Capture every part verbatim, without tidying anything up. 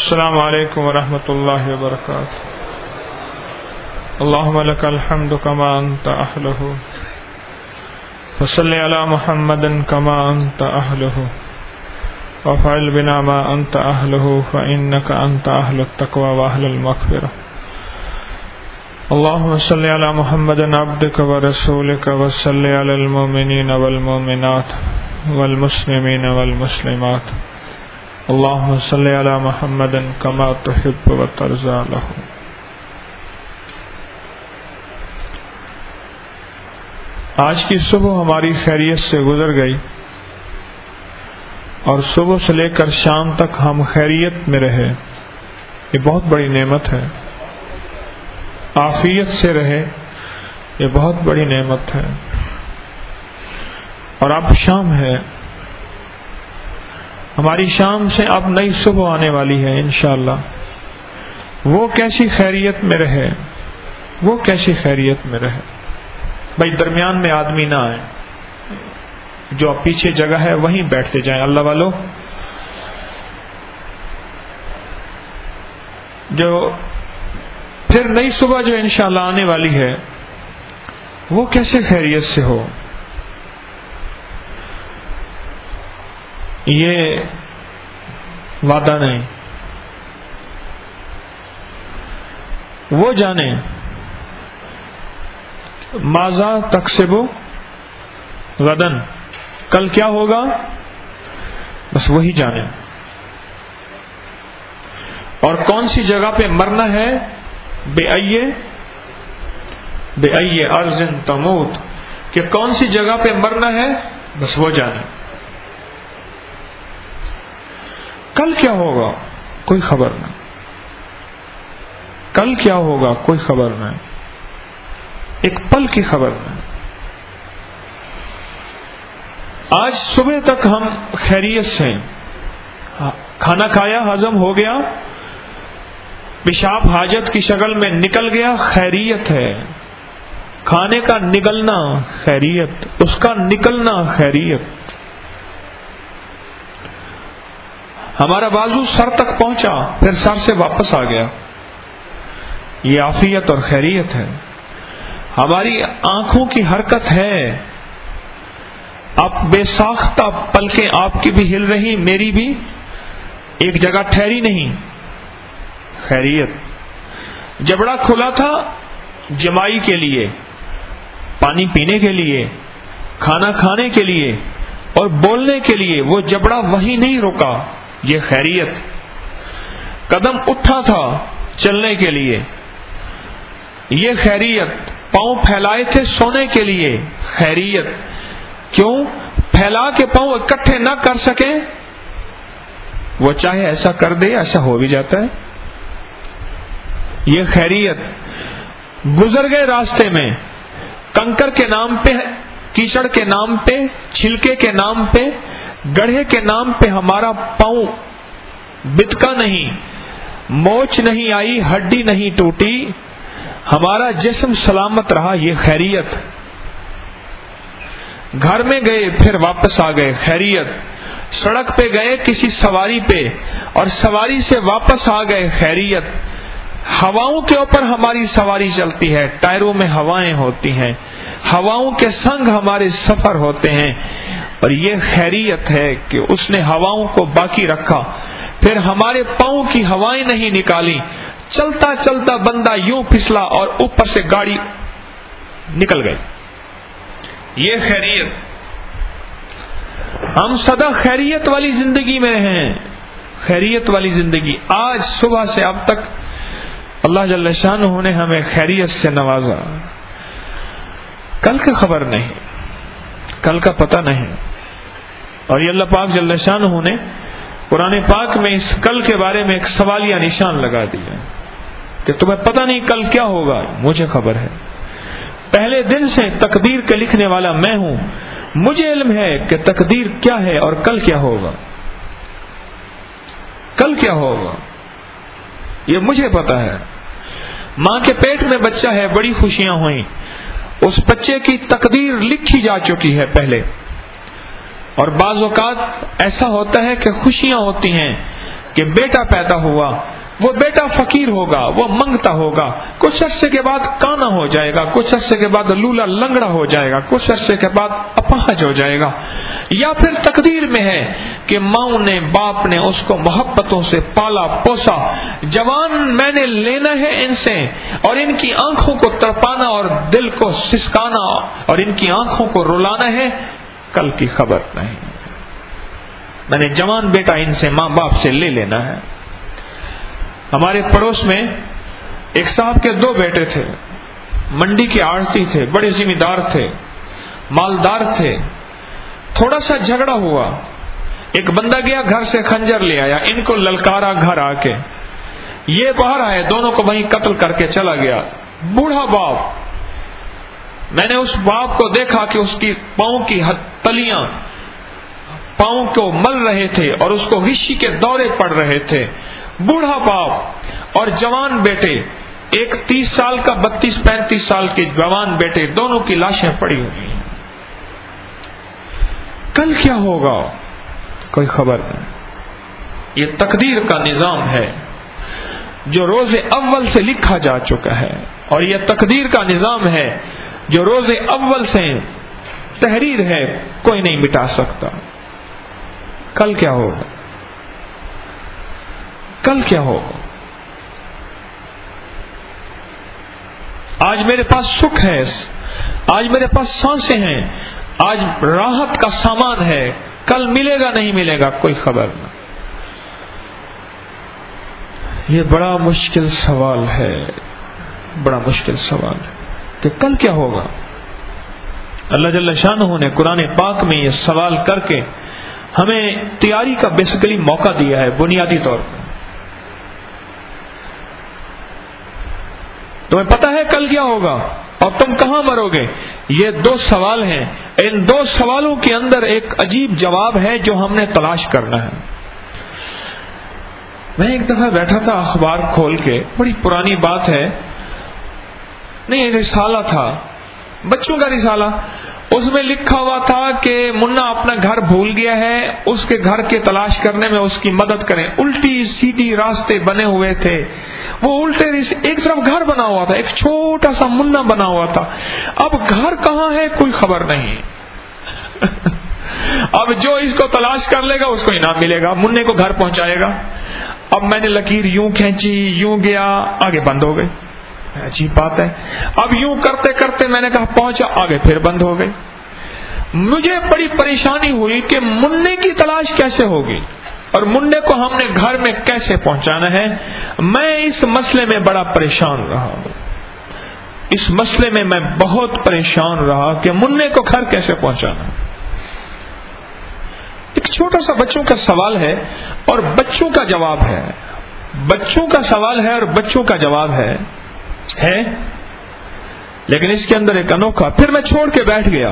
السلام علیکم ورحمۃ اللہ وبرکاتہ. اللهم لك الحمد كما أنت أهله وصل على محمد كما أنت أهله وفعل بنا ما أنت أهله فإنك أنت أهل التقوى وأهل المغفرة. اللهم صل على محمد عبدك ورسولك وصل على المؤمنين والمؤمنات والمسلمين والمسلمات. اللهم صل على محمد كما تحب وترضى له. آج کی صبح ہماری خیریت سے گزر گئی اور صبح سے لے کر شام تک ہم خیریت میں رہے. یہ بہت بڑی نعمت ہے. عافیت سے رہے، یہ بہت بڑی نعمت ہے. اور اب شام ہے، ہماری شام سے اب نئی صبح آنے والی ہے انشاءاللہ. وہ کیسی خیریت میں رہے، وہ کیسی خیریت میں رہے. بھائی درمیان میں آدمی نہ آئے، جو پیچھے جگہ ہے وہیں بیٹھتے جائیں. اللہ والو، جو پھر نئی صبح جو انشاءاللہ آنے والی ہے وہ کیسے خیریت سے ہو، یہ وعدہ نہیں. وہ جانے ماذا تکسب غدن، کل کیا ہوگا بس وہی جانے. اور کون سی جگہ پہ مرنا ہے، بے ائے بے ائے ارض تموت، کہ کون سی جگہ پہ مرنا ہے بس وہ جانے. کل کیا ہوگا کوئی خبر نہیں، کل کیا ہوگا کوئی خبر نہیں، ایک پل کی خبر نہیں. آج صبح تک ہم خیریت سے، کھانا کھایا، ہضم ہو گیا، پیشاب حاجت کی شکل میں نکل گیا، خیریت ہے. کھانے کا نگلنا خیریت، اس کا نکلنا خیریت. ہمارا بازو سر تک پہنچا، پھر سر سے واپس آ گیا، یہ عافیت اور خیریت ہے. ہماری آنکھوں کی حرکت ہے، اب بے ساختہ پلکیں آپ کی بھی ہل رہی، میری بھی ایک جگہ ٹھہری نہیں، خیریت. جبڑا کھلا تھا جمائی کے لیے، پانی پینے کے لیے، کھانا کھانے کے لیے اور بولنے کے لیے، وہ جبڑا وہیں نہیں رکا، یہ خیریت. قدم اٹھا تھا چلنے کے لیے، یہ خیریت. پاؤں پھیلائے تھے سونے کے لیے، خیریت. کیوں پھیلا کے پاؤں اکٹھے نہ کر سکے، وہ چاہے ایسا کر دے، ایسا ہو بھی جاتا ہے، یہ خیریت. گزر گئے راستے میں، کنکر کے نام پہ، کیچڑ کے نام پہ، چھلکے کے نام پہ، گڑھے کے نام پہ ہمارا پاؤں بتکا نہیں، موچ نہیں آئی، ہڈی نہیں ٹوٹی، ہمارا جسم سلامت رہا، یہ خیریت. گھر میں گئے پھر واپس آ گئے، خیریت. سڑک پہ گئے کسی سواری پہ اور سواری سے واپس آ گئے، خیریت. ہواؤں کے اوپر ہماری سواری چلتی ہے، ٹائروں میں ہوائیں ہوتی ہیں، ہواؤں کے سنگ ہمارے سفر ہوتے ہیں، اور یہ خیریت ہے کہ اس نے ہواؤں کو باقی رکھا. پھر ہمارے پاؤں کی ہوائیں نہیں نکالی، چلتا چلتا بندہ یوں پھسلا اور اوپر سے گاڑی نکل گئی، یہ خیریت. ہم سدا خیریت والی زندگی میں رہیں، خیریت والی زندگی. آج صبح سے اب تک اللہ جل شانہ نے ہمیں خیریت سے نوازا. کل کی خبر نہیں، کل کا پتہ نہیں. اور یہ اللہ پاک جل شانہ نے قرآن پاک میں اس کل کے بارے میں ایک سوالیہ نشان لگا دیا کہ تمہیں پتہ نہیں کل کیا ہوگا، مجھے خبر ہے. پہلے دن سے تقدیر کے لکھنے والا میں ہوں، مجھے علم ہے کہ تقدیر کیا ہے اور کل کیا ہوگا. کل کیا ہوگا یہ مجھے پتہ ہے. ماں کے پیٹ میں بچہ ہے، بڑی خوشیاں ہوئیں، اس بچے کی تقدیر لکھی جا چکی ہے پہلے. اور بعض اوقات ایسا ہوتا ہے کہ خوشیاں ہوتی ہیں کہ بیٹا پیدا ہوا، وہ بیٹا فقیر ہوگا، وہ منگتا ہوگا، کچھ عرصے کے بعد کانا ہو جائے گا، کچھ عرصے کے بعد لولا لنگڑا ہو جائے گا، کچھ عرصے کے بعد اپاہج ہو جائے گا. یا پھر تقدیر میں ہے کہ ماں نے باپ نے اس کو محبتوں سے پالا پوسا، جوان میں نے لینا ہے ان سے اور ان کی آنکھوں کو تڑپانا اور دل کو سسکانا اور ان کی آنکھوں کو رلانا ہے، کل کی خبر نہیں. میں نے جوان بیٹا ان سے ماں باپ سے لے لینا ہے. ہمارے پڑوس میں ایک صاحب کے دو بیٹے تھے، منڈی کے آڑتی تھے، بڑے ذمہ دار تھے، مالدار تھے. تھوڑا سا جھگڑا ہوا، ایک بندہ گیا گھر سے خنجر لے آیا، ان کو للکارا گھر آ کے، یہ باہر آئے، دونوں کو وہیں قتل کر کے چلا گیا. بوڑھا باپ، میں نے اس باپ کو دیکھا کہ اس کی پاؤں کی تلیاں پاؤں کو مل رہے تھے اور اس کو غشی کے دورے پڑ رہے تھے. بوڑھا باپ اور جوان بیٹے، ایک تیس سال کا، بتیس پینتیس سال کے جوان بیٹے، دونوں کی لاشیں پڑی ہوئی ہیں. کل کیا ہوگا کوئی خبر نہیں. یہ تقدیر کا نظام ہے جو روز اول سے لکھا جا چکا ہے، اور یہ تقدیر کا نظام ہے جو روز اول سے تحریر ہے، کوئی نہیں مٹا سکتا. کل کیا ہوگا؟ کل کیا ہوگا؟ آج میرے پاس سکھ ہے، آج میرے پاس سانسیں ہیں، آج راحت کا سامان ہے، کل ملے گا نہیں ملے گا کوئی خبر نہیں. یہ بڑا مشکل سوال ہے، بڑا مشکل سوال ہے کہ کل کیا ہوگا. اللہ جل شانہ نے قرآن پاک میں یہ سوال کر کے ہمیں تیاری کا بیسیکلی موقع دیا ہے. بنیادی طور پر تمہیں پتا ہے کل کیا ہوگا اور تم کہاں مرو گے. یہ دو سوال ہیں، ان دو سوالوں کے اندر ایک عجیب جواب ہے جو ہم نے تلاش کرنا ہے. میں ایک دفعہ بیٹھا تھا اخبار کھول کے، بڑی پرانی بات ہے، نہیں رسالہ تھا، بچوں کا رسالہ. اس میں لکھا ہوا تھا کہ منا اپنا گھر بھول گیا ہے، اس کے گھر کے تلاش کرنے میں اس کی مدد کریں. الٹی سیدھی راستے بنے ہوئے تھے، وہ الٹے ایک طرف گھر بنا ہوا تھا، ایک چھوٹا سا منا بنا ہوا تھا. اب گھر کہاں ہے کوئی خبر نہیں. اب جو اس کو تلاش کر لے گا اس کو انعام ملے گا، منہ کو گھر پہنچائے گا. اب میں نے لکیر یوں کھینچی، یوں گیا، آگے بند ہو گئی. عجیب بات ہے. اب یوں کرتے کرتے میں نے کہا پہنچا، آگے پھر بند ہو گئی. مجھے بڑی پریشانی ہوئی کہ منہ کی تلاش کیسے ہوگی اور منہ کو ہم نے گھر میں کیسے پہنچانا ہے. میں اس مسئلے میں بڑا پریشان رہا، اس مسئلے میں میں بہت پریشان رہا کہ منہ کو گھر کیسے پہنچانا. ایک چھوٹا سا بچوں کا سوال ہے اور بچوں کا جواب ہے، بچوں کا سوال ہے اور بچوں کا جواب ہے ہے لیکن اس کے اندر ایک انوکھا. پھر میں چھوڑ کے بیٹھ گیا،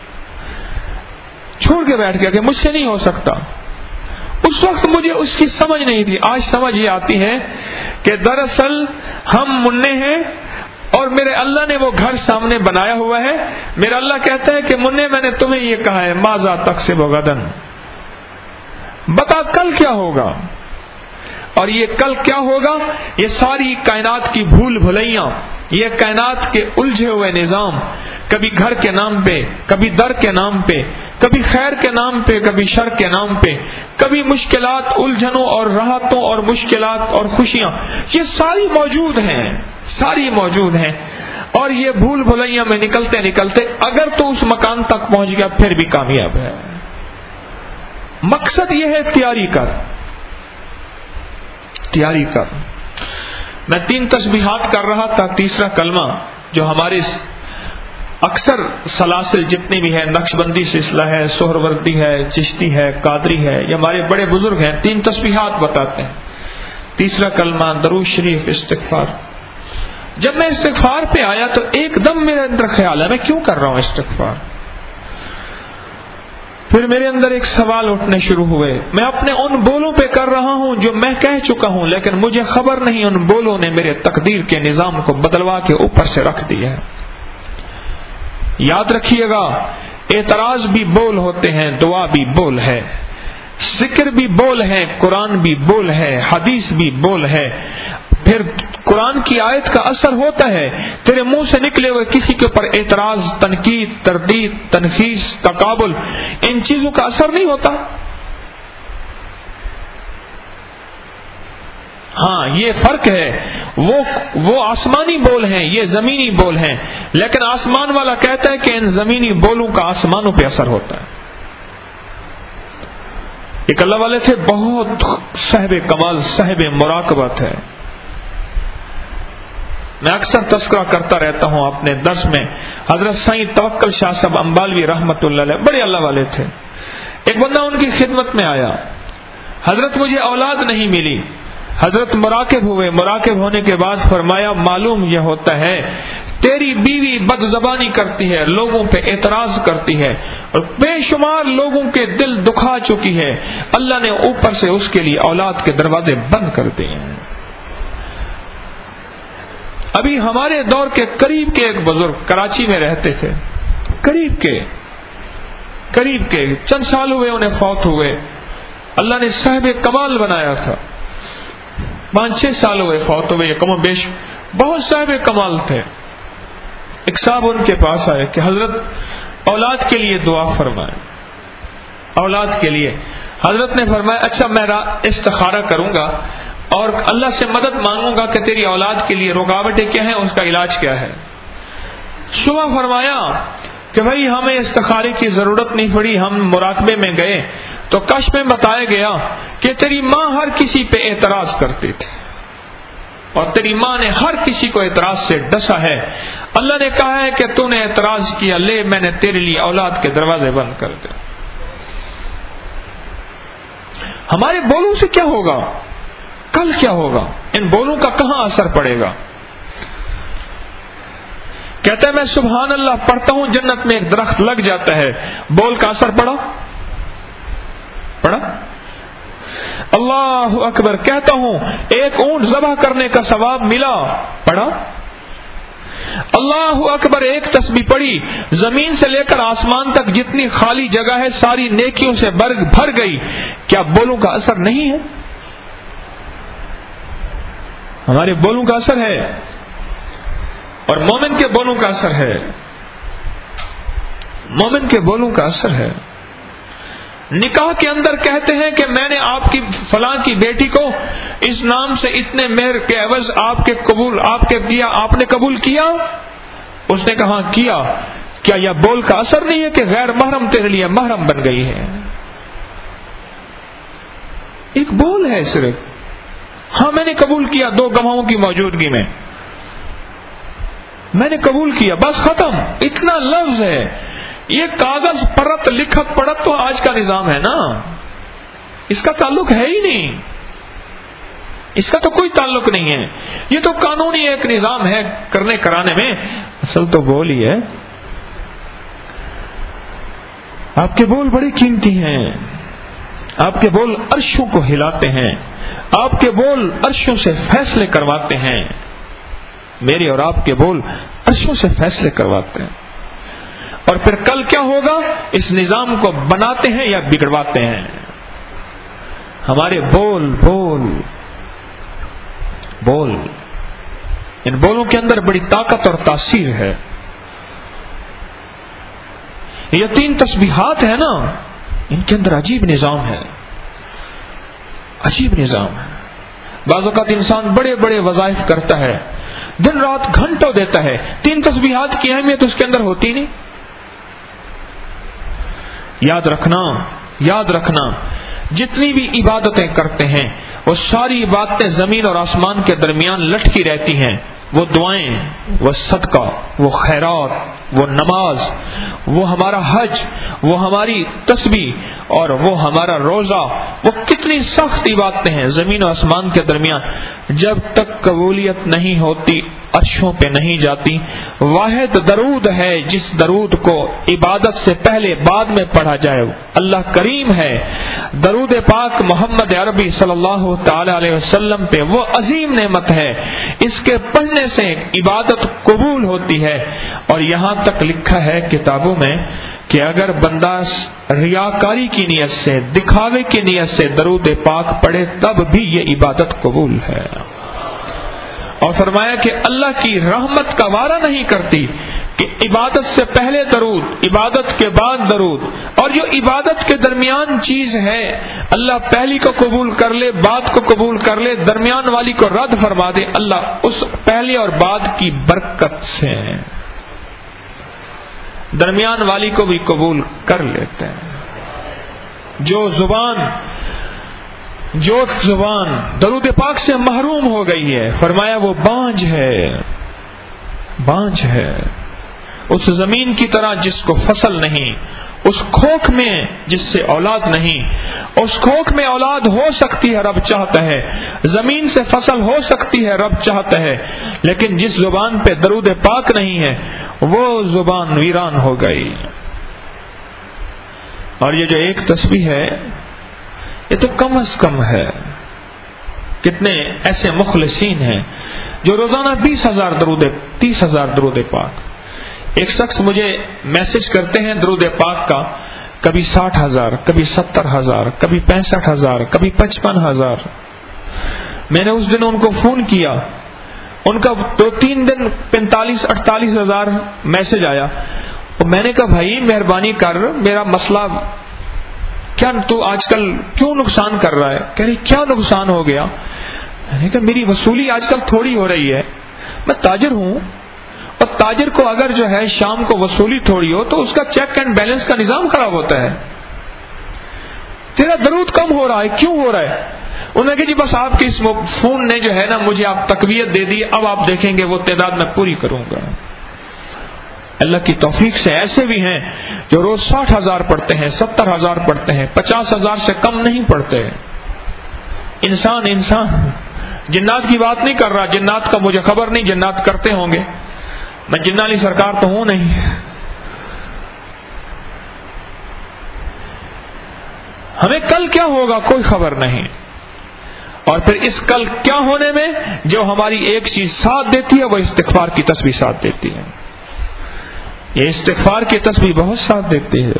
چھوڑ کے بیٹھ گیا کہ مجھ سے نہیں ہو سکتا. اس وقت مجھے اس کی سمجھ نہیں تھی. آج سمجھ یہ آتی ہے کہ دراصل ہم منع ہیں اور میرے اللہ نے وہ گھر سامنے بنایا ہوا ہے. میرا اللہ کہتا ہے کہ منع میں نے تمہیں یہ کہا ہے ماذا تکسب غدن، بتا کل کیا ہوگا. اور یہ کل کیا ہوگا، یہ ساری کائنات کی بھول بھلیاں، یہ کائنات کے الجھے ہوئے نظام، کبھی گھر کے نام پہ، کبھی در کے نام پہ، کبھی خیر کے نام پہ، کبھی شر کے نام پہ، کبھی مشکلات، الجھنوں اور راحتوں اور مشکلات اور خوشیاں، یہ ساری موجود ہیں، ساری موجود ہیں. اور یہ بھول بھلیاں میں نکلتے نکلتے اگر تو اس مکان تک پہنچ گیا پھر بھی کامیاب ہے. مقصد یہ ہے تیاری کر، تیاری کر. میں تین تسبیحات کر رہا تھا. تیسرا کلمہ جو ہمارے اکثر سلاسل جتنی بھی ہے، نقشبندی سلسلہ ہے، سہروردی ہے، چشتی ہے، قادری ہے، یہ ہمارے بڑے بزرگ ہیں، تین تسبیحات بتاتے ہیں. تیسرا کلمہ درود شریف، استغفار. جب میں استغفار پہ آیا تو ایک دم میرے اندر خیال ہے میں کیوں کر رہا ہوں استغفار. پھر میرے اندر ایک سوال اٹھنے شروع ہوئے. میں اپنے ان بولوں پہ کر رہا ہوں جو میں کہہ چکا ہوں، لیکن مجھے خبر نہیں ان بولوں نے میرے تقدیر کے نظام کو بدلوا کے اوپر سے رکھ دیا ہے. یاد رکھیے گا، اعتراض بھی بول ہوتے ہیں، دعا بھی بول ہے. ذکر بھی بول ہے، قرآن بھی بول ہے، حدیث بھی بول ہے. پھر قرآن کی آیت کا اثر ہوتا ہے. تیرے منہ سے نکلے ہوئے کسی کے اوپر اعتراض، تنقید، تردید، تنخیص، تقابل، ان چیزوں کا اثر نہیں ہوتا. ہاں یہ فرق ہے، وہ وہ آسمانی بول ہیں، یہ زمینی بول ہیں. لیکن آسمان والا کہتا ہے کہ ان زمینی بولوں کا آسمانوں پہ اثر ہوتا ہے. ایک اللہ والے تھے، بہت صاحب کمال، صاحب مراقبت ہے. میں اکثر تذکرہ کرتا رہتا ہوں اپنے درس میں. حضرت سائیں توکل شاہ صاحب امبالوی رحمت اللہ علیہ بڑے اللہ والے تھے. ایک بندہ ان کی خدمت میں آیا، حضرت مجھے اولاد نہیں ملی. حضرت مراقب ہوئے. مراقب ہونے کے بعد فرمایا معلوم یہ ہوتا ہے تیری بیوی بد زبانی کرتی ہے، لوگوں پہ اعتراض کرتی ہے اور بے شمار لوگوں کے دل دکھا چکی ہے. اللہ نے اوپر سے اس کے لیے اولاد کے دروازے بند کر دیے ہیں. ابھی ہمارے دور کے قریب کے ایک بزرگ کراچی میں رہتے تھے، قریب کے قریب کے چند سال ہوئے انہیں فوت ہوئے. اللہ نے صاحب کمال بنایا تھا، پانچ چھ سال ہوئے فوت ہوئے. یہ کم و بیش بہت صاحب کمال تھے. ایک صاحب ان کے پاس آئے کہ حضرت اولاد کے لیے دعا فرمائیں، اولاد کے لیے. حضرت نے فرمایا اچھا میں استخارہ کروں گا اور اللہ سے مدد مانگوں گا کہ تیری اولاد کے لیے رکاوٹیں کیا ہیں، اس کا علاج کیا ہے. صبح فرمایا کہ بھائی ہمیں استخارے کی ضرورت نہیں پڑی. ہم مراقبے میں گئے تو کشف میں بتایا گیا کہ تیری ماں ہر کسی پہ اعتراض کرتی تھی اور تیری ماں نے ہر کسی کو اعتراض سے ڈسا ہے. اللہ نے کہا ہے کہ تو نے اعتراض کیا، لے میں نے تیرے لیے اولاد کے دروازے بند کر دے. ہمارے بولوں سے کیا ہوگا؟ کل کیا ہوگا؟ ان بولوں کا کہاں اثر پڑے گا؟ کہتا ہے میں سبحان اللہ پڑھتا ہوں، جنت میں ایک درخت لگ جاتا ہے. بول کا اثر پڑا پڑا اللہ اکبر کہتا ہوں، ایک اونٹ ذبح کرنے کا ثواب ملا، پڑا. اللہ اکبر ایک تسبیح پڑی، زمین سے لے کر آسمان تک جتنی خالی جگہ ہے ساری نیکیوں سے بھر گئی. کیا بولوں کا اثر نہیں ہے؟ ہمارے بولوں کا اثر ہے اور مومن کے بولوں کا اثر ہے. مومن کے بولوں کا اثر ہے. نکاح کے اندر کہتے ہیں کہ میں نے آپ کی فلاں کی بیٹی کو اس نام سے اتنے مہر کے عوض آپ کے قبول آپ کے کیا، آپ نے قبول کیا؟ اس نے کہا کیا. کیا یہ بول کا اثر نہیں ہے کہ غیر محرم تیرے لیے محرم بن گئی ہے؟ ایک بول ہے صرف، ہاں میں نے قبول کیا دو گواہوں کی موجودگی میں، میں نے قبول کیا، بس ختم. اتنا لفظ ہے. یہ کاغذ پرت لکھت پڑت تو آج کا نظام ہے نا، اس کا تعلق ہے ہی نہیں، اس کا تو کوئی تعلق نہیں ہے. یہ تو قانونی ایک نظام ہے کرنے کرانے میں. اصل تو بول ہی ہے. آپ کے بول بڑے قیمتی ہیں، آپ کے بول عرشوں کو ہلاتے ہیں، آپ کے بول عرشوں سے فیصلے کرواتے ہیں. میرے اور آپ کے بول عرشوں سے فیصلے کرواتے ہیں. اور پھر کل کیا ہوگا؟ اس نظام کو بناتے ہیں یا بگڑواتے ہیں. ہمارے بول بول بول ان بولوں کے اندر بڑی طاقت اور تاثیر ہے. یہ تین تسبیحات ہیں نا، ان کے اندر عجیب نظام ہے، عجیب نظام ہے. بعض اوقات انسان بڑے بڑے وظائف کرتا ہے، دن رات گھنٹوں دیتا ہے، تین تسبیحات کی اہمیت اس کے اندر ہوتی نہیں. یاد رکھنا یاد رکھنا جتنی بھی عبادتیں کرتے ہیں وہ ساری عبادتیں زمین اور آسمان کے درمیان لٹکی رہتی ہیں. وہ دعائیں، وہ صدقہ، وہ خیرات، وہ نماز، وہ ہمارا حج، وہ ہماری تسبیح اور وہ ہمارا روزہ، وہ کتنی سخت عبادتیں ہیں زمین و آسمان کے درمیان. جب تک قبولیت نہیں ہوتی عرشوں پہ نہیں جاتی. واحد درود ہے جس درود کو عبادت سے پہلے بعد میں پڑھا جائے اللہ کریم ہے. درود پاک محمد عربی صلی اللہ تعالی علیہ وسلم پہ وہ عظیم نعمت ہے، اس کے پڑھنے سے عبادت قبول ہوتی ہے. اور یہاں تک لکھا ہے کتابوں میں کہ اگر بندہ ریاکاری کی نیت سے، دکھاوے کی نیت سے درود پاک پڑھے تب بھی یہ عبادت قبول ہے۔ اور فرمایا کہ اللہ کی رحمت کا وعدہ نہیں کرتی کہ عبادت سے پہلے درود، عبادت کے بعد درود، اور جو عبادت کے درمیان چیز ہے اللہ پہلی کو قبول کر لے، بعد کو قبول کر لے، درمیان والی کو رد فرما دے، اللہ اس پہلے اور بعد کی برکت سے درمیان والی کو بھی قبول کر لیتے ہیں۔ جو زبان جو زبان درود پاک سے محروم ہو گئی ہے، فرمایا وہ بانجھ ہے، بانجھ ہے، اس زمین کی طرح جس کو فصل نہیں، اس کھوکھ میں جس سے اولاد نہیں۔ اس کھوکھ میں اولاد ہو سکتی ہے، رب چاہتا ہے، زمین سے فصل ہو سکتی ہے، رب چاہتا ہے، لیکن جس زبان پہ درود پاک نہیں ہے وہ زبان ویران ہو گئی۔ اور یہ جو ایک تسبیح ہے یہ تو کم از کم ہے۔ کتنے ایسے مخلصین ہیں جو روزانہ بیس ہزار درود تیس ہزار درود پاک۔ ایک شخص مجھے میسج کرتے ہیں درود پاک کا، کبھی ساٹھ ہزار، کبھی ستر ہزار، کبھی پینسٹھ ہزار، کبھی پچپن ہزار۔ میں نے اس دن ان کو فون کیا، ان کا دو تین دن پینتالیس اڑتالیس ہزار میسج آیا۔ اور میں نے کہا بھائی مہربانی کر، میرا مسئلہ کیا، تو آج کل کیوں نقصان کر رہا ہے؟ کہہ رہی کیا نقصان ہو گیا؟ میں نے کہا میری وصولی آج کل تھوڑی ہو رہی ہے، میں تاجر ہوں، اور تاجر کو اگر جو ہے شام کو وصولی تھوڑی ہو تو اس کا چیک اینڈ بیلنس کا نظام خراب ہوتا ہے۔ تیرا درود کم ہو رہا ہے، کیوں ہو رہا ہے؟ انہوں نے کہا جی بس آپ کے اس فون نے جو ہے نا مجھے آپ تقویت دے دی، اب آپ دیکھیں گے وہ تعداد میں پوری کروں گا۔ اللہ کی توفیق سے ایسے بھی ہیں جو روز ساٹھ ہزار پڑھتے ہیں، ستر ہزار پڑھتے ہیں، پچاس ہزار سے کم نہیں پڑھتے۔ انسان انسان جنات کی بات نہیں کر رہا، جنات کا مجھے خبر نہیں، جنات کرتے ہوں گے، میں جنہ علی سرکار تو ہوں نہیں۔ ہمیں کل کیا ہوگا کوئی خبر نہیں، اور پھر اس کل کیا ہونے میں جو ہماری ایک چیز ساتھ دیتی ہے وہ استغفار کی تسبیح ساتھ دیتی ہے۔ یہ استغفار کی تسبیح بہت ساتھ دیتی ہے۔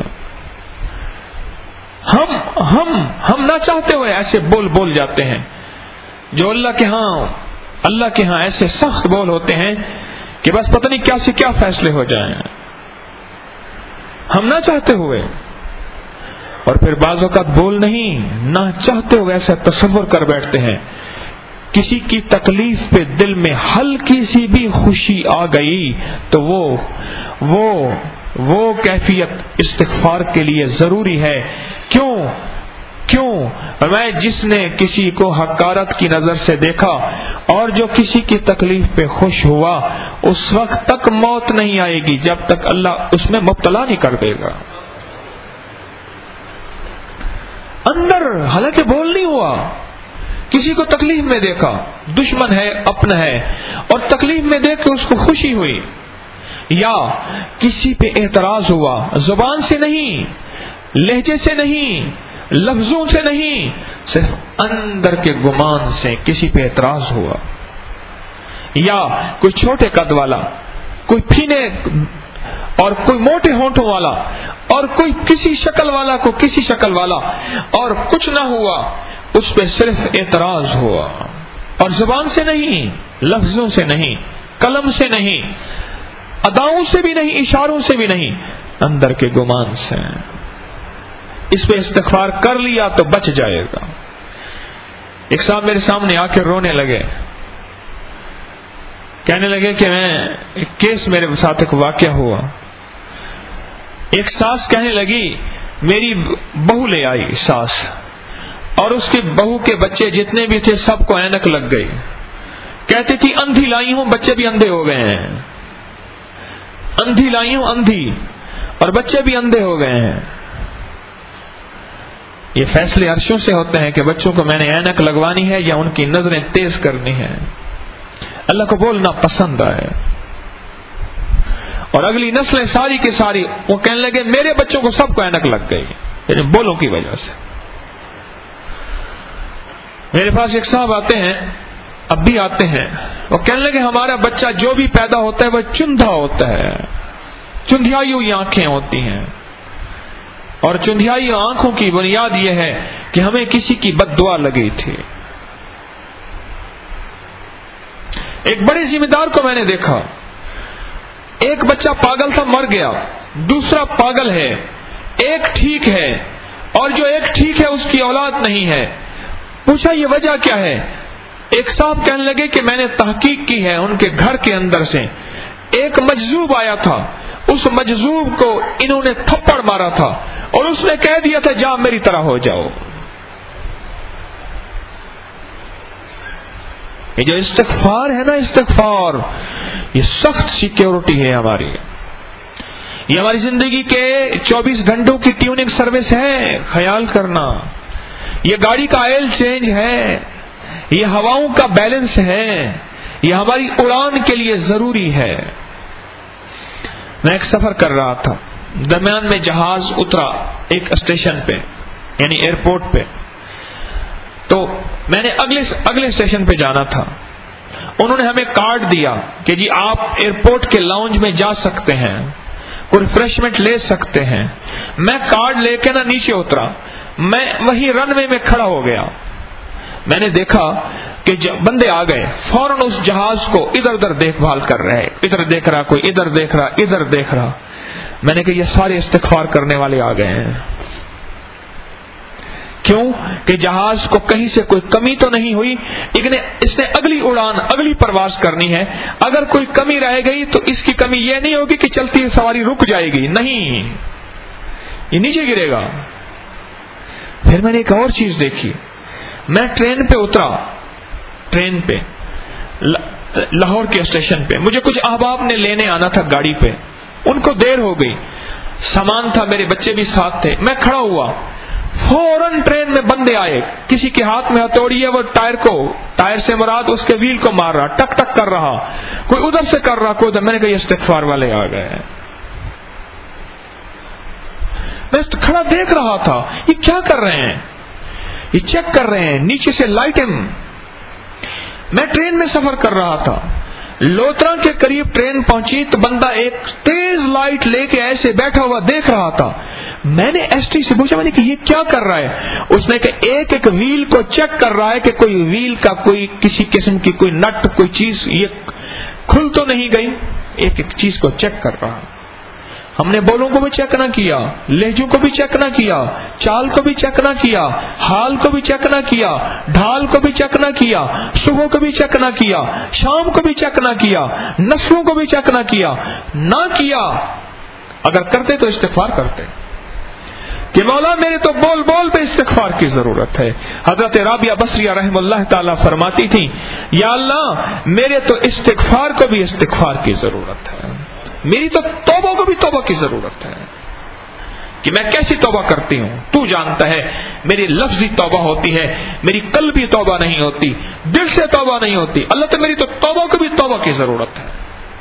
ہم ہم ہم نہ چاہتے ہوئے ایسے بول بول جاتے ہیں جو اللہ کے ہاں اللہ کے ہاں ایسے سخت بول ہوتے ہیں کہ بس پتہ نہیں کیا سے کیا فیصلے ہو جائیں، ہم نہ چاہتے ہوئے۔ اور پھر بعض اوقات بول نہیں، نہ چاہتے ہوئے ایسا تصور کر بیٹھتے ہیں، کسی کی تکلیف پہ دل میں ہلکی سی بھی خوشی آ گئی تو وہ وہ وہ کیفیت استغفار کے لیے ضروری ہے۔ کیوں کیوں میں جس نے کسی کو حقارت کی نظر سے دیکھا اور جو کسی کی تکلیف پہ خوش ہوا، اس وقت تک موت نہیں آئے گی جب تک اللہ اس میں مبتلا نہیں کر دے گا۔ اندر حالانکہ بول نہیں ہوا، کسی کو تکلیف میں دیکھا، دشمن ہے اپنا ہے، اور تکلیف میں دیکھ کے اس کو خوشی ہوئی، یا کسی پہ اعتراض ہوا، زبان سے نہیں، لہجے سے نہیں، لفظوں سے نہیں، صرف اندر کے گمان سے کسی پہ اعتراض ہوا، یا کوئی چھوٹے قد والا، کوئی پھینے اور کوئی موٹے ہونٹوں والا، اور کوئی کسی شکل والا کو کسی شکل والا، اور کچھ نہ ہوا، اس پہ صرف اعتراض ہوا، اور زبان سے نہیں، لفظوں سے نہیں، قلم سے نہیں، اداؤں سے بھی نہیں، اشاروں سے بھی نہیں، اندر کے گمان سے۔ اس پہ استغفار کر لیا تو بچ جائے گا۔ ایک صاحب میرے سامنے آ کے رونے لگے، کہنے لگے کہ میں ایک کیس میرے ساتھ ایک واقعہ ہوا، ایک ساس کہنے لگی میری بہو لے آئی ساس، اور اس کی بہو کے بچے جتنے بھی تھے سب کو اینک لگ گئی، کہتی تھی اندھی لائی ہوں، بچے بھی اندھے ہو گئے ہیں، اندھی لائی ہوں اندھی، اور بچے بھی اندھے ہو گئے ہیں۔ یہ فیصلے عرشوں سے ہوتے ہیں کہ بچوں کو میں نے اینک لگوانی ہے یا ان کی نظریں تیز کرنی ہے۔ اللہ کو بولنا پسند آئے، اور اگلی نسلیں ساری کی ساری وہ کہنے لگے میرے بچوں کو سب کو اینک لگ گئی، یعنی بولوں کی وجہ سے۔ میرے پاس ایک صاحب آتے ہیں، اب بھی آتے ہیں، وہ کہنے لگے ہمارا بچہ جو بھی پیدا ہوتا ہے وہ چندھا ہوتا ہے، چندھیائی ہوئی آنکھیں ہوتی ہیں، اور چندھیائی آنکھوں کی بنیاد یہ ہے کہ ہمیں کسی کی بد دعا لگی تھی۔ ایک بڑے ذمہ دار کو میں نے دیکھا، ایک بچہ پاگل تھا، مر گیا، دوسرا پاگل ہے، ایک ٹھیک ہے، اور جو ایک ٹھیک ہے اس کی اولاد نہیں ہے۔ پوچھا یہ وجہ کیا ہے؟ ایک صاحب کہنے لگے کہ میں نے تحقیق کی ہے، ان کے گھر کے اندر سے ایک مجذوب آیا تھا، اس مجذوب کو انہوں نے تھپڑ مارا تھا اور اس نے کہہ دیا تھا جا میری طرح ہو جاؤ۔ یہ جو استغفار ہے نا، استغفار یہ سخت سیکیورٹی ہے ہماری، یہ ہماری زندگی کے چوبیس گھنٹوں کی ٹیوننگ سروس ہے، خیال کرنا۔ یہ گاڑی کا آئل چینج ہے، یہ ہواؤں کا بیلنس ہے، یہ ہماری اڑان کے لیے ضروری ہے۔ میں ایک سفر کر رہا تھا، درمیان میں جہاز اترا ایک اسٹیشن پہ، یعنی ایئرپورٹ پہ، تو میں نے اگلے اگلے اسٹیشن پہ جانا تھا۔ انہوں نے ہمیں کارڈ دیا کہ جی آپ ایئرپورٹ کے لاؤنج میں جا سکتے ہیں، کوئی ریفریشمنٹ لے سکتے ہیں۔ میں کارڈ لے کے نہ نیچے اترا، میں وہی رن وے میں کھڑا ہو گیا۔ میں نے دیکھا کہ بندے آ گئے، فوراً اس جہاز کو ادھر ادھر دیکھ بھال کر رہے، ادھر دیکھ رہا کوئی، ادھر دیکھ رہا ادھر دیکھ رہا۔ میں نے کہا یہ سارے استغفار کرنے والے آ گئے ہیں۔ کیوں کہ جہاز کو کہیں سے کوئی کمی تو نہیں ہوئی، اس نے اگلی اڑان اگلی پرواز کرنی ہے، اگر کوئی کمی رہ گئی تو اس کی کمی یہ نہیں ہوگی کہ چلتی سواری رک جائے گی، نہیں، یہ نیچے گرے گا۔ پھر میں نے ایک اور چیز دیکھی، میں ٹرین پہ اترا، ٹرین پہ لاہور کے اسٹیشن پہ، مجھے کچھ احباب نے لینے آنا تھا گاڑی پہ، ان کو دیر ہو گئی، سامان تھا، میرے بچے بھی ساتھ تھے، میں کھڑا ہوا، فوراً ٹرین میں بندے آئے، کسی کے ہاتھ میں ہتھوڑی ہے، وہ ٹائر کو، ٹائر سے مراد اس کے ویل کو مار رہا، ٹک ٹک کر رہا، کوئی ادھر سے کر رہا، کوئی ادھر۔ میں نے کہا یہ استغفار والے آ گئے ہیں۔ میں کھڑا دیکھ رہا تھا یہ کیا کر رہے ہیں، یہ چیک کر رہے ہیں نیچے سے لائٹیں۔ میں ٹرین میں سفر کر رہا تھا، لوترا کے قریب ٹرین پہنچی تو بندہ ایک تیز لائٹ لے کے ایسے بیٹھا ہوا دیکھ رہا تھا۔ میں نے ایس ٹی سے پوچھا، میں نے کہ یہ کیا کر رہا ہے؟ اس نے کہ ایک ایک ویل کو چیک کر رہا ہے کہ کوئی ویل کا کوئی کسی قسم کی کوئی نٹ کوئی چیز یہ کھل تو نہیں گئی، ایک ایک چیز کو چیک کر رہا۔ ہم نے بولوں کو بھی چیک نہ کیا، لہجوں کو بھی چیک نہ کیا، چال کو بھی چیک نہ کیا، حال کو بھی چیک نہ کیا، ڈھال کو بھی چیک نہ کیا، صبح کو بھی چیک نہ کیا، شام کو بھی چیک نہ کیا، نسلوں کو بھی چیک نہ کیا نہ کیا اگر کرتے تو استغفار کرتے کہ مولا میرے تو بول بول پہ استغفار کی ضرورت ہے۔ حضرت رابعہ بصریہ رحم اللہ تعالی فرماتی تھی، یا اللہ میرے تو استغفار کو بھی استغفار کی ضرورت ہے، میری تو توبہ کو بھی توبہ کی ضرورت ہے کہ میں کیسی توبہ کرتی ہوں، تو جانتا ہے۔ میری لفظی توبہ ہوتی ہے، میری قلبی توبہ نہیں ہوتی، دل سے توبہ نہیں ہوتی۔ اللہ تو میری تو توبہ کو بھی توبہ کی ضرورت ہے۔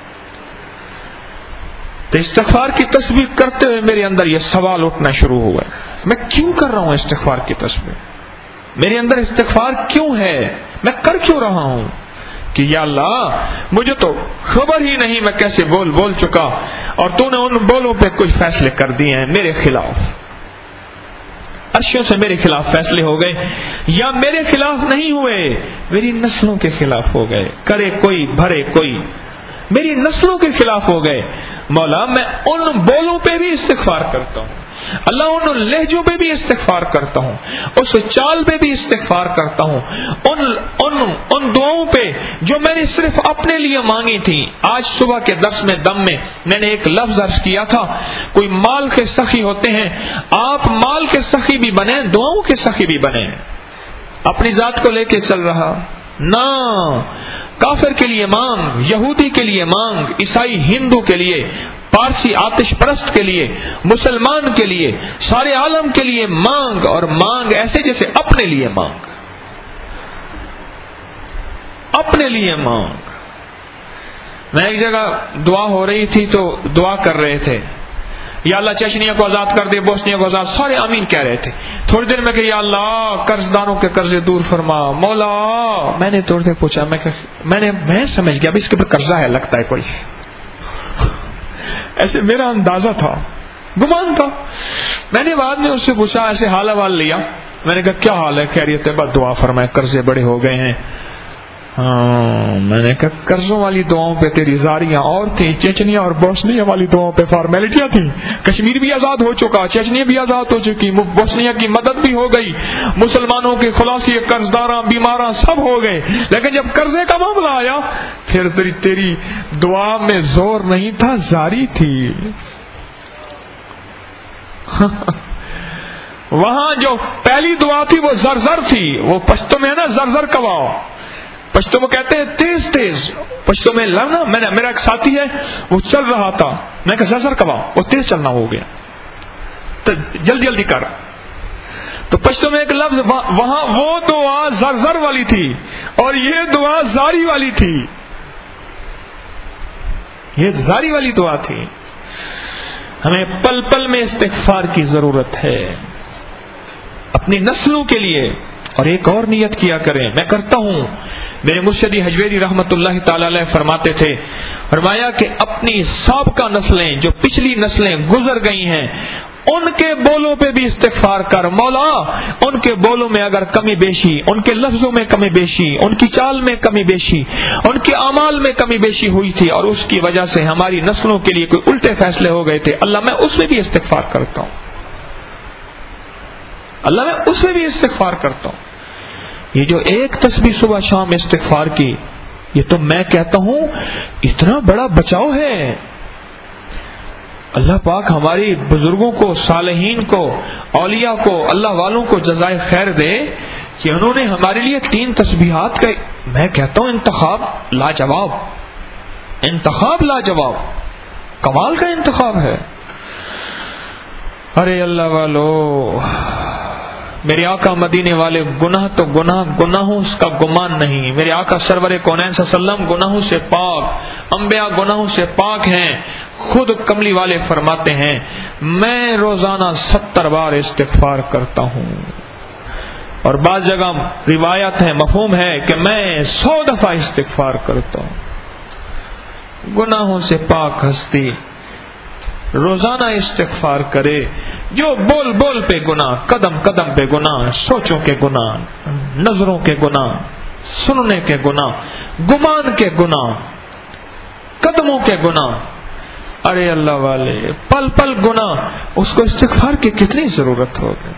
تو استغفار کی تسبیح کرتے ہوئے میرے اندر یہ سوال اٹھنا شروع ہوا ہے، میں کیوں کر رہا ہوں استغفار کی تسبیح؟ میرے اندر استغفار کیوں ہے؟ میں کر کیوں رہا ہوں؟ کہ یا اللہ مجھے تو خبر ہی نہیں میں کیسے بول بول چکا، اور تو نے ان بولوں پہ کچھ فیصلے کر دیے ہیں میرے خلاف، عرشوں سے میرے خلاف فیصلے ہو گئے، یا میرے خلاف نہیں ہوئے، میری نسلوں کے خلاف ہو گئے، کرے کوئی بھرے کوئی، میری نسلوں کے خلاف ہو گئے۔ مولا میں ان بولوں پہ بھی استغفار کرتا ہوں، اللہ ان لہجوں پہ بھی استغفار کرتا ہوں، اس چال پہ بھی استغفار کرتا ہوں، ان ان ان دعاؤں پہ جو میں نے صرف اپنے لیے مانگی تھی۔ آج صبح کے درس میں دم میں میں نے ایک لفظ عرض کیا تھا، کوئی مال کے سخی ہوتے ہیں، آپ مال کے سخی بھی بنے، دعاؤں کے سخی بھی بنے۔ اپنی ذات کو لے کے چل رہا نہ، کافر کے لیے مانگ، یہودی کے لیے مانگ، عیسائی ہندو کے لیے، پارسی آتش پرست کے لیے، مسلمان کے لیے، سارے عالم کے لیے مانگ، اور مانگ ایسے جیسے اپنے لیے مانگ، اپنے لیے مانگ۔ میں ایک جگہ دعا ہو رہی تھی تو دعا کر رہے تھے، یا اللہ چچنیا کو آزاد کر دے، بوسنیا کو آزاد، سارے آمین کہہ رہے تھے۔ تھوڑی دیر میں کہ یا اللہ قرض داروں کے قرضے دور فرما مولا۔ میں نے تھوڑی دیر پوچھا، میں کہ میں نے میں سمجھ گیا اب اس کے اوپر قرضہ ہے، لگتا ہے کوئی ایسے میرا اندازہ تھا، گمان تھا. میں نے بعد میں اس سے پوچھا، ایسے حال احوال لیا. میں نے کہا کیا حال ہے؟ خیریت ہے؟ بس دعا فرمائے، قرضے بڑے ہو گئے ہیں. ہاں میں نے کہا قرضوں والی دعاؤں پہ تیری زاریاں اور تھیں، چیچنیا اور بوسنیا والی دعاؤں پہ فارمیلٹیاں تھیں. کشمیر بھی آزاد ہو چکا، چیچنیا بھی آزاد ہو چکی، بوسنیا کی مدد بھی ہو گئی، مسلمانوں کے خلاصی قرض داراں بیماراں سب ہو گئے. لیکن جب قرضے کا معاملہ آیا پھر تیری تیری دعا میں زور نہیں تھا، زاری تھی. وہاں جو پہلی دعا تھی وہ زرزر تھی. وہ پشتو میں ہے نا زرزر کواؤ، پشتو میں کہتے ہیں تیز تیز. پشتو میں لگنا، میں نے میرا ایک ساتھی ہے وہ چل رہا تھا، میں کہا زرزر کواؤ، وہ تیز چلنا ہو گیا تو جلدی جلدی کر. تو پشتو میں ایک لفظ وہاں وہ دعا زرزر والی تھی اور یہ دعا زاری والی تھی. یہ زاری والی دعا تھی. ہمیں پل پل میں استغفار کی ضرورت ہے اپنی نسلوں کے لیے. اور ایک اور نیت کیا کریں، میں کرتا ہوں. میرے مرشدی حجویری رحمت اللہ تعالی علیہ فرماتے تھے، فرمایا کہ اپنی سابقہ نسلیں جو پچھلی نسلیں گزر گئی ہیں ان کے بولوں پہ بھی استغفار کر. مولا ان کے بولوں میں اگر کمی بیشی، ان کے لفظوں میں کمی بیشی، ان کی چال میں کمی بیشی، ان کے اعمال میں کمی بیشی ہوئی تھی اور اس کی وجہ سے ہماری نسلوں کے لیے کوئی الٹے فیصلے ہو گئے تھے، اللہ میں اس میں بھی استغفار کرتا ہوں. اللہ میں اس میں بھی استغفار کرتا ہوں. یہ جو ایک تسبیح صبح شام استغفار کی، یہ تو میں کہتا ہوں اتنا بڑا بچاؤ ہے. اللہ پاک ہماری بزرگوں کو، صالحین کو، اولیاء کو، اللہ والوں کو جزائے خیر دے کہ انہوں نے ہمارے لیے تین تسبیحات کا، میں کہتا ہوں انتخاب لاجواب، انتخاب لاجواب، کمال کا انتخاب ہے. ارے اللہ والو، میرے آقا مدینے والے، گناہ تو گناہ، گناہوں کا گمان نہیں. میرے آقا سرور کونین صلی اللہ علیہ وسلم گناہوں سے پاک، انبیاء گناہوں سے پاک ہیں. خود کملی والے فرماتے ہیں میں روزانہ ستر بار استغفار کرتا ہوں، اور بعض جگہ روایت ہے، مفہوم ہے کہ میں سو دفعہ استغفار کرتا ہوں. گناہوں سے پاک ہستی روزانہ استغفار کرے. جو بول بول پہ گناہ، قدم قدم پہ گناہ، سوچوں کے گناہ، نظروں کے گناہ، سننے کے گناہ، گمان کے گناہ، قدموں کے گناہ، ارے اللہ والے پل پل گناہ، اس کو استغفار کی کتنی ضرورت ہوگی،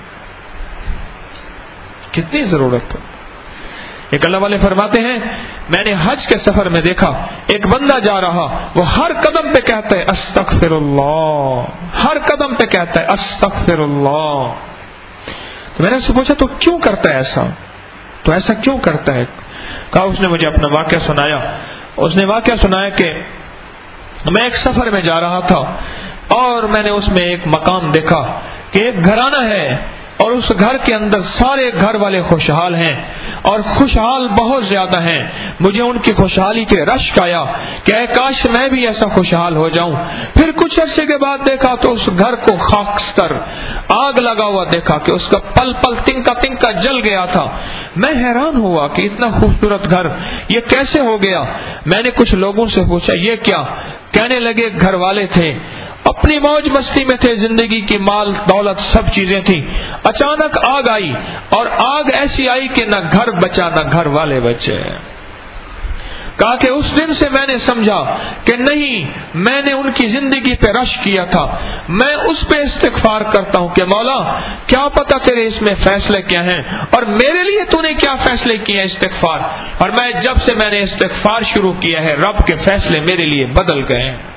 کتنی ضرورت ہو. ایک اللہ والے فرماتے ہیں میں نے حج کے سفر میں دیکھا ایک بندہ جا رہا، وہ ہر قدم پہ کہتا ہے استغفر اللہ، ہر قدم پہ کہتا ہے استغفر اللہ. تو میں نے اس سے پوچھا تو کیوں کرتا ہے ایسا، تو ایسا کیوں کرتا ہے؟ کہا اس نے مجھے اپنا واقعہ سنایا. اس نے واقعہ سنایا کہ میں ایک سفر میں جا رہا تھا اور میں نے اس میں ایک مقام دیکھا کہ ایک گھرانہ ہے اور اس گھر کے اندر سارے گھر والے خوشحال ہیں اور خوشحال بہت زیادہ ہیں. مجھے ان کی خوشحالی کے رشک آیا کہ اے کاش میں بھی ایسا خوشحال ہو جاؤں. پھر کچھ عرصے کے بعد دیکھا تو اس گھر کو خاکستر آگ لگا ہوا دیکھا کہ اس کا پل پل تنکا تنکا جل گیا تھا. میں حیران ہوا کہ اتنا خوبصورت گھر یہ کیسے ہو گیا. میں نے کچھ لوگوں سے پوچھا یہ کیا؟ کہنے لگے گھر والے تھے اپنی موج مستی میں تھے، زندگی کی مال دولت سب چیزیں تھیں، اچانک آگ آئی اور آگ ایسی آئی کہ نہ گھر بچا نہ گھر والے بچے. کہا کہ اس دن سے میں نے سمجھا کہ نہیں، میں نے ان کی زندگی پہ رشک کیا تھا، میں اس پہ استغفار کرتا ہوں کہ مولا کیا پتا تیرے اس میں فیصلے کیا ہیں اور میرے لیے تو نے کیا فیصلے کیے ہیں. استغفار، اور میں جب سے میں نے استغفار شروع کیا ہے رب کے فیصلے میرے لیے بدل گئے ہیں،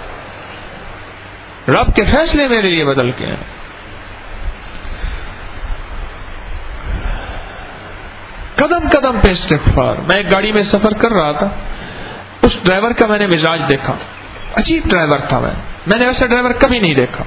رب کے فیصلے میرے لیے بدل گئے ہیں. قدم قدم پہ استغفار. میں ایک گاڑی میں سفر کر رہا تھا، اس ڈرائیور کا میں نے مزاج دیکھا، عجیب ڈرائیور تھا. میں میں نے ایسا ڈرائیور کبھی نہیں دیکھا.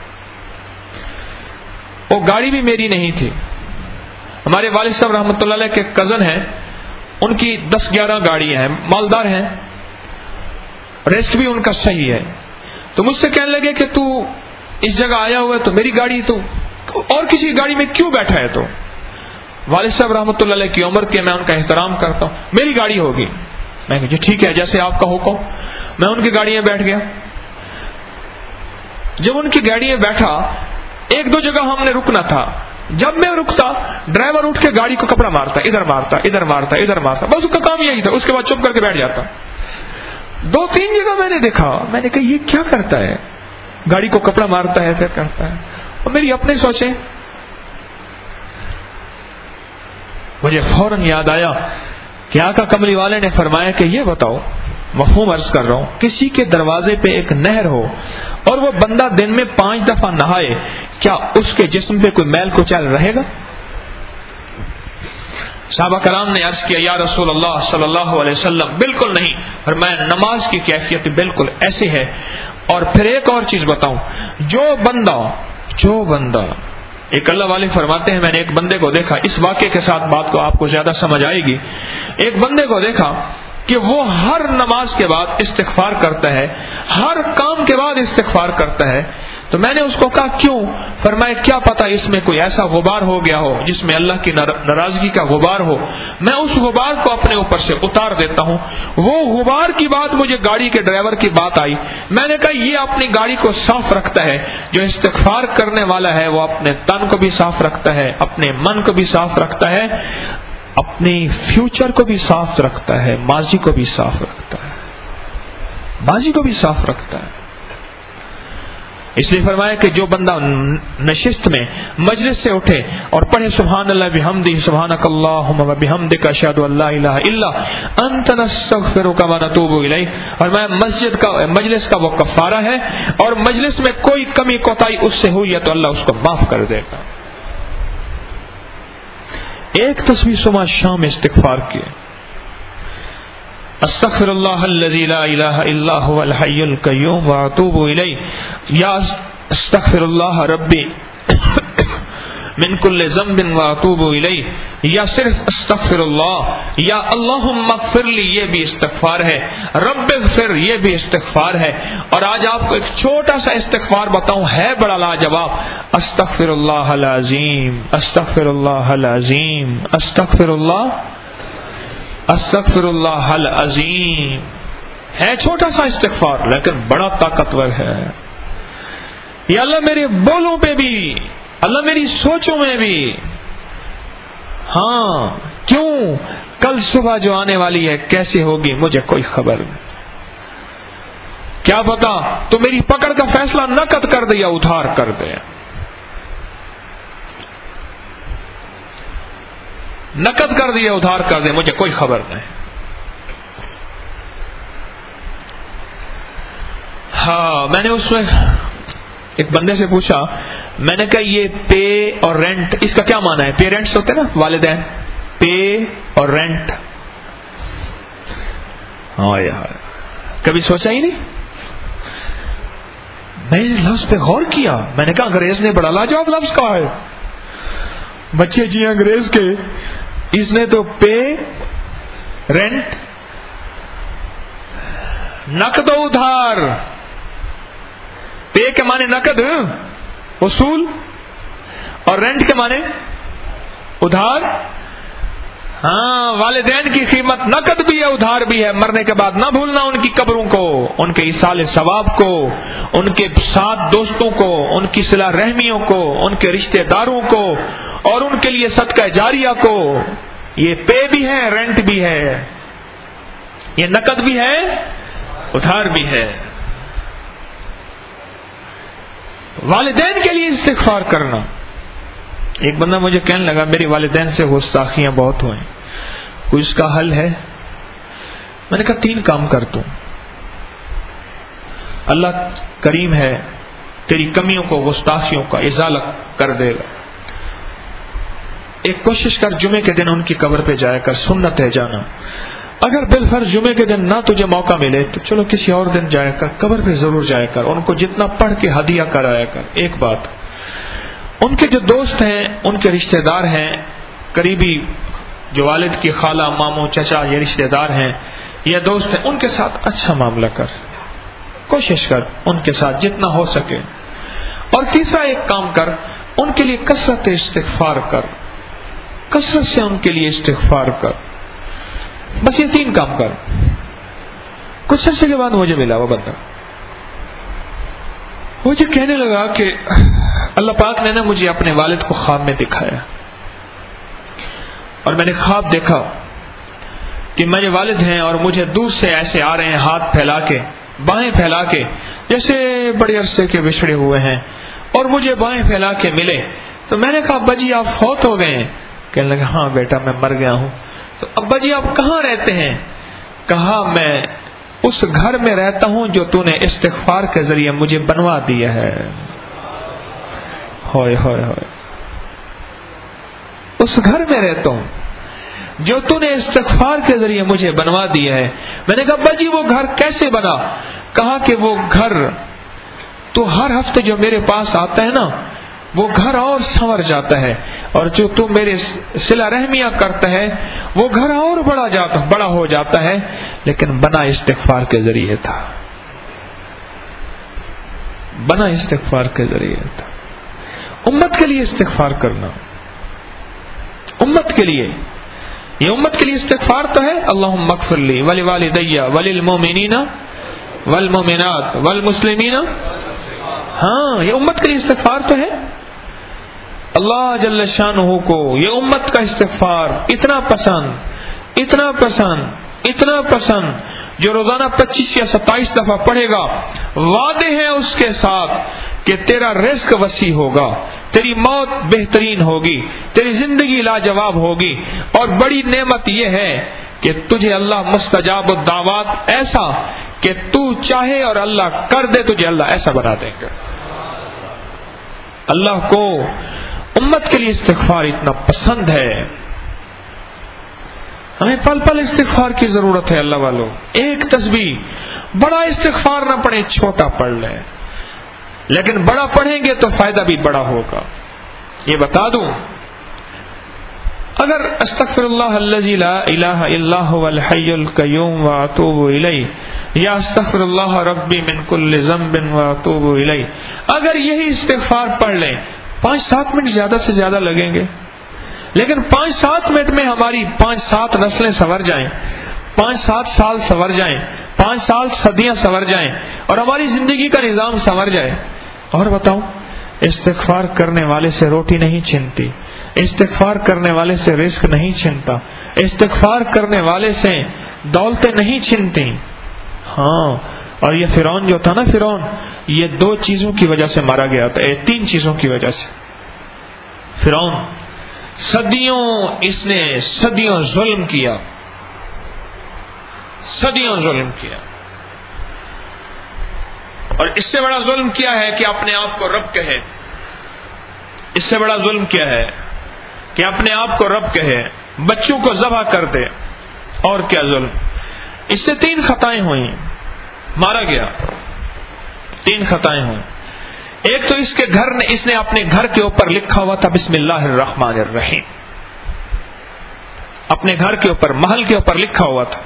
وہ گاڑی بھی میری نہیں تھی، ہمارے والد صاحب رحمۃ اللہ علیہ کے کزن ہیں، ان کی دس گیارہ گاڑیاں ہیں، مالدار ہیں، ریسٹ بھی ان کا صحیح ہے. تو مجھ سے کہنے لگے کہ تو اس جگہ آیا ہوا ہے تو میری گاڑی تو اور کسی گاڑی میں کیوں بیٹھا ہے؟ تو والد صاحب رحمۃ اللہ علیہ کی عمر کے میں ان کا احترام کرتا ہوں، میری گاڑی ہوگی. میں کہا جی ٹھیک ہے جیسے آپ کا حکم. میں ان کی گاڑی میں بیٹھ گیا. جب ان کی گاڑی میں بیٹھا ایک دو جگہ ہم نے رکنا تھا، جب میں رکتا ڈرائیور اٹھ کے گاڑی کو کپڑا مارتا، ادھر مارتا ادھر مارتا ادھر مارتا، بس اس کا کام یہی تھا. اس کے بعد چپ کر کے بیٹھ جاتا. دو تین جگہ میں نے دیکھا، میں نے کہا یہ کیا کرتا ہے، گاڑی کو کپڑا مارتا ہے پھر کرتا ہے. اور میری اپنے سوچیں، مجھے فوراً یاد آیا کہ آقا کملی والے نے فرمایا کہ یہ بتاؤ، مفہوم عرض کر رہا ہوں، کسی کے دروازے پہ ایک نہر ہو اور وہ بندہ دن میں پانچ دفعہ نہائے، کیا اس کے جسم پہ کوئی میل کچیل رہے گا؟ صحابہ کرام نے عرض کیا یا رسول اللہ صلی اللہ علیہ وسلم بالکل نہیں. فرمایا نماز کی کیفیت بالکل ایسے ہے. اور پھر ایک اور چیز بتاؤں، جو بندہ جو بندہ ایک اللہ والے فرماتے ہیں میں نے ایک بندے کو دیکھا، اس واقعے کے ساتھ بات کو آپ کو زیادہ سمجھ آئے گی. ایک بندے کو دیکھا کہ وہ ہر نماز کے بعد استغفار کرتا ہے، ہر کام کے بعد استغفار کرتا ہے. تو میں نے اس کو کہا کیوں؟ فرمایا کیا پتا اس میں کوئی ایسا غبار ہو گیا ہو جس میں اللہ کی ناراضگی کا غبار ہو، میں اس غبار کو اپنے اوپر سے اتار دیتا ہوں. وہ غبار کی بات مجھے گاڑی کے ڈرائیور کی بات آئی. میں نے کہا یہ اپنی گاڑی کو صاف رکھتا ہے. جو استغفار کرنے والا ہے وہ اپنے تن کو بھی صاف رکھتا ہے، اپنے من کو بھی صاف رکھتا ہے، اپنی فیوچر کو بھی صاف رکھتا ہے، ماضی کو بھی صاف رکھتا ہے، ماضی کو بھی صاف رکھتا ہے. اس لیے فرمایا کہ جو بندہ نشست میں مجلس سے اٹھے اور پڑھے سبحان اللہ بحمدہ سبحانک اللہم وبحمدک اشہد ان لا الہ الا انت نستغفرک ونتوب الیک، فرمایا مسجد کا مجلس کا وہ کفارہ ہے، اور مجلس میں کوئی کمی کوتاہی اس سے ہوئی ہے تو اللہ اس کو معاف کر دے گا. ایک تسبیح صبح شام استغفار کیے، استغفر اللہ الذی لا الہ الا هو الحی القیوم واتوب الیہ، یا استغفر اللہ ربی من کل ذنب واتوب الیہ، یا صرف استغفر اللہ، یا اللہم اغفر لی یہ بھی استغفار ہے، رب اغفر یہ بھی استغفار ہے. اور آج آپ کو ایک چھوٹا سا استغفار بتاؤں، ہے بڑا لاجواب، استغفر اللہ العظیم استغفر اللہ العظیم استغفر اللہ استغفر اللہ العظیم. ہے چھوٹا سا استغفار لیکن بڑا طاقتور ہے. یا اللہ میرے بولوں پہ بھی، اللہ میری سوچوں میں بھی. ہاں کیوں؟ کل صبح جو آنے والی ہے کیسے ہوگی مجھے کوئی خبر نہیں. کیا پتا تو میری پکڑ کا فیصلہ نقد کر دے یا ادھار کر دے، نقد کر دیا ادھار کر دے، مجھے کوئی خبر نہیں. ہاں میں نے اس میں ایک بندے سے پوچھا، میں نے کہا یہ پے اور رینٹ اس کا کیا معنی ہے؟ پیرنٹس ہوتے نا والدین، پے اور رینٹ. ہاں یار کبھی سوچا ہی نہیں. میں نے لفظ پہ غور کیا، میں نے کہا انگریز نے بڑا لاجواب لفظ کہا ہے. بچے جی انگریز کے، اس نے تو پے رینٹ نقد و ادھار، پے کے معنی نقد وصول اور رینٹ کے معنی ادھار. ہاں والدین کی قیمت نقد بھی ہے ادھار بھی ہے. مرنے کے بعد نہ بھولنا ان کی قبروں کو، ان کے ایصال ثواب کو، ان کے ساتھ دوستوں کو، ان کی صلہ رحمیوں کو، ان کے رشتہ داروں کو، اور ان کے لیے صدقہ جاریہ کو. یہ پے بھی ہے، رینٹ بھی ہے، یہ نقد بھی ہے، ادھار بھی ہے. والدین کے لیے استغفار کرنا. ایک بندہ مجھے کہنے لگا میری والدین سے گستاخیاں بہت ہوئیں، کوئی اس کا حل ہے؟ میں نے کہا تین کام کر تو، اللہ کریم ہے، تیری کمیوں کو گستاخیوں کا ازالہ کر دے گا. ایک کوشش کر جمعے کے دن ان کی قبر پہ جایا کر، سنت ہے جانا. اگر بالفرض جمعے کے دن نہ تجھے موقع ملے تو چلو کسی اور دن جایا کر، قبر پہ ضرور جایا کر، ان کو جتنا پڑھ کے ہدیہ کرایا کر. ایک بات، ان کے جو دوست ہیں، ان کے رشتہ دار ہیں قریبی، جو والد کی خالہ، ماموں، چچا، یہ رشتہ دار ہیں، یہ دوست ہیں، ان کے ساتھ اچھا معاملہ کر، کوشش کر ان کے ساتھ جتنا ہو سکے. اور تیسرا ایک کام کر، ان کے لیے کثرت استغفار کر، کثرت سے ان کے لیے استغفار کر. بس یہ تین کام کر. کچھ عرصے کے بعد مجھے ملا وہ بندہ، مجھے کہنے لگا کہ اللہ پاک نے نا مجھے اپنے والد کو خواب میں دکھایا، اور میں نے خواب دیکھا کہ میرے والد ہیں اور مجھے دور سے ایسے آ رہے ہیں، ہاتھ پھیلا کے، بائیں پھیلا کے، جیسے بڑے عرصے کے بچھڑے ہوئے ہیں، اور مجھے بائیں پھیلا کے ملے. تو میں نے کہا ابا جی آپ فوت ہو گئے ہیں؟ کہنے لگا ہاں بیٹا میں مر گیا ہوں. تو ابا جی آپ کہاں رہتے ہیں؟ کہا میں اس گھر میں رہتا ہوں جو تو نے استغفار کے ذریعے مجھے بنوا دیا ہے. ہوئے ہوئے ہوئے اس گھر میں رہتا ہوں جو تو نے استغفار کے ذریعے مجھے بنوا دیا ہے. میں نے کہا ابا جی وہ گھر کیسے بنا؟ کہا کہ وہ گھر تو ہر ہفتے جو میرے پاس آتا ہے نا وہ گھر اور سنور جاتا ہے، اور جو تو میرے صلہ رحمیاں کرتا ہے وہ گھر اور بڑا جاتا بڑا ہو جاتا ہے، لیکن بنا استغفار کے ذریعے تھا، بنا استغفار کے ذریعے تھا. امت کے لیے استغفار کرنا، امت کے لیے، یہ امت کے لیے استغفار تو ہے. اللہم اغفر لی ولوالدی وللمؤمنین والمؤمنات والمسلمین. ہاں یہ امت کے لیے استغفار تو ہے. اللہ جل شانہ کو یہ امت کا استغفار اتنا پسند، اتنا پسند، اتنا پسند، جو روزانہ پچیس یا ستائیس دفعہ پڑھے گا. وعدے ہیں اس کے ساتھ کہ تیرا رزق وسیع ہوگا، تیری موت بہترین ہوگی، تیری زندگی لاجواب ہوگی، اور بڑی نعمت یہ ہے کہ تجھے اللہ مستجاب الدعوات ایسا کہ تو چاہے اور اللہ کر دے تجھے اللہ ایسا بنا دیں گے. اللہ کو امت کے لیے استغفار اتنا پسند ہے. ہمیں پل پل استغفار کی ضرورت ہے اللہ والوں. ایک تسبیح، بڑا استغفار نہ پڑھیں، چھوٹا پڑھ لیں، لیکن بڑا پڑھیں گے تو فائدہ بھی بڑا ہوگا. یہ بتا دوں، اگر استغفر اللہ الذی لا الہ الا هو الحی القیوم واتوب الیہ، یا استغفر اللہ ربی من کل ذنب واتوب الیہ، اگر یہی استغفار پڑھ لیں، پانچ سات منٹ زیادہ سے زیادہ لگیں گے، لیکن پانچ سات منٹ میں ہماری پانچ سات نسلیں سنور جائیں، پانچ سات سال سنور جائیں، پانچ سال صدیاں سنور جائیں، اور ہماری زندگی کا نظام سنور جائے. اور بتاؤ، استغفار کرنے والے سے روٹی نہیں چھنتی، استغفار کرنے والے سے رزق نہیں چھنتا، استغفار کرنے والے سے دولتیں نہیں چھنتی. ہاں، اور یہ فرعون جو تھا نا، فرعون یہ دو چیزوں کی وجہ سے مارا گیا تھا، تین چیزوں کی وجہ سے. فرعون صدیوں اس نے صدیوں ظلم کیا، صدیوں ظلم کیا، اور اس سے بڑا ظلم کیا ہے کہ اپنے آپ کو رب کہے. اس سے بڑا ظلم کیا ہے کہ اپنے آپ کو رب کہے، بچوں کو ذبح کر دے. اور کیا ظلم؟ اس سے تین خطائیں ہوئیں، مارا گیا، تین خطائیں ہوئیں. ایک تو اس کے گھر نے اس نے اپنے گھر کے اوپر لکھا ہوا تھا بسم اللہ الرحمن الرحیم، اپنے گھر کے اوپر، محل کے اوپر لکھا ہوا تھا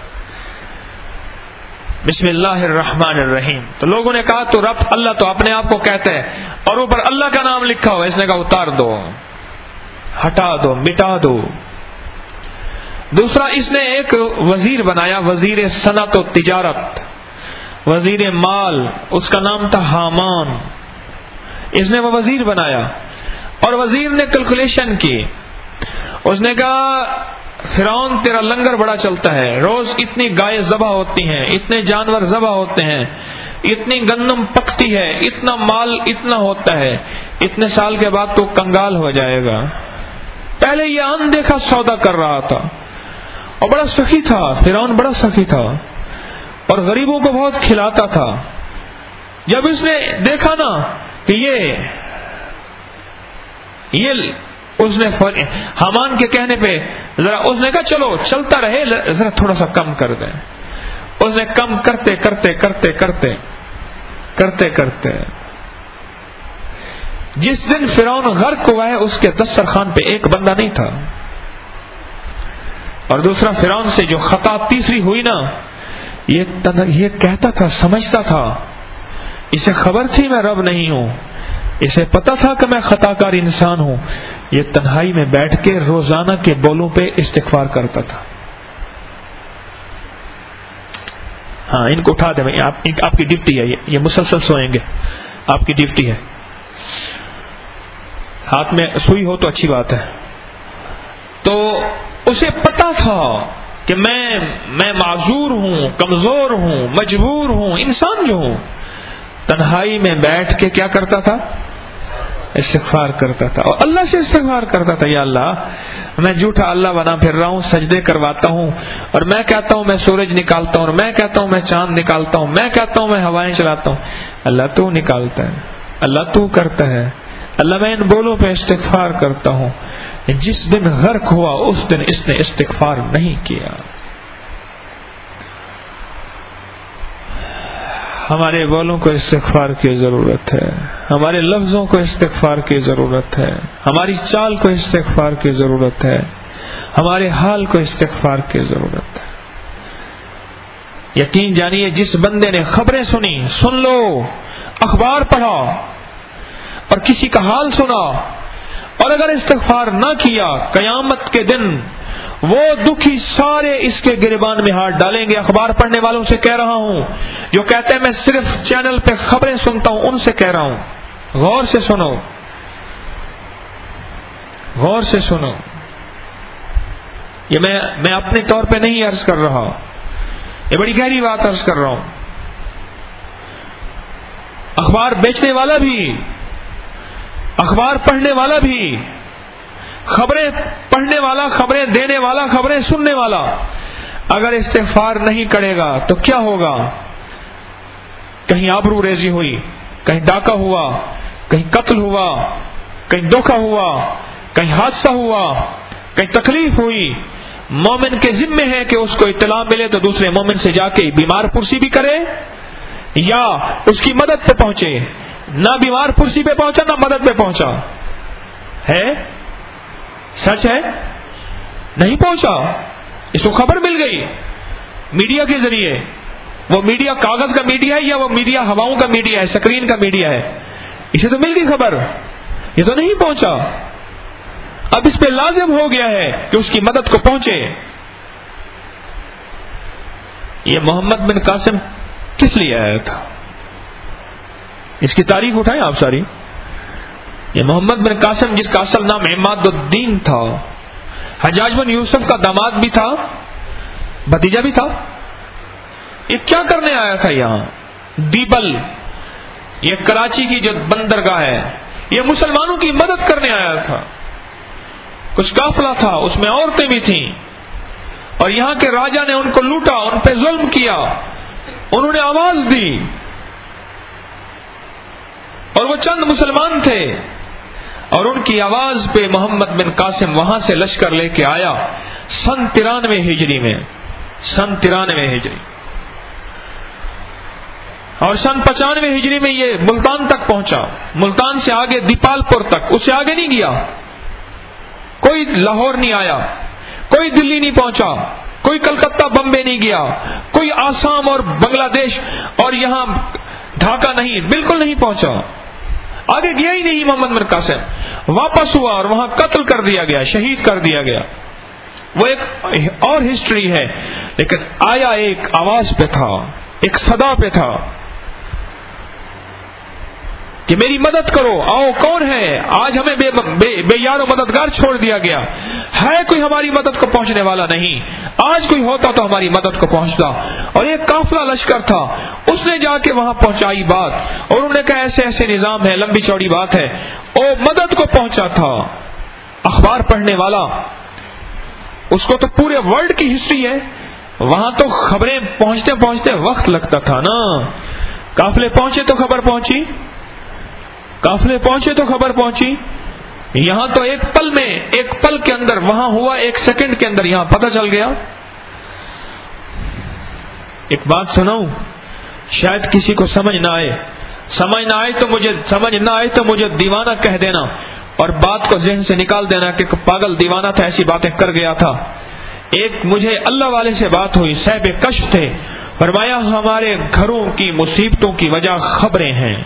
بسم اللہ الرحمن الرحیم. تو لوگوں نے کہا تو رب اللہ تو اپنے آپ کو کہتا ہے اور اوپر اللہ کا نام لکھا ہوا ہے. اس نے کہا اتار دو، ہٹا دو، مٹا دو. دوسرا، اس نے ایک وزیر بنایا، وزیر صنعت و تجارت، وزیر مال، اس کا نام تھا حامان. اس نے وہ وزیر بنایا، اور وزیر نے کیلکولیشن کی. اس نے کہا فرعون تیرا لنگر بڑا چلتا ہے، روز اتنی گائے ذبح ہوتی ہیں، اتنے جانور ذبح ہوتے ہیں، اتنی گندم پکتی ہے، اتنا مال اتنا ہوتا ہے، اتنے سال کے بعد تو کنگال ہو جائے گا. پہلے یہ اندیکھا سودا کر رہا تھا، اور بڑا سخی تھا فرعون، بڑا سخی تھا، اور غریبوں کو بہت کھلاتا تھا. جب اس نے دیکھا نا کہ یہ یہ اس نے حامان کے کہنے پہ ذرا اس نے کہا چلو چلتا رہے، ذرا تھوڑا سا کم کر دیں. اس نے کم کرتے کرتے کرتے کرتے کرتے کرتے جس دن فرعون غرق ہوا ہے اس کے دسترخوان پہ ایک بندہ نہیں تھا. اور دوسرا، فرعون سے جو خطا تیسری ہوئی نا، یہ یہ کہتا تھا، سمجھتا تھا، اسے خبر تھی میں رب نہیں ہوں، اسے پتا تھا کہ میں خطا کار انسان ہوں. یہ تنہائی میں بیٹھ کے روزانہ کے بولوں پہ استغفار کرتا تھا. ہاں ان کو اٹھا دیں، آپ, آپ کی ڈپٹی ہے، یہ مسلسل سوئیں گے. آپ کی ڈیوٹی ہے. ہاتھ میں سوئی ہو تو اچھی بات ہے. تو اسے پتا تھا کہ میں میں معذور ہوں، کمزور ہوں، مجبور ہوں، انسان جو ہوں. تنہائی میں بیٹھ کے کیا کرتا تھا؟ استغفار کرتا تھا، اور اللہ سے استغفار کرتا تھا، یا اللہ میں جھوٹا اللہ بنا پھر رہا ہوں، سجدے کرواتا ہوں، اور میں کہتا ہوں میں سورج نکالتا ہوں، اور میں کہتا ہوں میں چاند نکالتا ہوں، میں کہتا ہوں میں ہوائیں چلاتا ہوں. اللہ تو نکالتا ہے، اللہ تو کرتا ہے. اللہ میں ان بولوں پہ استغفار کرتا ہوں. جس دن غرق ہوا اس دن اس نے استغفار نہیں کیا. ہمارے بولوں کو استغفار کی ضرورت ہے، ہمارے لفظوں کو استغفار کی ضرورت ہے، ہماری چال کو استغفار کی ضرورت ہے، ہمارے حال کو استغفار کی ضرورت ہے. یقین جانیے جس بندے نے خبریں سنی، سن لو، اخبار پڑھا اور کسی کا حال سنا اور اگر استغفار نہ کیا، قیامت کے دن وہ دکھی سارے اس کے گریبان میں ہاتھ ڈالیں گے. اخبار پڑھنے والوں سے کہہ رہا ہوں، جو کہتے ہیں میں صرف چینل پہ خبریں سنتا ہوں، ان سے کہہ رہا ہوں غور سے سنو، غور سے سنو. یہ میں میں اپنے طور پہ نہیں عرض کر رہا، یہ بڑی گہری بات عرض کر رہا ہوں. اخبار بیچنے والا بھی، اخبار پڑھنے والا بھی، خبریں پڑھنے والا، خبریں دینے والا، خبریں سننے والا اگر استغفار نہیں کرے گا تو کیا ہوگا؟ کہیں آبرو ریزی ہوئی، کہیں ڈاکہ ہوا، کہیں قتل ہوا، کہیں دھوکہ ہوا، کہیں حادثہ ہوا، کہیں تکلیف ہوئی. مومن کے ذمے ہے کہ اس کو اطلاع ملے تو دوسرے مومن سے جا کے بیمار پرسی بھی کرے یا اس کی مدد پہ پہنچے. نہ بیمار پرسی پہ پہنچا نہ مدد پہ پہنچا ہے، سچ ہے، نہیں پہنچا. اس کو خبر مل گئی میڈیا کے ذریعے. وہ میڈیا کاغذ کا میڈیا ہے یا وہ میڈیا ہواؤں کا میڈیا ہے، سکرین کا میڈیا ہے؟ اسے تو مل گئی خبر، یہ تو نہیں پہنچا. اب اس پہ لازم ہو گیا ہے کہ اس کی مدد کو پہنچے. یہ محمد بن قاسم کس لیے آیا تھا؟ اس کی تاریخ اٹھائیں آپ ساری. یہ محمد بن قاسم جس کا اصل نام عماد الدین تھا، حجاج بن یوسف کا داماد بھی تھا، بھتیجا بھی تھا. یہ کیا کرنے آیا تھا یہاں؟ دیبل، یہ کراچی کی جو بندرگاہ ہے، یہ مسلمانوں کی مدد کرنے آیا تھا. کچھ قافلہ تھا، اس میں عورتیں بھی تھیں، اور یہاں کے راجا نے ان کو لوٹا، ان پہ ظلم کیا. انہوں نے آواز دی اور وہ چند مسلمان تھے، اور ان کی آواز پہ محمد بن قاسم وہاں سے لشکر لے کے آیا سن ترانوے ہجری میں، سن ترانوے ہجری اور سن پچانوے ہجری میں یہ ملتان تک پہنچا. ملتان سے آگے دیپال پور تک، اس سے آگے نہیں گیا. کوئی لاہور نہیں آیا، کوئی دلی نہیں پہنچا، کوئی کلکتہ بمبے نہیں گیا، کوئی آسام اور بنگلہ دیش اور یہاں ڈھاکہ نہیں، بالکل نہیں پہنچا. آگے گیا ہی نہیں محمد بن قاسم. واپس ہوا اور وہاں قتل کر دیا گیا، شہید کر دیا گیا. وہ ایک اور ہسٹری ہے، لیکن آیا ایک آواز پہ تھا، ایک صدا پہ تھا کہ میری مدد کرو، آؤ. کون ہے؟ آج ہمیں بے, بے, بے یار و مددگار چھوڑ دیا گیا ہے، کوئی ہماری مدد کو پہنچنے والا نہیں. آج کوئی ہوتا تو ہماری مدد کو پہنچتا. اور ایک قافلہ لشکر تھا، اس نے جا کے وہاں پہنچائی بات، اور انہوں نے کہا ایسے ایسے نظام ہے، لمبی چوڑی بات ہے. وہ مدد کو پہنچا تھا. اخبار پڑھنے والا، اس کو تو پورے ورلڈ کی ہسٹری ہے، وہاں تو خبریں پہنچتے پہنچتے وقت لگتا تھا نا. قافلے پہنچے تو خبر پہنچی، قافلے پہنچے تو خبر پہنچی. یہاں تو ایک پل میں، ایک پل کے اندر وہاں ہوا، ایک سیکنڈ کے اندر یہاں پتہ چل گیا. ایک بات سناؤں، شاید کسی کو سمجھ نہ آئے، سمجھ نہ آئے تو مجھے سمجھ نہ آئے تو مجھے دیوانہ کہہ دینا اور بات کو ذہن سے نکال دینا کہ پاگل دیوانہ تھا، ایسی باتیں کر گیا تھا. ایک مجھے اللہ والے سے بات ہوئی، صاحب کشف تھے، فرمایا ہمارے گھروں کی مصیبتوں کی وجہ خبریں ہیں.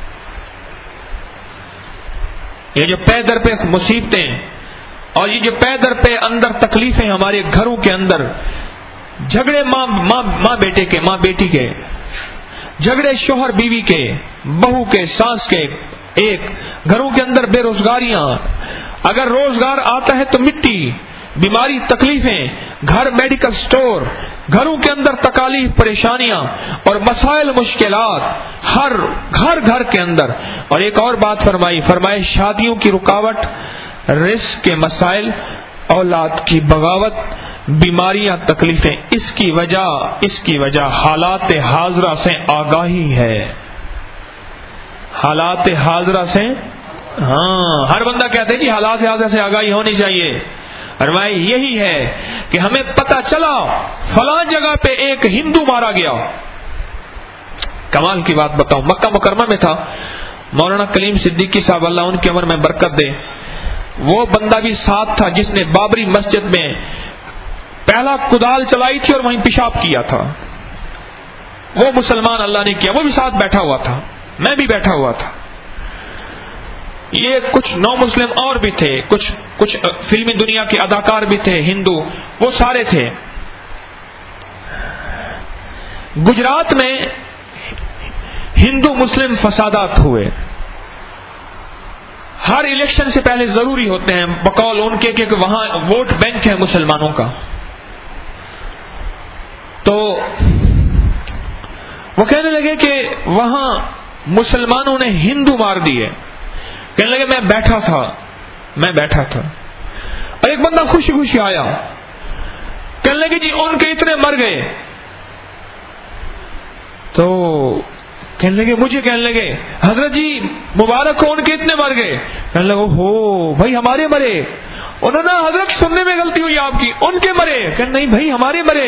یہ جو پے در پہ مصیبتیں اور یہ جو پے در پہ اندر تکلیفیں ہمارے گھروں کے اندر، جھگڑے ماں ماں ماں بیٹے کے، ماں بیٹی کے، جھگڑے شوہر بیوی کے، بہو کے، ساس کے، ایک گھروں کے اندر بے روزگاریاں، اگر روزگار آتا ہے تو مٹی، بیماری، تکلیفیں، گھر میڈیکل سٹور، گھروں کے اندر تکالیف، پریشانیاں اور مسائل، مشکلات ہر گھر گھر کے اندر. اور ایک اور بات فرمائی، فرمائے شادیوں کی رکاوٹ، رزق کے مسائل، اولاد کی بغاوت، بیماریاں، تکلیفیں، اس کی وجہ اس کی وجہ حالات حاضرہ سے آگاہی ہے. حالات حاضرہ سے، ہاں ہر بندہ کہتے ہیں جی حالات حاضرہ سے آگاہی ہونی چاہیے. فرمائے یہی ہے کہ ہمیں پتہ چلا فلاں جگہ پہ ایک ہندو مارا گیا. کمال کی بات بتاؤں، مکہ مکرمہ میں تھا، مولانا کلیم صدیقی صاحب اللہ ان کی عمر میں برکت دے، وہ بندہ بھی ساتھ تھا جس نے بابری مسجد میں پہلا کدال چلائی تھی اور وہیں پیشاب کیا تھا. وہ مسلمان اللہ نے کیا، وہ بھی ساتھ بیٹھا ہوا تھا، میں بھی بیٹھا ہوا تھا. یہ کچھ نو مسلم اور بھی تھے، کچھ کچھ فلمی دنیا کے اداکار بھی تھے ہندو، وہ سارے تھے. گجرات میں ہندو مسلم فسادات ہوئے، ہر الیکشن سے پہلے ضروری ہوتے ہیں بقول ان کے کہ وہاں ووٹ بینک ہے مسلمانوں کا. تو وہ کہنے لگے کہ وہاں مسلمانوں نے ہندو مار دیے. کہنے لگے میں بیٹھا تھا میں بیٹھا تھا اور ایک بندہ خوشی خوشی آیا، کہنے لگے جی ان کے اتنے مر گئے. تو کہنے لگے مجھے کہنے لگے حضرت جی مبارک ہو ان کے اتنے مر گئے. کہنے لگے ہو بھائی ہمارے مرے. انہوں نے حضرت سننے میں غلطی ہوئی آپ کی، ان کے مرے. کہنے نہیں بھائی ہمارے مرے.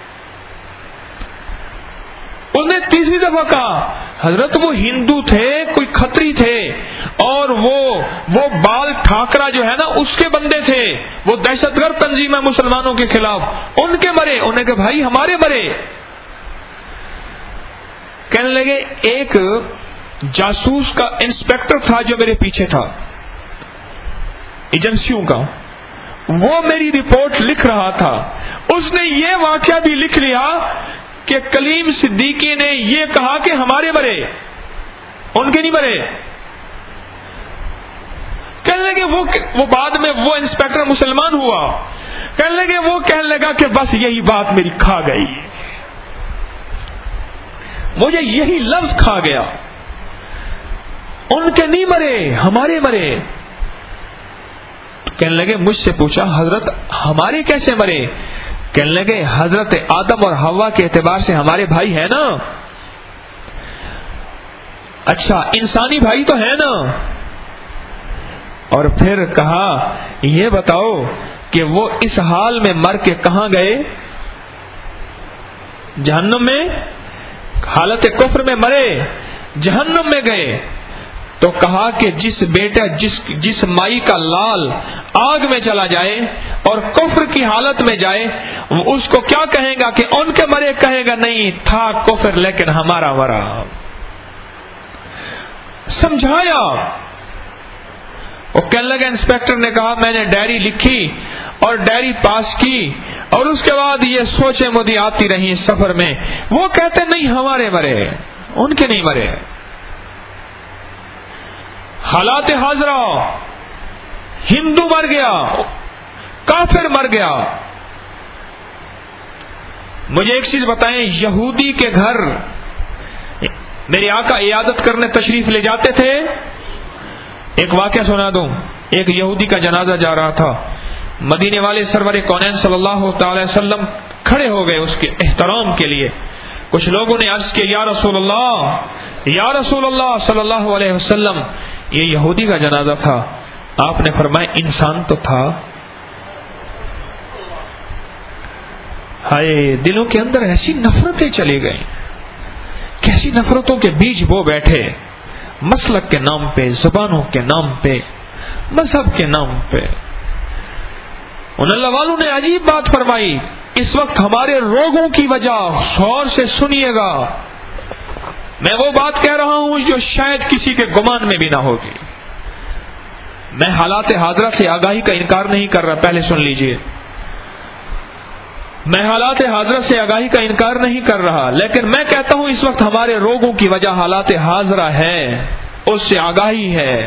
اس نے تیسری دفعہ کہا حضرت وہ ہندو تھے، کوئی کھتری تھے، اور وہ وہ بال ٹھاکرا جو ہے نا اس کے بندے تھے، وہ دہشت گرد تنظیم ہے مسلمانوں کے خلاف، ان کے مرے. انہوں نے کہا بھائی ہمارے مرے. کہنے لگے ایک جاسوس کا انسپیکٹر تھا جو میرے پیچھے تھا ایجنسیوں کا، وہ میری رپورٹ لکھ رہا تھا. اس نے یہ واقعہ بھی لکھ لیا کہ کلیم صدیقی نے یہ کہا کہ ہمارے مرے، ان کے نہیں مرے. کہنے لگے وہ وہ بعد میں وہ انسپیکٹر مسلمان ہوا. کہنے لگے وہ کہنے لگا کہ بس یہی بات میری کھا گئی، مجھے یہی لفظ کھا گیا، ان کے نہیں مرے ہمارے مرے. کہنے لگے مجھ سے پوچھا حضرت ہمارے کیسے مرے؟ کہنے لگے حضرت آدم اور حوا کے اعتبار سے ہمارے بھائی ہیں نا. اچھا انسانی بھائی تو ہے نا. اور پھر کہا یہ بتاؤ کہ وہ اس حال میں مر کے کہاں گئے؟ جہنم میں. حالت کفر میں مرے، جہنم میں گئے. تو کہا کہ جس بیٹا جس جس مائی کا لال آگ میں چلا جائے اور کفر کی حالت میں جائے، اس کو کیا کہیں گا کہ ان کے مرے؟ کہے گا نہیں تھا کفر لیکن ہمارا مرا. سمجھایا. وہ کہنے لگا انسپیکٹر نے کہا میں نے ڈائری لکھی اور ڈائری پاس کی اور اس کے بعد یہ سوچیں مودی آتی رہی سفر میں. وہ کہتے نہیں ہمارے مرے، ان کے نہیں مرے. حالات حاضرہ، ہندو مر گیا، کافر مر گیا. مجھے ایک چیز بتائیں، یہودی کے گھر میرے آقا عیادت کرنے تشریف لے جاتے تھے. ایک واقعہ سنا دوں. ایک یہودی کا جنازہ جا رہا تھا، مدینے والے سرور کونین صلی اللہ تعالی وسلم کھڑے ہو گئے اس کے احترام کے لیے. کچھ لوگوں نے عرض کیا یا رسول اللہ یا رسول اللہ صلی اللہ علیہ وسلم یہ یہودی کا جنازہ تھا. آپ نے فرمایا انسان تو تھا. ہائے دلوں کے اندر ایسی نفرتیں چلی گئیں، کیسی نفرتوں کے بیج بو بیٹھے، مسلک کے نام پہ، زبانوں کے نام پہ، مذہب کے نام پہ. ان اللہ والوں نے عجیب بات فرمائی. اس وقت ہمارے روگوں کی وجہ غور سے سنیے گا، میں وہ بات کہہ رہا ہوں جو شاید کسی کے گمان میں بھی نہ ہوگی. میں حالات حاضرہ سے آگاہی کا انکار نہیں کر رہا، پہلے سن لیجئے. میں حالات حاضرہ سے آگاہی کا انکار نہیں کر رہا، لیکن میں کہتا ہوں اس وقت ہمارے روگوں کی وجہ حالات حاضرہ ہے، اس سے آگاہی ہے،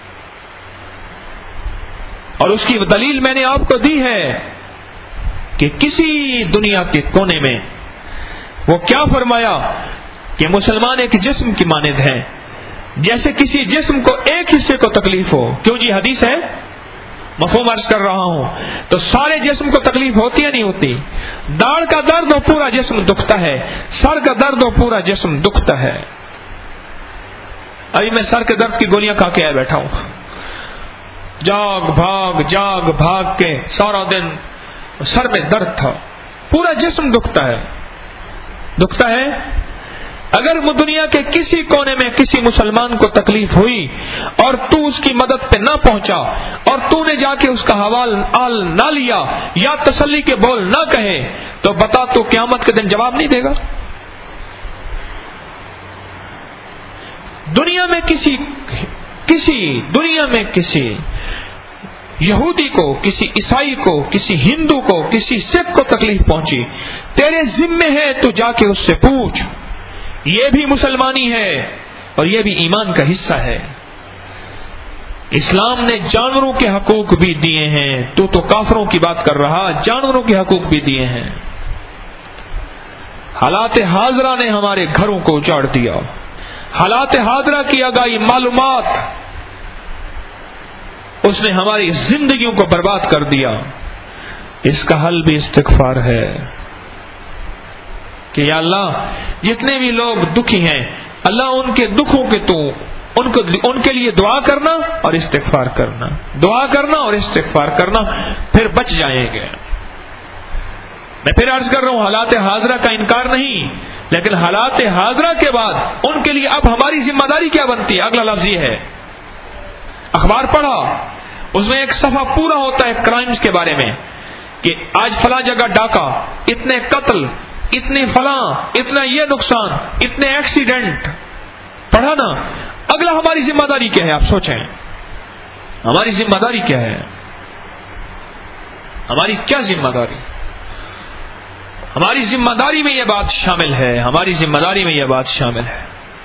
اور اس کی دلیل میں نے آپ کو دی ہے کہ کسی دنیا کے کونے میں وہ کیا فرمایا کہ مسلمان ایک جسم کی مانند ہیں، جیسے کسی جسم کو ایک حصے کو تکلیف ہو، کیوں جی حدیث ہے، مفہوم عرض کر رہا ہوں، تو سارے جسم کو تکلیف ہوتی ہے نہیں ہوتی؟ داڑھ کا درد ہو پورا جسم دکھتا ہے، سر کا درد ہو پورا جسم دکھتا ہے۔ ابھی میں سر کے درد کی گولیاں کھا کے آیا بیٹھا ہوں، جاگ بھاگ جاگ بھاگ کے سارا دن سر میں درد تھا، پورا جسم دکھتا ہے دکھتا ہے اگر وہ دنیا کے کسی کونے میں کسی مسلمان کو تکلیف ہوئی اور تو اس کی مدد پہ نہ پہنچا اور تو نے جا کے اس کا حوال آل نہ لیا یا تسلی کے بول نہ کہے، تو بتا تو قیامت کے دن جواب نہیں دے گا؟ دنیا میں کسی کسی دنیا میں کسی یہودی کو، کسی عیسائی کو، کسی ہندو کو، کسی سکھ کو تکلیف پہنچی، تیرے ذمے ہے تو جا کے اس سے پوچھ، یہ بھی مسلمانی ہے اور یہ بھی ایمان کا حصہ ہے۔ اسلام نے جانوروں کے حقوق بھی دیے ہیں، تو تو کافروں کی بات کر رہا، جانوروں کے حقوق بھی دیے ہیں۔ حالات حاضرہ نے ہمارے گھروں کو اجاڑ دیا، حالات حاضرہ کی آگاہی معلومات اس نے ہماری زندگیوں کو برباد کر دیا۔ اس کا حل بھی استغفار ہے کہ یا اللہ جتنے بھی لوگ دکھی ہیں، اللہ ان کے دکھوں کے تو ان کو ان کے لیے دعا کرنا اور استغفار کرنا، دعا کرنا اور استغفار کرنا، پھر بچ جائیں گے۔ میں پھر عرض کر رہا ہوں، حالات حاضرہ کا انکار نہیں، لیکن حالات حاضرہ کے بعد ان کے لیے اب ہماری ذمہ داری کیا بنتی ہے؟ اگلا لفظ یہ ہے، اخبار پڑھا، اس میں ایک صفحہ پورا ہوتا ہے کرائمز کے بارے میں کہ آج فلاں جگہ ڈاکہ، اتنے قتل، اتنے فلاں، اتنا یہ نقصان، اتنے ایکسیڈنٹ، پڑھا نا؟ اگلا ہماری ذمہ داری کیا ہے؟ آپ سوچیں، ہماری ذمہ داری کیا ہے؟ ہماری کیا ذمہ داری؟ ہماری ذمہ داری میں یہ بات شامل ہے، ہماری ذمہ داری میں یہ بات شامل ہے۔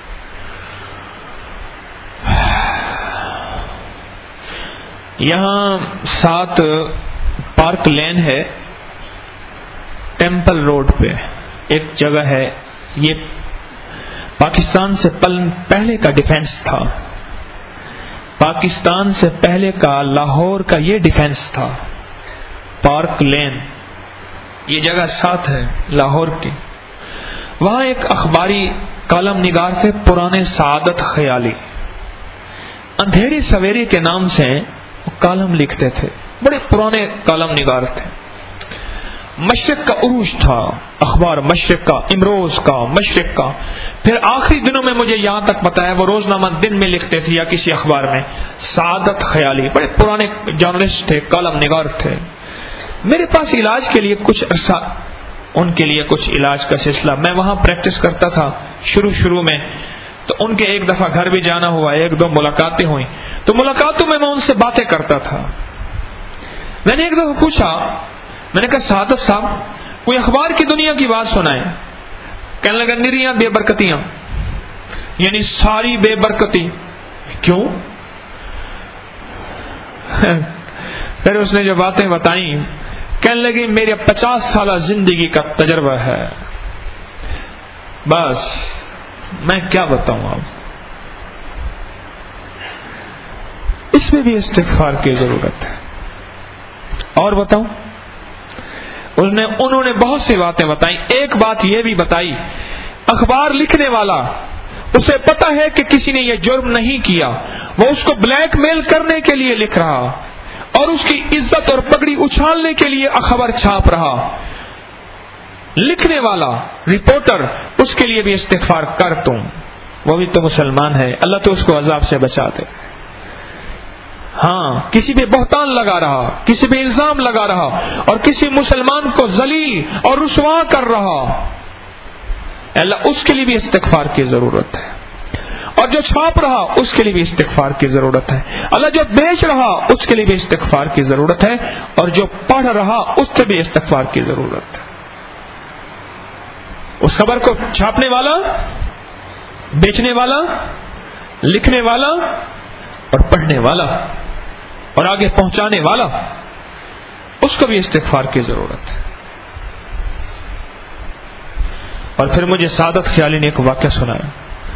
یہاں ساتھ پارک لین ہے، ٹیمپل روڈ پہ ایک جگہ ہے، یہ پاکستان سے پہلے کا ڈیفنس تھا، پاکستان سے پہلے کا لاہور کا یہ ڈیفنس تھا، پارک لین، یہ جگہ ساتھ ہے لاہور کی۔ وہاں ایک اخباری کالم نگار تھے پرانے سعادت خیالی، اندھیرے سویرے کے نام سے وہ کالم لکھتے تھے، بڑے پرانے کالم نگار تھے۔ مشرق کا عروج تھا، اخبار مشرق کا، امروز کا، مشرق کا۔ پھر آخری دنوں میں مجھے یہاں تک پتا ہے وہ روزنامہ دن میں لکھتے تھے یا کسی اخبار میں، سعادت خیالی، بڑے پرانے جرنلسٹ تھے، کالم نگار تھے۔ میرے پاس علاج کے لیے کچھ عرصہ ان کے لیے کچھ علاج کا سلسلہ، میں وہاں پریکٹس کرتا تھا شروع شروع میں، تو ان کے ایک دفعہ گھر بھی جانا ہوا، ایک دو ملاقاتیں ہوئیں، تو ملاقاتوں میں میں ان سے باتیں کرتا تھا۔ میں نے ایک دفعہ پوچھا، میں نے کہا سعادت صاحب کوئی اخبار کی دنیا کی بات سنائیں۔ کہنے لگا نریاں بے برکتیاں، یعنی ساری بے برکتی۔ کیوں؟ پھر اس نے جو باتیں بتائیں، کہنے لگی میرے پچاس سالہ زندگی کا تجربہ ہے، بس میں کیا بتاؤں اب۔ اس میں بھی استغفار کی ضرورت ہے۔ اور بتاؤں، انہوں نے بہت سی باتیں بتائیں۔ ایک بات یہ بھی بتائی، اخبار لکھنے والا اسے پتا ہے کہ کسی نے یہ جرم نہیں کیا، وہ اس کو بلیک میل کرنے کے لیے لکھ رہا اور اس کی عزت اور پگڑی اچھالنے کے لیے خبر چھاپ رہا۔ لکھنے والا، رپورٹر، اس کے لیے بھی استغفار کر، تم وہ بھی تو مسلمان ہے، اللہ تو اس کو عذاب سے بچا دے۔ ہاں، کسی پہ بہتان لگا رہا، کسی پہ الزام لگا رہا اور کسی مسلمان کو ذلیل اور رسوا کر رہا، اللہ اس کے لیے بھی استغفار کی ضرورت ہے۔ اور جو چھاپ رہا اس کے لیے بھی استغفار کی ضرورت ہے، اللہ جو بیچ رہا اس کے لیے بھی استغفار کی ضرورت ہے، اور جو پڑھ رہا اس سے بھی استغفار کی ضرورت ہے۔ اس خبر کو چھاپنے والا، بیچنے والا، لکھنے والا اور پڑھنے والا اور آگے پہنچانے والا، اس کو بھی استغفار کی ضرورت ہے. اور پھر مجھے سعادت خیالی نے ایک واقعہ سنایا.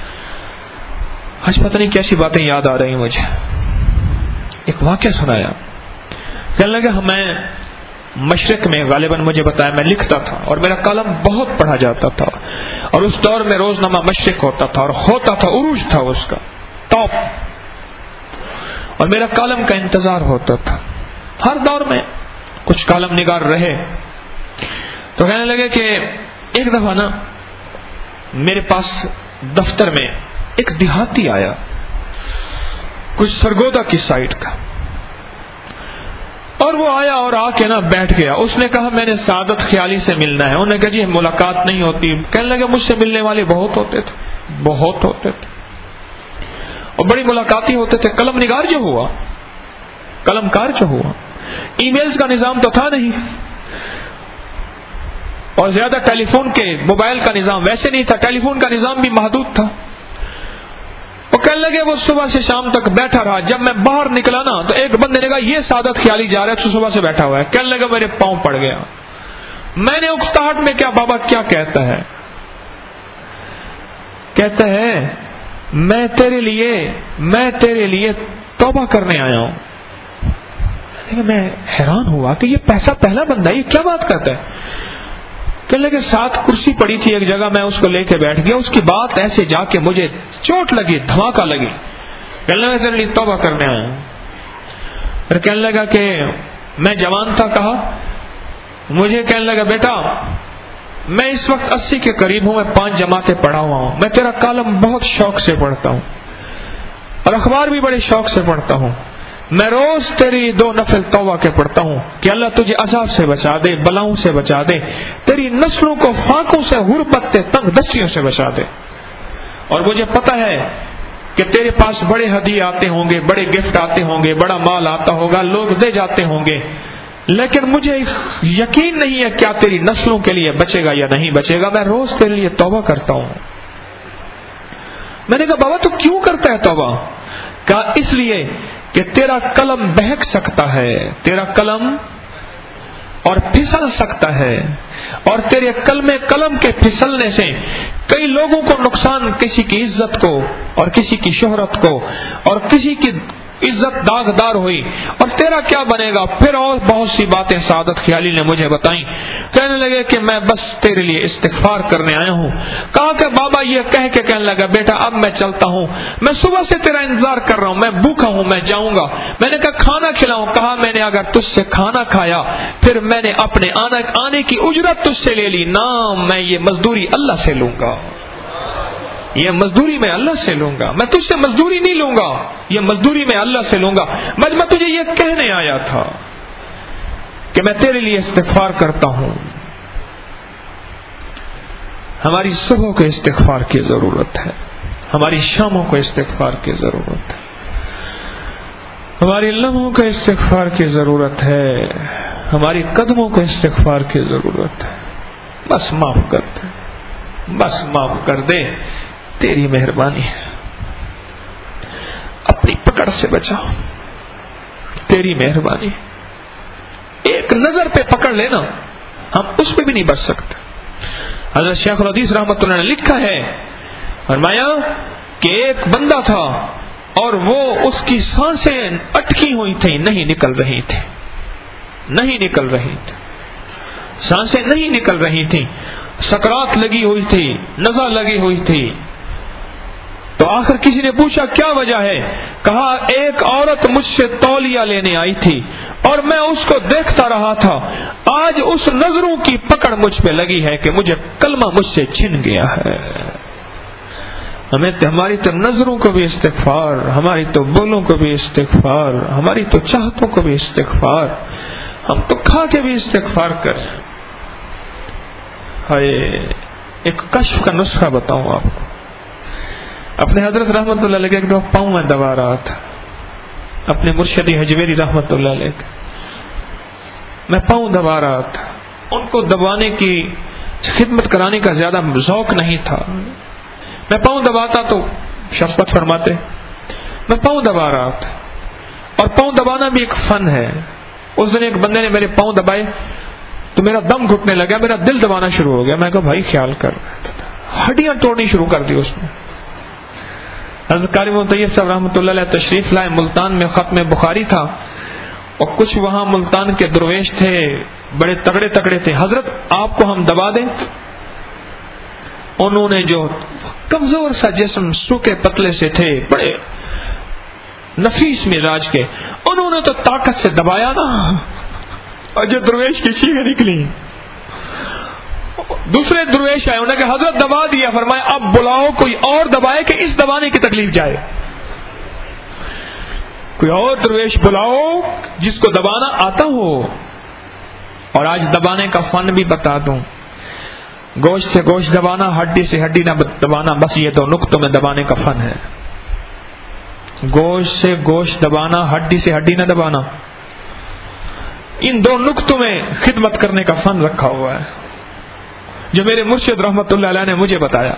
آج پتہ نہیں کیسی باتیں یاد آ رہی ہیں مجھے. ایک واقعہ سنایا، کہنے لگا میں مشرق میں غالباً مجھے بتایا میں لکھتا تھا اور میرا کالم بہت پڑھا جاتا تھا، اور اس دور میں روزنامہ مشرق ہوتا تھا اور ہوتا تھا عروج تھا اس کا ٹاپ، اور میرا کالم کا انتظار ہوتا تھا. ہر دور میں کچھ کالم نگار رہے. تو کہنے لگے کہ ایک دفعہ نا میرے پاس دفتر میں ایک دیہاتی آیا، کچھ سرگودا کی سائٹ کا، اور وہ آیا اور آ کے نا بیٹھ گیا. اس نے کہا میں نے سعادت خیالی سے ملنا ہے. انہوں نے کہا جی ملاقات نہیں ہوتی. کہنے لگے مجھ سے ملنے والے بہت ہوتے تھے، بہت ہوتے تھے اور بڑی ملاقاتی ہوتے تھے. قلم نگار جو ہوا، قلم کار جو ہوا، ای میلز کا نظام تو تھا نہیں، اور زیادہ ٹیلی فون کے موبائل کا نظام ویسے نہیں تھا، ٹیلی فون کا نظام بھی محدود تھا. وہ کہنے لگے وہ صبح سے شام تک بیٹھا رہا. جب میں باہر نکلا نا تو ایک بندے نے کہا یہ سعادت خیالی جا رہا ہے تو صبح سے بیٹھا ہوا ہے. کہنے لگا میرے پاؤں پڑ گیا. میں نے اکتاہٹ میں کیا بابا کیا کہتا ہے؟ کہتا ہے میں تیرے لیے میں تیرے لیے توبہ کرنے آیا ہوں. میں حیران ہوا کہ یہ پیسہ پہلا بندہ یہ کیا بات کرتا ہے. کہنے لگے ساتھ کرسی پڑی تھی ایک جگہ، میں اس کو لے کے بیٹھ گیا. اس کی بات ایسے جا کے مجھے چوٹ لگی، دھماکہ لگی. کہنے لگا تیرے لیے توبہ کرنے آیا ہوں. پھر کہنے لگا کہ میں جوان تھا، کہا مجھے کہنے لگا بیٹا میں اس وقت اسی کے قریب ہوں، میں پانچ جماعتیں پڑھا ہوا ہوں، میں تیرا کالم بہت شوق سے پڑھتا ہوں اور اخبار بھی بڑے شوق سے پڑھتا ہوں. میں روز تیری دو نفل توبہ کے پڑھتا ہوں کہ اللہ تجھے عذاب سے بچا دے، بلاؤں سے بچا دے، تیری نسلوں کو فاقوں سے، غربت سے، تنگ دستیوں سے بچا دے. اور مجھے پتہ ہے کہ تیرے پاس بڑے ہدیے آتے ہوں گے، بڑے گفٹ آتے ہوں گے، بڑا مال آتا ہوگا، لوگ دے جاتے ہوں گے، لیکن مجھے یقین نہیں ہے کیا تیری نسلوں کے لیے بچے گا یا نہیں بچے گا. میں روز تیرے لیے توبہ کرتا ہوں. میں نے کہا بابا تو کیوں کرتا ہے توبہ؟ کہا اس لیے کہ تیرا قلم بہک سکتا ہے، تیرا قلم اور پھسل سکتا ہے، اور تیرے قلم قلم کے پھسلنے سے کئی لوگوں کو نقصان، کسی کی عزت کو اور کسی کی شہرت کو اور کسی کی عزت داغدار ہوئی، اور تیرا کیا بنے گا. پھر اور بہت سی باتیں سعادت خیالی نے مجھے بتائیں. کہنے لگے کہ میں بس تیرے لیے استغفار کرنے آیا ہوں. کہا کہ بابا یہ کہہ کے کہنے لگا بیٹا اب میں چلتا ہوں، میں صبح سے تیرا انتظار کر رہا ہوں، میں بھوکا ہوں، میں جاؤں گا. میں نے کہا کھانا کھلاؤں. کہا میں نے اگر تجھ سے کھانا کھایا پھر میں نے اپنے آنے کی اجرت تجھ سے لے لی، نہ میں یہ مزدوری اللہ سے لوں گا، یہ مزدوری میں اللہ سے لوں گا، میں تجھ سے مزدوری نہیں لوں گا، یہ مزدوری میں اللہ سے لوں گا. میں تجھے یہ کہنے آیا تھا کہ میں تیرے لیے استغفار کرتا ہوں. ہماری صبح کو استغفار کی ضرورت ہے، ہماری شاموں کو استغفار کی ضرورت ہے، ہماری لمحوں کو استغفار کی ضرورت ہے، ہماری قدموں کو استغفار کی ضرورت ہے. بس معاف کر دے، بس معاف کر دے، تیری مہربانی ہے. اپنی پکڑ سے بچا، تیری مہربانی. ایک نظر پہ پکڑ لینا، ہم اس پہ بھی نہیں بچ سکتے. حضرت شیخ الحدیث رحمۃ اللہ نے لکھا ہے، فرمایا کہ ایک بندہ تھا اور وہ اس کی سانسیں اٹکی ہوئی تھیں، نہیں نکل رہی تھی، نہیں نکل رہی تھی، سانسیں نہیں نکل رہی تھیں، سکرات لگی ہوئی تھی، نزع لگی ہوئی تھی. تو آخر کسی نے پوچھا کیا وجہ ہے؟ کہا ایک عورت مجھ سے تولیہ لینے آئی تھی اور میں اس کو دیکھتا رہا تھا، آج اس نظروں کی پکڑ مجھ پہ لگی ہے کہ مجھے کلمہ مجھ سے چھن گیا ہے. ہمیں ہماری تو نظروں کو بھی استغفار، ہماری تو بولوں کو بھی استغفار، ہماری تو چاہتوں کو بھی استغفار، ہم تو کھا کے بھی استغفار کریں. ہائے ایک کشف کا نسخہ بتاؤں آپ کو. اپنے حضرت رحمت اللہ علیہ کے پاؤں میں دبا رہا تھا، اپنے مرشدی حجویری رحمت اللہ علیہ میں پاؤں دبا رہا تھا. ان کو دبانے کی خدمت کرانے کا زیادہ ذوق نہیں تھا. میں پاؤں دباتا تو شفقت فرماتے. میں پاؤں دبا رہا تھا, اور پاؤں دبانا بھی ایک فن ہے. اس دن ایک بندے نے میرے پاؤں دبائے تو میرا دم گھٹنے لگا, میرا دل دبانا شروع ہو گیا. میں کہا بھائی خیال کر, ہڈیاں توڑنی شروع کر دی اس نے. حضرت قاری طیب صاحب رحمۃ اللہ علیہ تشریف لائے. ملتان میں ختم بخاری تھا, اور کچھ وہاں ملتان کے درویش تھے, بڑے تگڑے تگڑے تھے. حضرت آپ کو ہم دبا دیں؟ انہوں نے جو کمزور سا جسم, سوکھے پتلے سے تھے, بڑے نفیس مزاج کے, انہوں نے تو طاقت سے دبایا نا, اور جو درویش کی چیخیں نکلی. دوسرے درویش آئے, انہوں نے کہا حضرت دبا دیا. فرمایا اب بلاؤ کوئی اور دبائے کہ اس دبانے کی تکلیف جائے. کوئی اور درویش بلاؤ جس کو دبانا آتا ہو. اور آج دبانے کا فن بھی بتا دوں. گوشت سے گوشت دبانا, ہڈی سے ہڈی نہ دبانا, بس یہ دو نقطوں میں دبانے کا فن ہے. گوشت سے گوشت دبانا, ہڈی سے ہڈی نہ دبانا, ان دو نقطوں میں خدمت کرنے کا فن رکھا ہوا ہے, جو میرے مرشد رحمت اللہ علیہ نے مجھے بتایا.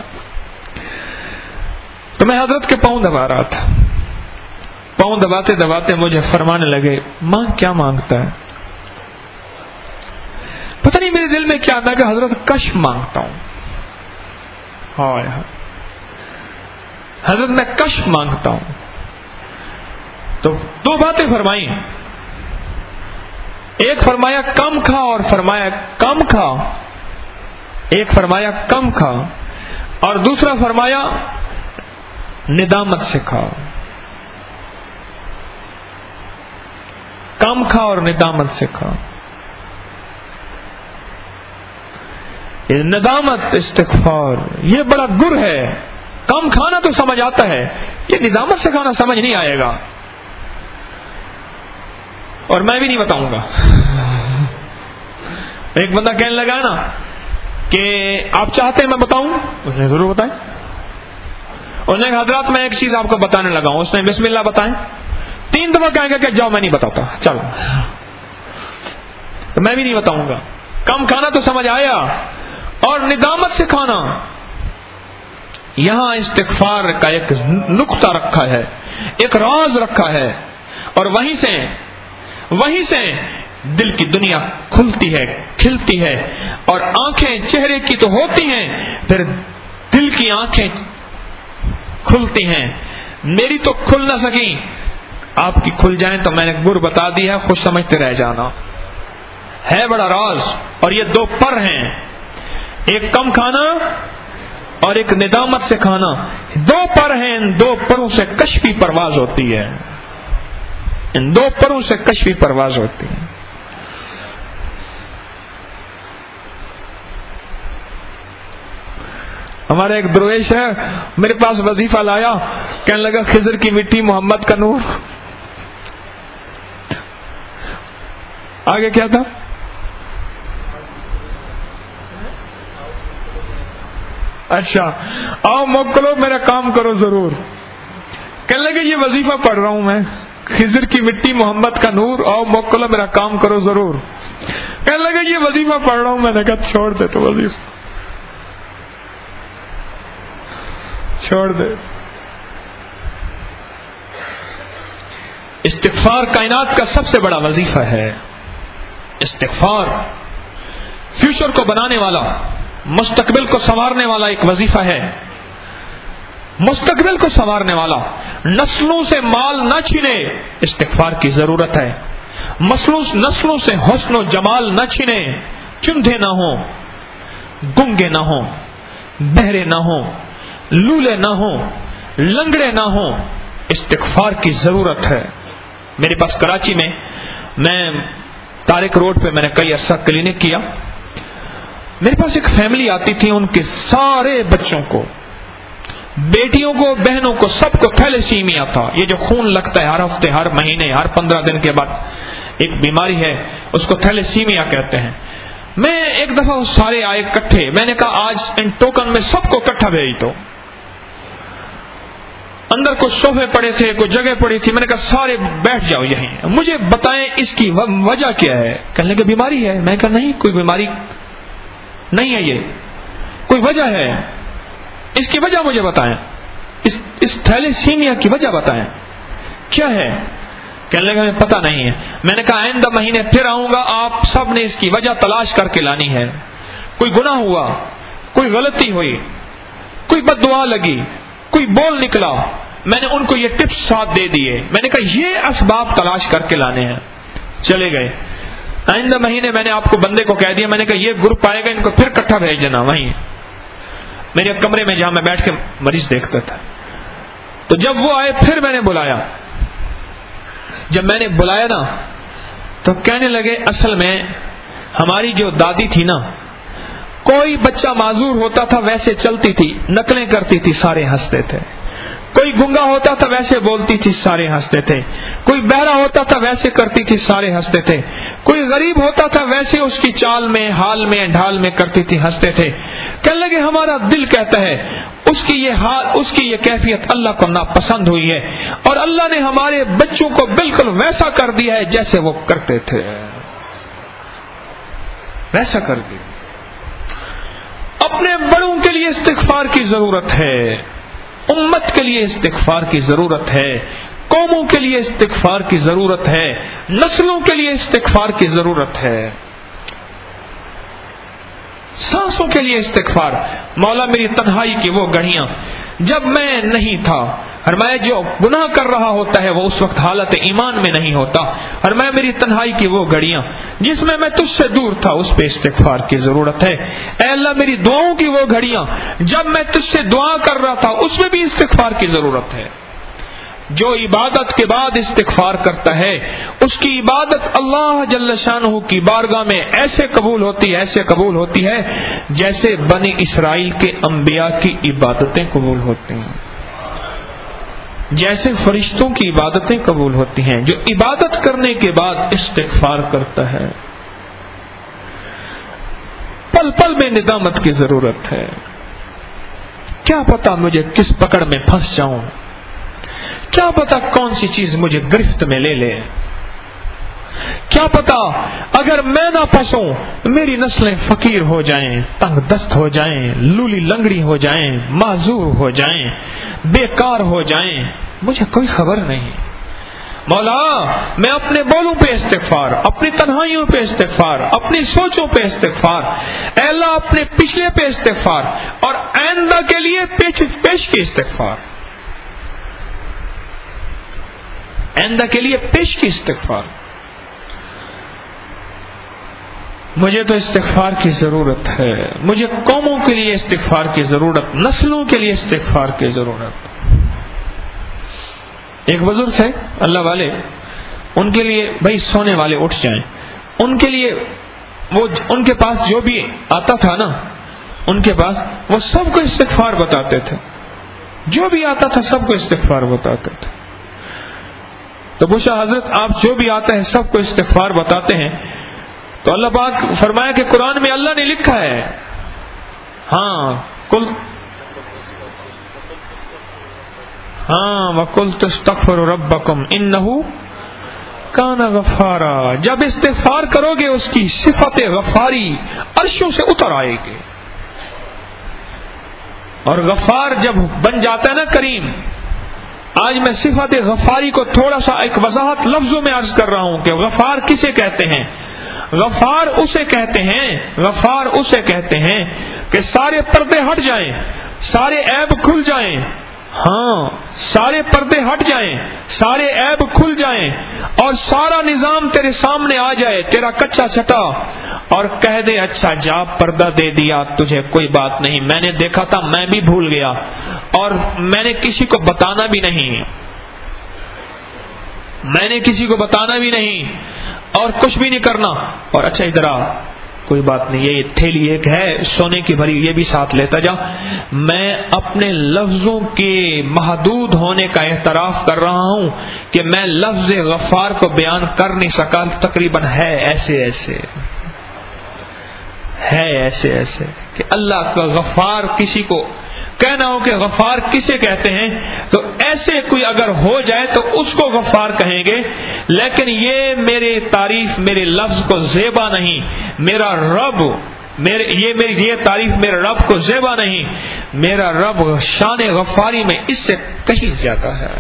تو میں حضرت کے پاؤں دبا رہا تھا. پاؤں دباتے دباتے مجھے فرمانے لگے مانگ کیا مانگتا ہے؟ پتہ نہیں میرے دل میں کیا آتا کہ حضرت کشف مانگتا ہوں. ہائے حضرت میں کشف مانگتا ہوں. تو دو باتیں فرمائی. ایک فرمایا کم کھا, اور فرمایا کم کھا. ایک فرمایا کم کھا, اور دوسرا فرمایا ندامت سے کھا. کم کھا اور ندامت سے کھا. ندامت استغفار یہ بڑا گر ہے. کم کھانا تو سمجھ آتا ہے, یہ ندامت سے کھانا سمجھ نہیں آئے گا, اور میں بھی نہیں بتاؤں گا. ایک بندہ کہنے لگا نا کہ آپ چاہتے ہیں میں بتاؤں؟ اس نے ضرور بتائیں. اس نے کہا حضرات میں ایک چیز آپ کو بتانے لگا ہوں. اس نے بسم اللہ بتائیں. تین دفعہ کہیں گا کہ جاؤ میں نہیں بتاتا, چلو. تو میں بھی نہیں بتاؤں گا. کم کھانا تو سمجھ آیا, اور ندامت سے کھانا, یہاں استغفار کا ایک نقطہ رکھا ہے, ایک راز رکھا ہے, اور وہیں سے وہیں سے دل کی دنیا کھلتی ہے, کھلتی ہے, اور آنکھیں چہرے کی تو ہوتی ہیں, پھر دل کی آنکھیں کھلتی ہیں. میری تو کھل نہ سکی, آپ کی کھل جائیں تو میں نے گر بتا دیا, خوش سمجھتے رہ جانا. ہے بڑا راز, اور یہ دو پر ہیں, ایک کم کھانا اور ایک ندامت سے کھانا. دو پر ہیں, ان دو پروں سے کشفی پرواز ہوتی ہے. ان دو پروں سے کشفی پرواز ہوتی ہے. ہمارا ایک درویش ہے, میرے پاس وظیفہ لایا, کہنے لگا خضر کی مٹی محمد کا نور. آگے کیا تھا؟ اچھا آؤ موکلو میرا کام کرو ضرور. کہنے لگے یہ وظیفہ پڑھ رہا ہوں میں, خضر کی مٹی محمد کا نور, آؤ موکلو میرا کام کرو ضرور. کہنے لگے یہ وظیفہ پڑھ رہا ہوں. میں نے کہا چھوڑ دے تو وظیفہ چھوڑ دے. استغفار کائنات کا سب سے بڑا وظیفہ ہے. استغفار فیوچر کو بنانے والا, مستقبل کو سنوارنے والا ایک وظیفہ ہے. مستقبل کو سنوارنے والا, نسلوں سے مال نہ چھینے, استغفار کی ضرورت ہے. نسلوں سے حسن و جمال نہ چھینے, چندھے نہ ہوں, گنگے نہ ہوں, بہرے نہ ہوں, لولے نہ ہوں, لنگڑے نہ ہوں. استغفار کی ضرورت ہے. میرے پاس کراچی میں, میں طارق روڈ پہ میں نے کئی عرصہ کلینک کیا. میرے پاس ایک فیملی آتی تھی, ان کے سارے بچوں کو, بیٹیوں کو, بہنوں کو, سب کو تھیلیسیمیا تھا. یہ جو خون لگتا ہے ہر ہفتے, ہر مہینے, ہر پندرہ دن کے بعد, ایک بیماری ہے, اس کو تھیلیسیمیا کہتے ہیں. میں ایک دفعہ وہ سارے آئے اکٹھے. میں نے کہا آج ان ٹوکن میں سب کو اکٹھا بھیج دو. اندر کچھ صوفے پڑے تھے, کوئی جگہ پڑی تھی. میں نے کہا سارے بیٹھ جاؤ یہیں, مجھے بتائیں اس کی وجہ کیا ہے. کہنے لگے بیماری ہے. میں نے کہا نہیں کوئی بیماری. نہیں ہے یہ, کوئی وجہ ہے, اس کی وجہ مجھے بتائیں, اس اس تھیلیسیمیا کی وجہ بتائیں کیا ہے. کہنے لگا مجھے پتہ نہیں ہے. میں نے کہا آئندہ مہینے پھر آؤں گا, آپ سب نے اس کی وجہ تلاش کر کے لانی ہے. کوئی گناہ ہوا, کوئی غلطی ہوئی, کوئی بد دعا لگی, کوئی بول نکلا, میں نے ان کو یہ ٹپس ساتھ دے دیے. میں نے کہا یہ اسباب تلاش کر کے لانے ہیں. چلے گئے. آئندہ مہینے میں نے آپ کو بندے کو کہہ دیا, میں نے کہا یہ گروپ آئے گا, ان کو پھر کٹھا بھیج دینا وہیں میرے کمرے میں جہاں میں بیٹھ کے مریض دیکھتا تھا. تو جب وہ آئے پھر میں نے بلایا. جب میں نے بلایا نا تو کہنے لگے اصل میں ہماری جو دادی تھی نا, کوئی بچہ معذور ہوتا تھا ویسے چلتی تھی, نقلیں کرتی تھی, سارے ہنستے تھے. کوئی گنگا ہوتا تھا ویسے بولتی تھی, سارے ہنستے تھے. کوئی بہرا ہوتا تھا ویسے کرتی تھی, سارے ہنستے تھے. کوئی غریب ہوتا تھا ویسے اس کی چال میں, حال میں, ڈھال میں کرتی تھی, ہنستے تھے. کہنے لگے ہمارا دل کہتا ہے اس کی یہ حال, اس کی یہ کیفیت اللہ کو ناپسند ہوئی ہے, اور اللہ نے ہمارے بچوں کو بالکل ویسا کر دیا ہے جیسے وہ کرتے تھے, ویسا کر دیا. اپنے بڑوں کے لیے استغفار کی ضرورت ہے, امت کے لیے استغفار کی ضرورت ہے, قوموں کے لیے استغفار کی ضرورت ہے, نسلوں کے لیے استغفار کی ضرورت ہے, سانسوں کے لیے استغفار. مولا میری تنہائی کی وہ گھڑیاں جب میں نہیں تھا, فرمایا جو گناہ کر رہا ہوتا ہے وہ اس وقت حالت ایمان میں نہیں ہوتا. فرمایا میری تنہائی کی وہ گھڑیاں جس میں میں تجھ سے دور تھا, اس پہ استغفار کی ضرورت ہے. اے اللہ میری دعاؤں کی وہ گھڑیاں جب میں تجھ سے دعا کر رہا تھا, اس میں بھی استغفار کی ضرورت ہے. جو عبادت کے بعد استغفار کرتا ہے اس کی عبادت اللہ جل شانہ کی بارگاہ میں ایسے قبول ہوتی ہے, ایسے قبول ہوتی ہے جیسے بنی اسرائیل کے انبیاء کی عبادتیں قبول ہوتی ہیں, جیسے فرشتوں کی عبادتیں قبول ہوتی ہیں. جو عبادت کرنے کے بعد استغفار کرتا ہے, پل پل میں ندامت کی ضرورت ہے. کیا پتا مجھے کس پکڑ میں پھنس جاؤں, کیا پتا کون سی چیز مجھے گرفت میں لے لے, کیا پتا اگر میں نہ پھنسوں میری نسلیں فقیر ہو جائیں, تنگ دست ہو جائیں, لولی لنگڑی ہو جائیں, معذور ہو جائیں, بیکار ہو جائیں, مجھے کوئی خبر نہیں. مولا میں اپنے بولوں پہ استغفار, اپنی تنہائیوں پہ استغفار, اپنی سوچوں پہ استغفار, اے اللہ اپنے پچھلے پہ استغفار, اور آئندہ کے لیے پیش پیش کی استغفار, آئندہ کے لیے پیش کی استغفار. مجھے تو استغفار کی ضرورت ہے, مجھے قوموں کے لیے استغفار کی ضرورت, نسلوں کے لیے استغفار کی ضرورت. ایک بزرگ سے اللہ والے, ان کے لیے بھائی سونے والے اٹھ جائیں, ان کے لیے وہ ان کے پاس جو بھی آتا تھا نا, ان کے پاس وہ سب کو استغفار بتاتے تھے, جو بھی آتا تھا سب کو استغفار بتاتے تھے. تو پوچھا حضرت آپ جو بھی آتے ہیں سب کو استغفار بتاتے ہیں, تو اللہ پاک فرمایا کہ قرآن میں اللہ نے لکھا ہے, ہاں کل ہاں وَقُلْتُ اسْتَغْفِرُوا رَبَّكُمْ إِنَّهُ كَانَ غَفَّارًا. جب استغفار کرو گے اس کی صفت غفاری عرشوں سے اتر آئے گی, اور غفار جب بن جاتا ہے نا کریم. آج میں صفت غفاری کو تھوڑا سا ایک وضاحت لفظوں میں عرض کر رہا ہوں کہ غفار کسے کہتے ہیں. غفار اسے کہتے ہیں, غفار اسے کہتے ہیں کہ سارے پردے ہٹ جائیں, سارے عیب کھل جائیں, ہاں سارے پردے ہٹ جائیں, سارے عیب کھل جائیں, اور سارا نظام تیرے سامنے آ جائے, تیرا کچا چھٹا, اور کہہ دے اچھا جا پردہ دے دیا تجھے, کوئی بات نہیں, میں نے دیکھا تھا میں بھی بھول گیا, اور میں نے کسی کو بتانا بھی نہیں, میں نے کسی کو بتانا بھی نہیں, اور کچھ بھی نہیں کرنا. اور اچھا ادھر آ, کوئی بات نہیں, یہ تھیلی ایک ہے سونے کی بھری, یہ بھی ساتھ لیتا جا. میں اپنے لفظوں کے محدود ہونے کا اعتراف کر رہا ہوں کہ میں لفظ غفار کو بیان کر نہیں سکا, تقریباً ہے ایسے ایسے ہے ایسے ایسے کہ اللہ کا غفار کسی کو کہنا ہو کہ غفار کسے کہتے ہیں, تو ایسے کوئی اگر ہو جائے تو اس کو غفار کہیں گے. لیکن یہ میرے تعریف, میرے لفظ کو زیبا نہیں, میرا رب میرے یہ میری یہ تعریف میرے رب کو زیبا نہیں، میرا رب شان غفاری میں اس سے کہیں زیادہ ہے،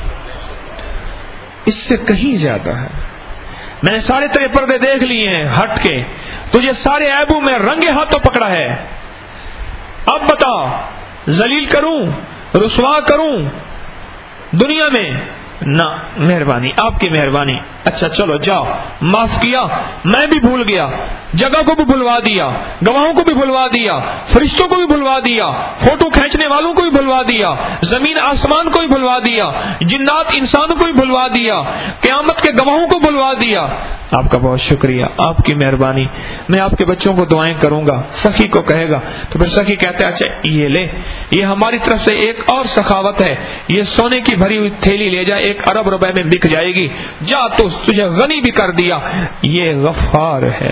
اس سے کہیں زیادہ ہے۔ میں نے سارے تیرے پردے دیکھ لیے ہیں ہٹ کے، تجھے سارے عیبوں میں رنگے ہاتھوں پکڑا ہے، اب بتا ذلیل کروں، رسوا کروں دنیا میں؟ نہ، مہربانی، آپ کی مہربانی۔ اچھا چلو جاؤ، معاف کیا، میں بھی بھول گیا، جگہ کو بھی بھلوا دیا، گواہوں کو بھی بھلوا دیا، فرشتوں کو بھی بھلوا دیا، فوٹو کھینچنے والوں کو بھی بھلوا دیا، زمین آسمان کو بھی بھلوا دیا، جنات انسانوں کو بھی بھلوا دیا، قیامت کے گواہوں کو بھلوا دیا۔ آپ کا بہت شکریہ، آپ کی مہربانی، میں آپ کے بچوں کو دعائیں کروں گا۔ سخی کو کہے گا تو پھر سخی کہتے ہیں اچھا یہ لے، یہ ہماری طرف سے ایک اور سخاوت ہے، یہ سونے کی بھری ہوئی تھیلی لے جا، ایک ارب روپے میں بک جائے گی، جا تو تجھے غنی بھی کر دیا۔ یہ غفار ہے،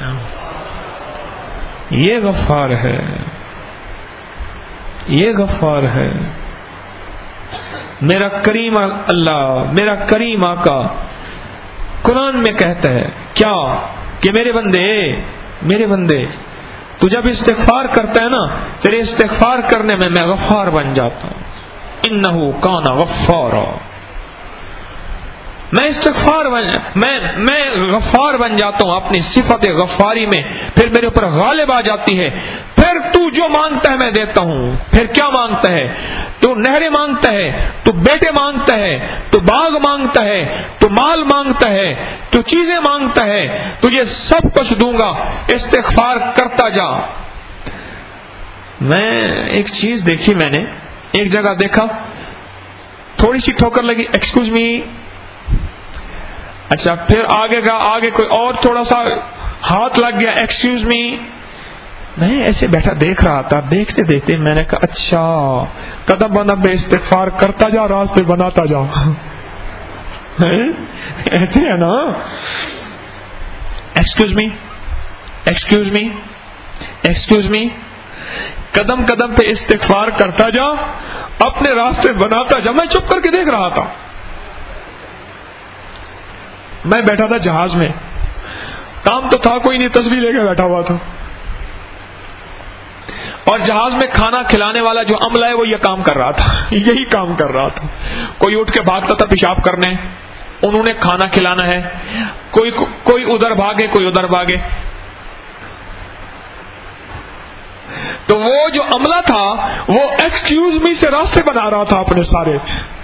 یہ غفار ہے، یہ غفار ہے، میرا کریم اللہ، میرا کریم آقا قرآن میں کہتا ہے کیا کہ میرے بندے، میرے بندے تو جب استغفار کرتا ہے نا، تیرے استغفار کرنے میں میں غفار بن جاتا ہوں، انہو کان غفارا، میں استغفار بن میں میں غفار بن جاتا ہوں اپنی صفت غفاری میں، پھر میرے اوپر غالب آ جاتی ہے۔ پھر تو جو مانگتا ہے میں دیتا ہوں۔ پھر کیا مانگتا ہے؟ تو نہریں مانگتا ہے، تو بیٹے مانگتا ہے، تو باغ مانگتا ہے، تو مال مانگتا ہے، تو چیزیں مانگتا ہے، تجھے سب کچھ دوں گا، استغفار کرتا جا۔ میں ایک چیز دیکھی، میں نے ایک جگہ دیکھا، تھوڑی سی ٹھوکر لگی، ایکسکیوز می، اچھا پھر آگے کا آگے کوئی اور تھوڑا سا ہاتھ لگ گیا، ایکسکیوز می۔ میں ایسے بیٹھا دیکھ رہا تھا، دیکھتے دیکھتے میں نے کہا اچھا قدم قدم پہ استغفار کرتا جا، راستے بناتا جا، ایسے ہے نا، excuse me, excuse me, excuse me, قدم قدم پہ استغفار کرتا جا، اپنے راستے بناتا جا۔ میں چپ کر کے دیکھ رہا تھا، میں بیٹھا تھا جہاز میں، کام تو تھا کوئی نہیں، تصویر لے کے بیٹھا ہوا تھا، اور جہاز میں کھانا کھلانے والا جو عملہ ہے وہ یہ کام کر رہا تھا، یہی کام کر رہا تھا۔ کوئی اٹھ کے بھاگتا تھا پیشاب کرنے، انہوں نے کھانا کھلانا ہے، کوئی کوئی ادھر بھاگے، کوئی ادھر بھاگے، تو وہ جو عملہ تھا وہ ایکسکیوز می سے راستے بنا رہا تھا اپنے سارے۔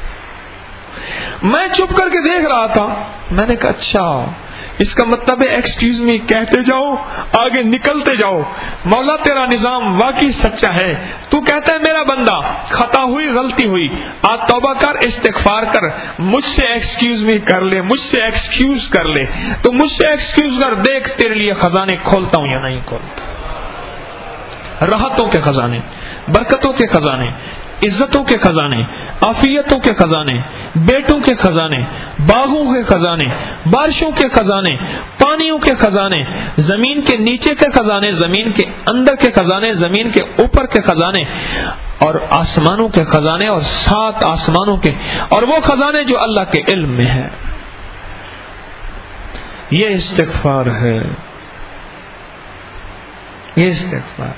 میں چپ کر کے دیکھ رہا تھا، میں نے کہا اچھا اس کا مطلب ہے ایکسکیوز می کہتے جاؤ، آگے نکلتے جاؤ۔ مولا تیرا نظام واقعی سچا ہے، تو کہتا ہے میرا بندہ خطا ہوئی، غلطی ہوئی، آج توبہ کر، استغفار کر، مجھ سے ایکسکیوز می کر لے، مجھ سے ایکسکیوز کر لے، تو مجھ سے ایکسکیوز کر، دیکھ تیرے لیے خزانے کھولتا ہوں یا نہیں کھولتا، راحتوں کے خزانے، برکتوں کے خزانے، عزتوں کے خزانے، عافیتوں کے خزانے، بیٹوں کے خزانے، باغوں کے خزانے، بارشوں کے خزانے، پانیوں کے خزانے، زمین کے نیچے کے خزانے، زمین کے اندر کے خزانے، زمین کے اوپر کے خزانے، اور آسمانوں کے خزانے، اور سات آسمانوں کے، اور وہ خزانے جو اللہ کے علم میں ہے۔ یہ استغفار ہے، یہ استغفار۔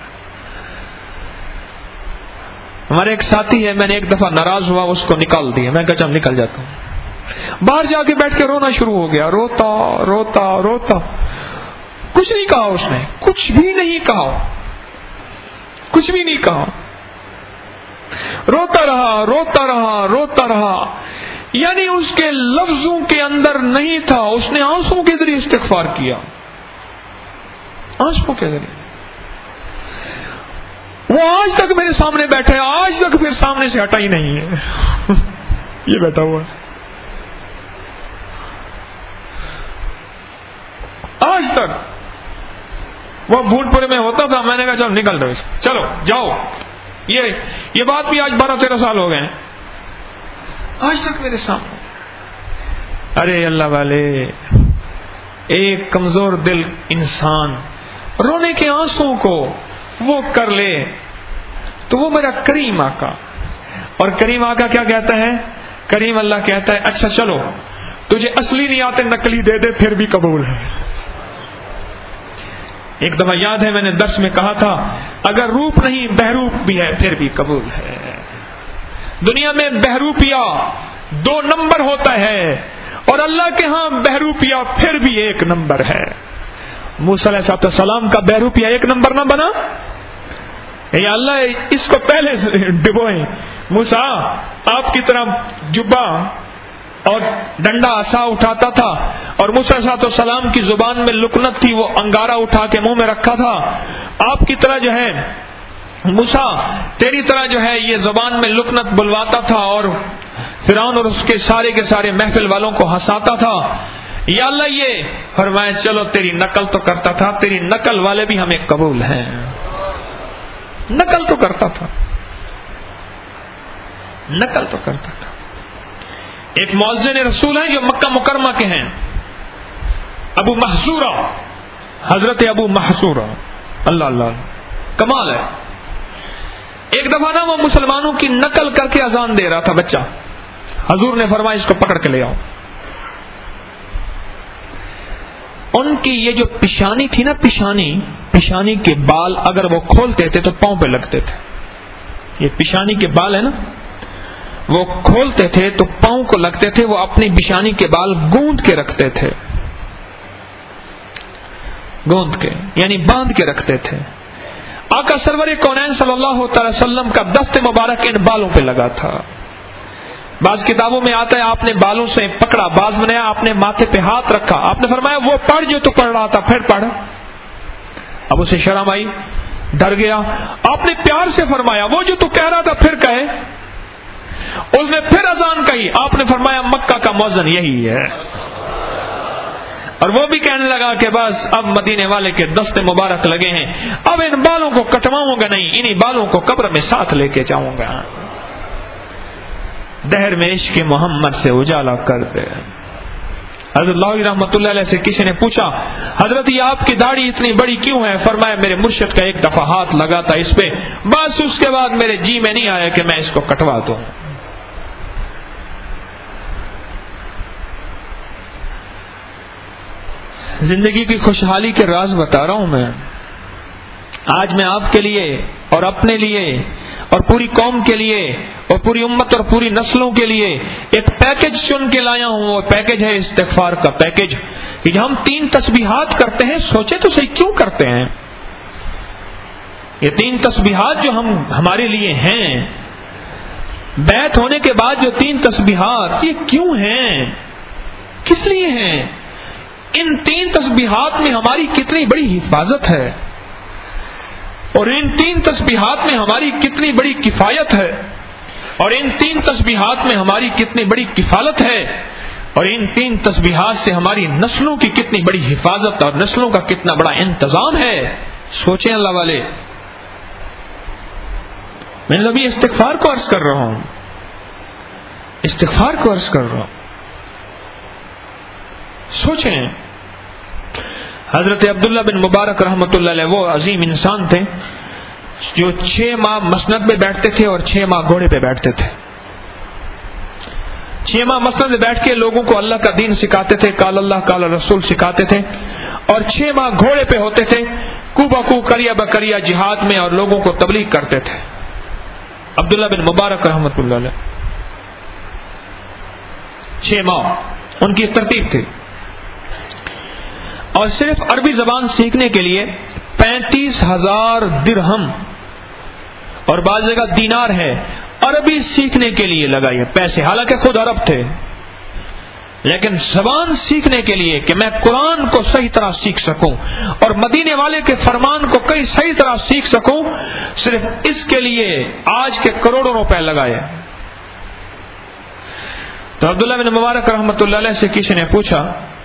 ہمارے ایک ساتھی ہے، میں نے ایک دفعہ ناراض ہوا، اس کو نکال دیا، میں کہا چل نکل جاتا ہوں۔ باہر جا کے بیٹھ کے رونا شروع ہو گیا، روتا روتا روتا، کچھ نہیں کہا اس نے، کچھ بھی نہیں کہا، کچھ بھی نہیں کہا، روتا رہا روتا رہا روتا رہا، یعنی اس کے لفظوں کے اندر نہیں تھا، اس نے آنسوں کے ذریعے استغفار کیا، آنسوں کے ذریعے۔ وہ آج تک میرے سامنے بیٹھا ہے، آج تک پھر سامنے سے ہٹا ہی نہیں ہے، یہ بیٹھا ہوا ہے آج تک۔ وہ بھوٹ پورے میں ہوتا تھا، میں نے کہا چلو نکل دو، چلو جاؤ، یہ یہ بات بھی آج بارہ تیرہ سال ہو گئے ہیں، آج تک میرے سامنے۔ ارے اللہ والے، ایک کمزور دل انسان رونے کے آنسوں کو وہ کر لے تو وہ میرا کریم آقا، اور کریم آقا کیا کہتا ہے؟ کریم اللہ کہتا ہے اچھا چلو تجھے اصلی نہیں آتے، نقلی دے دے پھر بھی قبول ہے۔ ایک دفعہ یاد ہے میں نے درس میں کہا تھا اگر روپ نہیں بہروپ بھی ہے پھر بھی قبول ہے. دنیا میں بہروپیہ دو نمبر ہوتا ہے اور اللہ کے ہاں بہروپیہ پھر بھی ایک نمبر ہے. موسیٰ علیہ السلام کا بہروپیہ ایک نمبر نہ بنا, یا اللہ اس کو پہلے ڈبوئیں. موسیٰ آپ کی طرح جبہ اور ڈنڈا عصا اٹھاتا تھا اور موسیٰ علیہ السلام کی زبان میں لکنت تھی, وہ انگارہ اٹھا کے منہ میں رکھا تھا. آپ کی طرح جو ہے موسیٰ تیری طرح جو ہے یہ زبان میں لکنت بلواتا تھا اور فرعون اور اس کے سارے کے سارے محفل والوں کو ہنساتا تھا. یا اللہ یہ فرمایا چلو تیری نقل تو کرتا تھا, تیری نقل والے بھی ہمیں قبول ہیں. نقل تو کرتا تھا, نقل تو کرتا تھا. ایک مؤذن رسول ہیں جو مکہ مکرمہ کے ہیں, ابو محذورہ, حضرت ابو محذورہ, اللہ اللہ کمال ہے. ایک دفعہ نا وہ مسلمانوں کی نقل کر کے اذان دے رہا تھا بچہ. حضور نے فرمایا اس کو پکڑ کے لے آؤ. ان کی یہ جو پیشانی تھی نا, پیشانی پیشانی کے بال اگر وہ کھولتے تھے تو پاؤں پہ لگتے تھے. یہ پیشانی کے بال ہے نا, وہ کھولتے تھے تو پاؤں کو لگتے تھے. وہ اپنی پیشانی کے بال گوند کے رکھتے تھے, گوند کے یعنی باندھ کے رکھتے تھے. آقا سرور کونین صلی اللہ تعالی وسلم کا دست مبارک ان بالوں پہ لگا تھا. بعض کتابوں میں آتا ہے آپ نے بالوں سے پکڑا, بعض میں آپ نے ماتھے پہ ہاتھ رکھا, آپ نے فرمایا وہ پڑھ جو تو پڑھ رہا تھا پھر پڑھ. اب اسے شرم آئی, ڈر گیا. آپ نے پیار سے فرمایا وہ جو تو کہہ رہا تھا پھر کہے. اس نے پھر اذان کہی, آپ نے فرمایا مکہ کا مؤذن یہی ہے. اور وہ بھی کہنے لگا کہ بس اب مدینے والے کے دست مبارک لگے ہیں, اب ان بالوں کو کٹواؤں گا نہیں, انہی بالوں کو قبر میں ساتھ لے کے جاؤں گا. دہر میں عشق محمد سے اجالا کر دے. حضرت اللہ رحمۃ اللہ علیہ سے کسی نے پوچھا حضرت یہ آپ کی داڑھی اتنی بڑی کیوں ہے؟ فرمایا میرے مرشد کا ایک دفعہ ہاتھ لگا تھا اس پہ, بس اس کے بعد میرے جی میں نہیں آیا کہ میں اس کو کٹوا دوں. زندگی کی خوشحالی کے راز بتا رہا ہوں میں. آج میں آپ کے لیے اور اپنے لیے اور پوری قوم کے لیے اور پوری امت اور پوری نسلوں کے لیے ایک پیکج چن کے لایا ہوں. وہ پیکج ہے استغفار کا پیکج. کہ ہم تین تسبیحات کرتے ہیں, سوچے تو صحیح کیوں کرتے ہیں؟ یہ تین تسبیحات جو ہم ہمارے لیے ہیں, بیعت ہونے کے بعد جو تین تسبیحات, یہ کیوں ہیں, کس لیے ہیں؟ ان تین تسبیحات میں ہماری کتنی بڑی حفاظت ہے, اور ان تین تسبیحات میں ہماری کتنی بڑی کفایت ہے, اور ان تین تسبیحات میں ہماری کتنی بڑی کفالت ہے, اور ان تین تسبیحات سے ہماری نسلوں کی کتنی بڑی حفاظت اور نسلوں کا کتنا بڑا انتظام ہے. سوچیں اللہ والے. میں نبی استغفار کو عرض کر رہا ہوں, استغفار کو عرض کر رہا ہوں. سوچیں حضرت عبداللہ بن مبارک رحمۃ اللہ علیہ وہ عظیم انسان تھے جو چھ ماہ مسند میں بیٹھتے تھے اور چھ ماہ گھوڑے پہ بیٹھتے تھے. چھ ماہ مسند میں بیٹھ کے لوگوں کو اللہ کا دین سکھاتے تھے, قال اللہ قال رسول سکھاتے تھے, اور چھ ماہ گھوڑے پہ ہوتے تھے, کو بکو کریا بکریا جہاد میں, اور لوگوں کو تبلیغ کرتے تھے. عبداللہ بن مبارک رحمۃ اللہ علیہ چھ ماہ ان کی ترتیب تھی. اور صرف عربی زبان سیکھنے کے لیے پینتیس ہزار درہم اور بعض جگہ دینار ہے عربی سیکھنے کے لیے لگائے پیسے. حالانکہ خود عرب تھے, لیکن زبان سیکھنے کے لیے کہ میں قرآن کو صحیح طرح سیکھ سکوں اور مدینے والے کے فرمان کو کئی صحیح طرح سیکھ سکوں, صرف اس کے لیے آج کے کروڑوں روپے لگائے. تو عبداللہ بن مبارک رحمۃ اللہ علیہ سے کسی نے پوچھا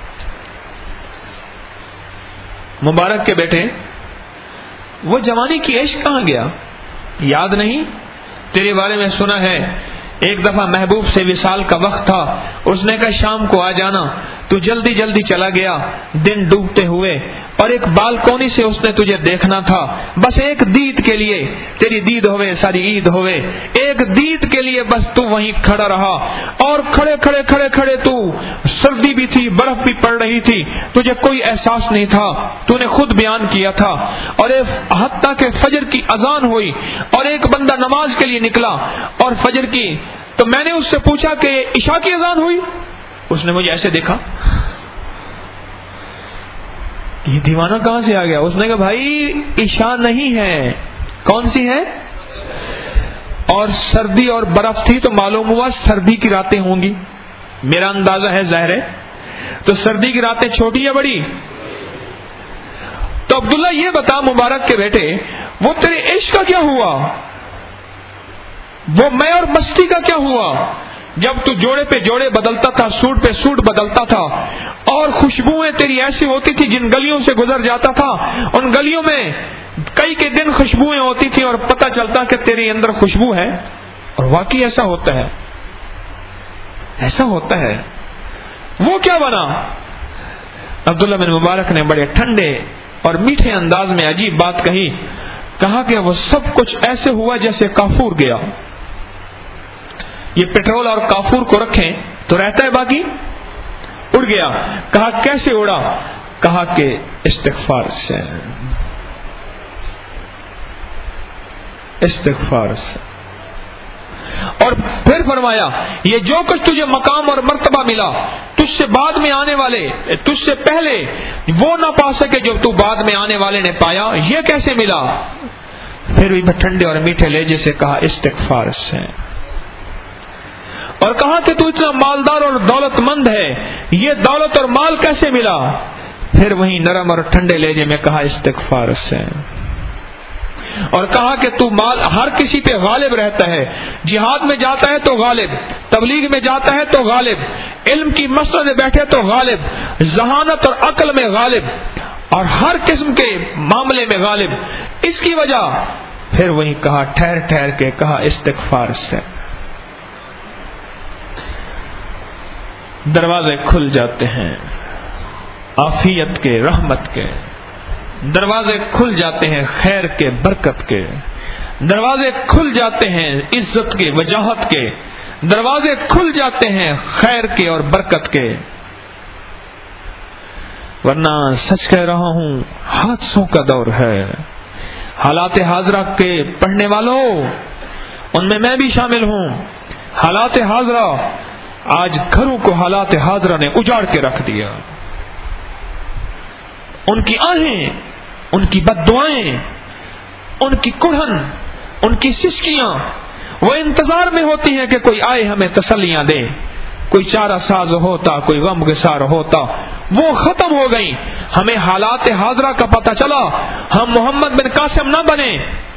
مبارک کے بیٹے وہ جوانی کی عشق کہاں گیا؟ یاد نہیں؟ تیرے بارے میں سنا ہے ایک دفعہ محبوب سے وصال کا وقت تھا, اس نے کہا شام کو آ جانا, تو جلدی جلدی چلا گیا. دن ڈوبتے ہوئے اور ایک بالکونی سے اس نے تجھے دیکھنا تھا، بس ایک دید کے لیے، تیری دید ہوئے ساری عید ہوئے، ایک دید کے لیے بس تو وہیں کھڑا رہا، اور کھڑے کھڑے کھڑے کھڑے تو سردی بھی تھی، برف بھی پڑ رہی تھی، تجھے کوئی احساس نہیں تھا، تو نے خود بیان کیا تھا، اور حتیٰ کہ فجر کی اذان ہوئی اور ایک بندہ نماز کے لیے نکلا اور فجر کی، تو میں نے اس سے پوچھا کہ عشاء کی اذان ہوئی؟ اس نے مجھے ایسے دیکھا، یہ دیوانہ کہاں سے آ گیا؟ اس نے کہا بھائی عشاء نہیں ہے، کون سی ہے؟ اور سردی اور برف تھی تو معلوم ہوا سردی کی راتیں ہوں گی، میرا اندازہ ہے ظاہر ہے، تو سردی کی راتیں چھوٹی یا بڑی؟ تو عبداللہ یہ بتا مبارک کے بیٹے، وہ تیرے عشق کا کیا ہوا؟ وہ میں اور مستی کا کیا ہوا؟ جب تو جوڑے پہ جوڑے بدلتا تھا، سوٹ پہ سوٹ بدلتا تھا، اور خوشبوئیں تیری ایسی ہوتی تھی، جن گلیوں سے گزر جاتا تھا ان گلیوں میں کئی کے دن خوشبوئیں ہوتی تھی اور پتہ چلتا کہ تیرے اندر خوشبو ہے، اور واقعی ایسا ہوتا ہے، ایسا ہوتا ہے۔ وہ کیا بنا؟ عبداللہ بن مبارک نے بڑے ٹھنڈے اور میٹھے انداز میں عجیب بات کہی، کہا کہ وہ سب کچھ ایسے ہوا جیسے کافور گیا، یہ پٹرول اور کافور کو رکھیں تو رہتا ہے، باقی اڑ گیا۔ کہا کیسے اڑا؟ کہا کہ استغفار سے، استغفار سے۔ اور پھر فرمایا یہ جو کچھ تجھے مقام اور مرتبہ ملا، تجھ سے بعد میں آنے والے تجھ سے پہلے وہ نہ پا سکے جو تو بعد میں آنے والے نے پایا، یہ کیسے ملا؟ پھر بھی ٹھنڈے اور میٹھے لہجے سے کہا استغفار سے، اور کہا کہ تو اتنا مالدار اور دولت مند ہے، یہ دولت اور مال کیسے ملا؟ پھر وہیں نرم اور ٹھنڈے لہجے میں کہا استغفار سے، اور کہا کہ تو مال ہر کسی پہ غالب رہتا ہے، جہاد میں جاتا ہے تو غالب، تبلیغ میں جاتا ہے تو غالب، علم کی مسجد میں بیٹھے تو غالب، ذہانت اور عقل میں غالب، اور ہر قسم کے معاملے میں غالب۔ اس کی وجہ پھر وہیں کہا ٹھہر ٹھہر کے کہا استغفار سے، دروازے کھل جاتے ہیں عافیت کے، رحمت کے، دروازے کھل جاتے ہیں خیر کے، برکت کے، دروازے کھل جاتے ہیں عزت کے، وجاہت کے، دروازے کھل جاتے ہیں خیر کے اور برکت کے۔ ورنہ سچ کہہ رہا ہوں حادثوں کا دور ہے، حالات حاضرہ کے پڑھنے والوں، ان میں میں بھی شامل ہوں۔ حالات حاضرہ، آج گھروں کو حالات حاضرہ نے اجاڑ کے رکھ دیا، ان کی آہیں، ان کی بد دعائیں، ان کی کڑھن، ان کی سسکیاں، وہ انتظار میں ہوتی ہیں کہ کوئی آئے ہمیں تسلیاں دے، کوئی چارہ ساز ہوتا، کوئی غم گسار ہوتا، وہ ختم ہو گئی۔ ہمیں حالات حاضرہ کا پتہ چلا، ہم محمد بن قاسم نہ بنے،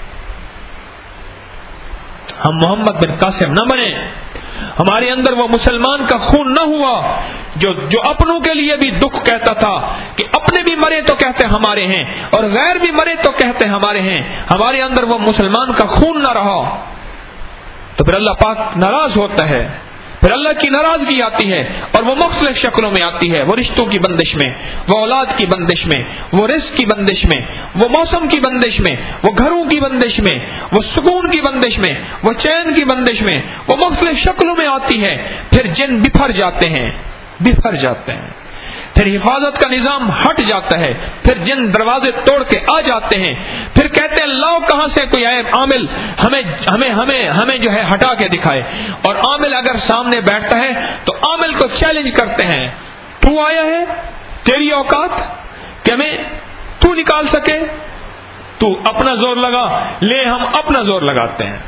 ہم محمد بن قاسم نہ بنے، ہمارے اندر وہ مسلمان کا خون نہ ہوا جو جو اپنوں کے لیے بھی دکھ کہتا تھا کہ اپنے بھی مرے تو کہتے ہمارے ہیں اور غیر بھی مرے تو کہتے ہمارے ہیں، ہمارے اندر وہ مسلمان کا خون نہ رہا، تو پھر اللہ پاک ناراض ہوتا ہے، پھر اللہ کی ناراضگی آتی ہے، اور وہ مختلف شکلوں میں آتی ہے، وہ رشتوں کی بندش میں، وہ اولاد کی بندش میں، وہ رزق کی بندش میں، وہ موسم کی بندش میں، وہ گھروں کی بندش میں، وہ سکون کی بندش میں، وہ چین کی بندش میں، وہ مختلف شکلوں میں آتی ہے۔ پھر جن بکھر جاتے ہیں، بکھر جاتے ہیں، پھر حفاظت کا نظام ہٹ جاتا ہے، پھر جن دروازے توڑ کے آ جاتے ہیں، پھر کہتے ہیں لاؤ کہاں سے کوئی آئے عامل ہمیں ہمیں ہمیں ہمیں جو ہے ہٹا کے دکھائے، اور عامل اگر سامنے بیٹھتا ہے تو عامل کو چیلنج کرتے ہیں، تو آیا ہے، تیری اوقات کہ ہمیں تو نکال سکے، تو اپنا زور لگا، لے ہم اپنا زور لگاتے ہیں۔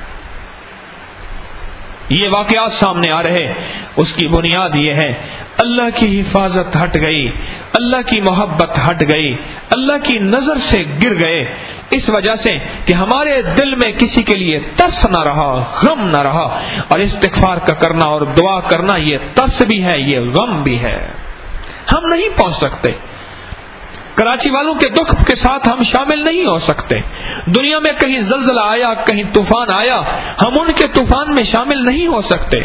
یہ واقعات سامنے آ رہے، اس کی بنیاد یہ ہے اللہ کی حفاظت ہٹ گئی، اللہ کی محبت ہٹ گئی، اللہ کی نظر سے گر گئے، اس وجہ سے کہ ہمارے دل میں کسی کے لیے ترس نہ رہا، غم نہ رہا، اور استغفار کا کرنا اور دعا کرنا یہ ترس بھی ہے، یہ غم بھی ہے۔ ہم نہیں پہنچ سکتے، کراچی والوں کے دکھ کے ساتھ ہم شامل نہیں ہو سکتے، دنیا میں کہیں زلزلہ آیا، کہیں طوفان آیا، ہم ان کے طوفان میں شامل نہیں ہو سکتے۔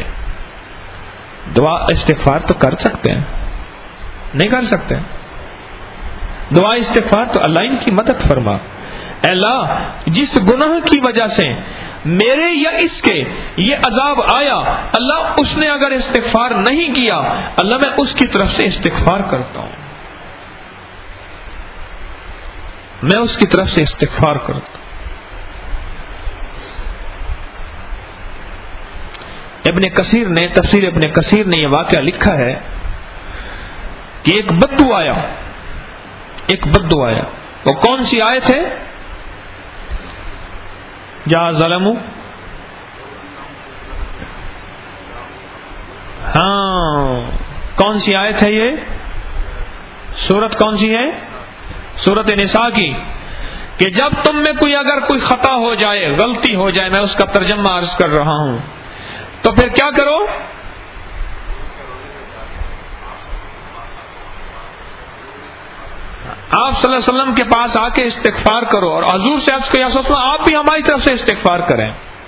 دعا استغفار تو کر سکتے ہیں، نہیں کر سکتے؟ دعا استغفار تو اللہ ان کی مدد فرما. اے اللہ جس گناہ کی وجہ سے میرے یا اس کے یہ عذاب آیا، اللہ اس نے اگر استغفار نہیں کیا، اللہ میں اس کی طرف سے استغفار کرتا ہوں، میں اس کی طرف سے استغفار کرتا ہوں. ابن کثیر نے تفسیر ابن کثیر نے یہ واقعہ لکھا ہے کہ ایک بدو آیا ایک بدو آیا وہ کون سی آیت ہے؟ جہاں ظلموا، ہاں کون سی آیت ہے یہ؟ سورت کون سی ہے؟ سورت نساء کی، کہ جب تم میں کوئی اگر کوئی خطا ہو جائے، غلطی ہو جائے، میں اس کا ترجمہ عرض کر رہا ہوں، تو پھر کیا کرو؟ آپ صلی اللہ علیہ وسلم کے پاس آ کے استغفار کرو اور حضور سے عرض کرو یا رسول اللہ آپ بھی ہماری طرف سے استغفار کریں.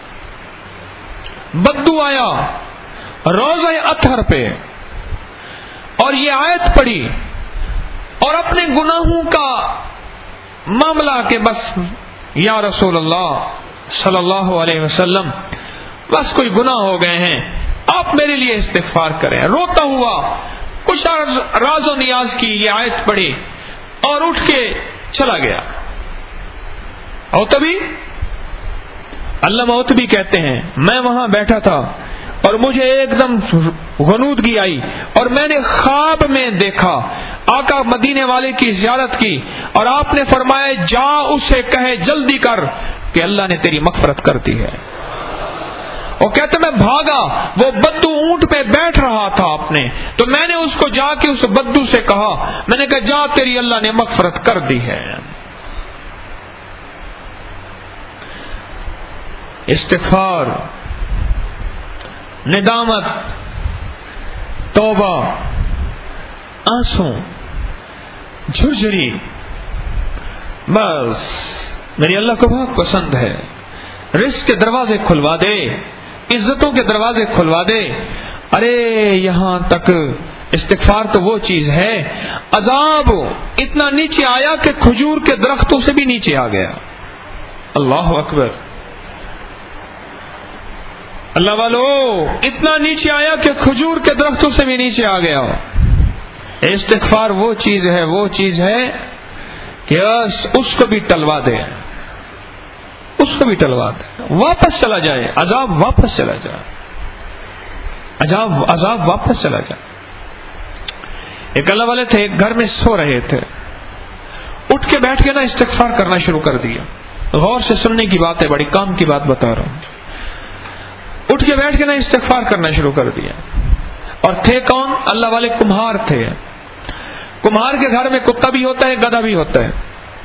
بدو آیا روزہ اطہر پہ اور یہ آیت پڑھی اور اپنے گناہوں کا معاملہ کہ بس یا رسول اللہ صلی اللہ علیہ وسلم بس کوئی گناہ ہو گئے ہیں، آپ میرے لیے استغفار کریں. روتا ہوا کچھ راز و نیاز کی یہ آیت پڑھی اور اٹھ کے چلا گیا. اوتبی علامہ اوتبی کہتے ہیں میں وہاں بیٹھا تھا اور مجھے ایک دم غنودگی آئی اور میں نے خواب میں دیکھا آقا مدینے والے کی زیارت کی اور آپ نے فرمایا جا اسے کہے جلدی کر کہ اللہ نے تیری مغفرت کر دی ہے. وہ کہتے میں بھاگا، وہ بدو اونٹ پہ بیٹھ رہا تھا اپنے، تو میں نے اس کو جا کے اس بدو سے کہا، میں نے کہا جا تیری اللہ نے مغفرت کر دی ہے. استغفار، ندامت، توبہ، آنسو، جھرجھری، بس میری اللہ کو بہت پسند ہے. رزق کے دروازے کھلوا دے، عزتوں کے دروازے کھلوا دے. ارے یہاں تک استغفار تو وہ چیز ہے، عذاب اتنا نیچے آیا کہ کھجور کے درختوں سے بھی نیچے آ گیا. اللہ اکبر. اللہ والو اتنا نیچے آیا کہ کھجور کے درختوں سے بھی نیچے آ گیا. استغفار وہ چیز ہے وہ چیز ہے کہ اس کو بھی ٹلوا دے، اس کو بھی ٹلوا دے، واپس چلا جائے، عذاب واپس چلا جائے، عذاب عذاب واپس چلا جائے. ایک اللہ والے تھے، ایک گھر میں سو رہے تھے، اٹھ کے بیٹھ کے نا استغفار کرنا شروع کر دیا. غور سے سننے کی بات ہے، بڑی کام کی بات بتا رہا ہوں. اٹھ کے بیٹھ کے نا استغفار کرنا شروع کر دیا. اور تھے کون؟ اللہ والے کمہار تھے. کمہار کے گھر میں کتا بھی ہوتا ہے، گدھا بھی ہوتا ہے.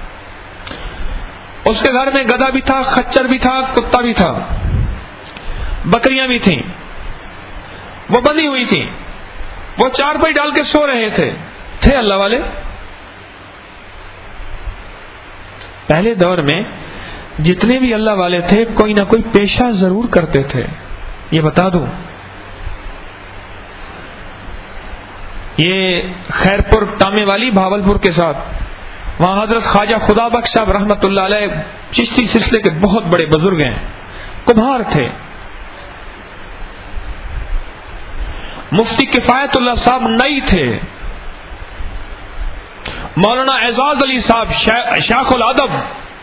اس کے گھر میں گدھا بھی تھا، خچر بھی تھا، کتا بھی تھا، بکریاں بھی تھیں، وہ بندھی ہوئی تھیں. وہ چار پائی ڈال کے سو رہے تھے. تھے اللہ والے. پہلے دور میں جتنے بھی اللہ والے تھے کوئی نہ کوئی پیشہ ضرور کرتے تھے. یہ بتا دوں، یہ خیرپور ٹامے والی بھاولپور کے ساتھ، وہاں حضرت خواجہ خدا بخش صاحب رحمت اللہ علیہ چشتی سلسلے کے بہت بڑے بزرگ ہیں، کمہار تھے. مفتی کفایت اللہ صاحب نئی تھے. مولانا اعزاز علی صاحب شیخ الادب،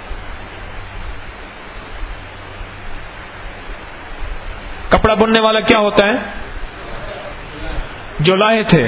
کپڑا بننے والا کیا ہوتا ہے؟ جو لاہے تھے.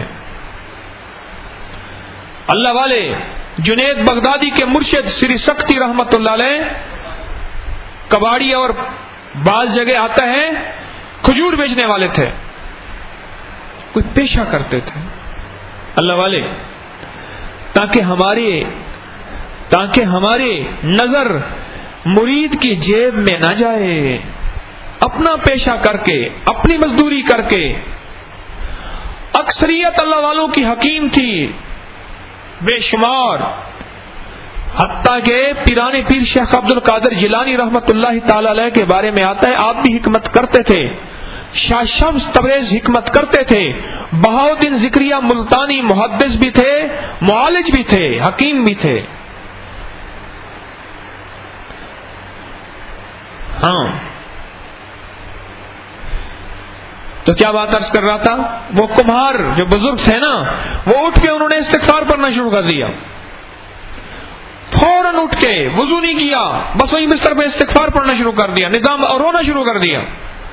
اللہ والے جنید بغدادی کے مرشد سری سکتی رحمت اللہ علیہ کباڑی اور بعض جگہ آتا ہے کھجور بیچنے والے تھے، کوئی پیشہ کرتے تھے اللہ والے، تاکہ ہمارے تاکہ ہماری نظر مرید کی جیب میں نہ جائے. اپنا پیشہ کر کے، اپنی مزدوری کر کے. اکثریت اللہ والوں کی حکیم تھی بے شمار، حتیٰ کہ پیران پیر شیخ عبد القادر جیلانی رحمت اللہ تعالی علیہ کے بارے میں آتا ہے آپ بھی حکمت کرتے تھے شاہ شمس تبریز حکمت کرتے تھے، بہاؤالدین زکریا ملتانی محدث بھی تھے، معالج بھی تھے، حکیم بھی تھے. ہاں تو کیا بات عرض کر رہا تھا، وہ کمہار جو بزرگ تھے نا، وہ اٹھ کے انہوں نے استغفار پڑھنا شروع کر دیا. فوراً اٹھ کے وضو نہیں کیا، بس وہیں بستر پہ استغفار پڑھنا شروع کر دیا، نظام اور رونا شروع کر دیا.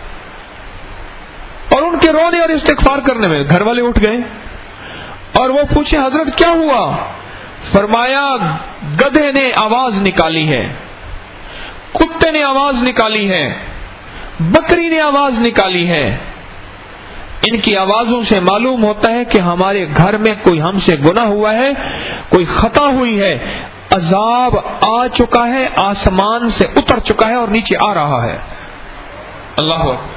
اور ان کے رونے اور استغفار کرنے میں گھر والے اٹھ گئے اور وہ پوچھے حضرت کیا ہوا؟ فرمایا گدھے نے آواز نکالی ہے، کتے نے آواز نکالی ہے، بکری نے آواز نکالی ہے. ان کی آوازوں سے معلوم ہوتا ہے کہ ہمارے گھر میں کوئی ہم سے گناہ ہوا ہے، کوئی خطا ہوئی ہے، عذاب آ چکا ہے، آسمان سے اتر چکا ہے اور نیچے آ رہا ہے. اللہ اکبر.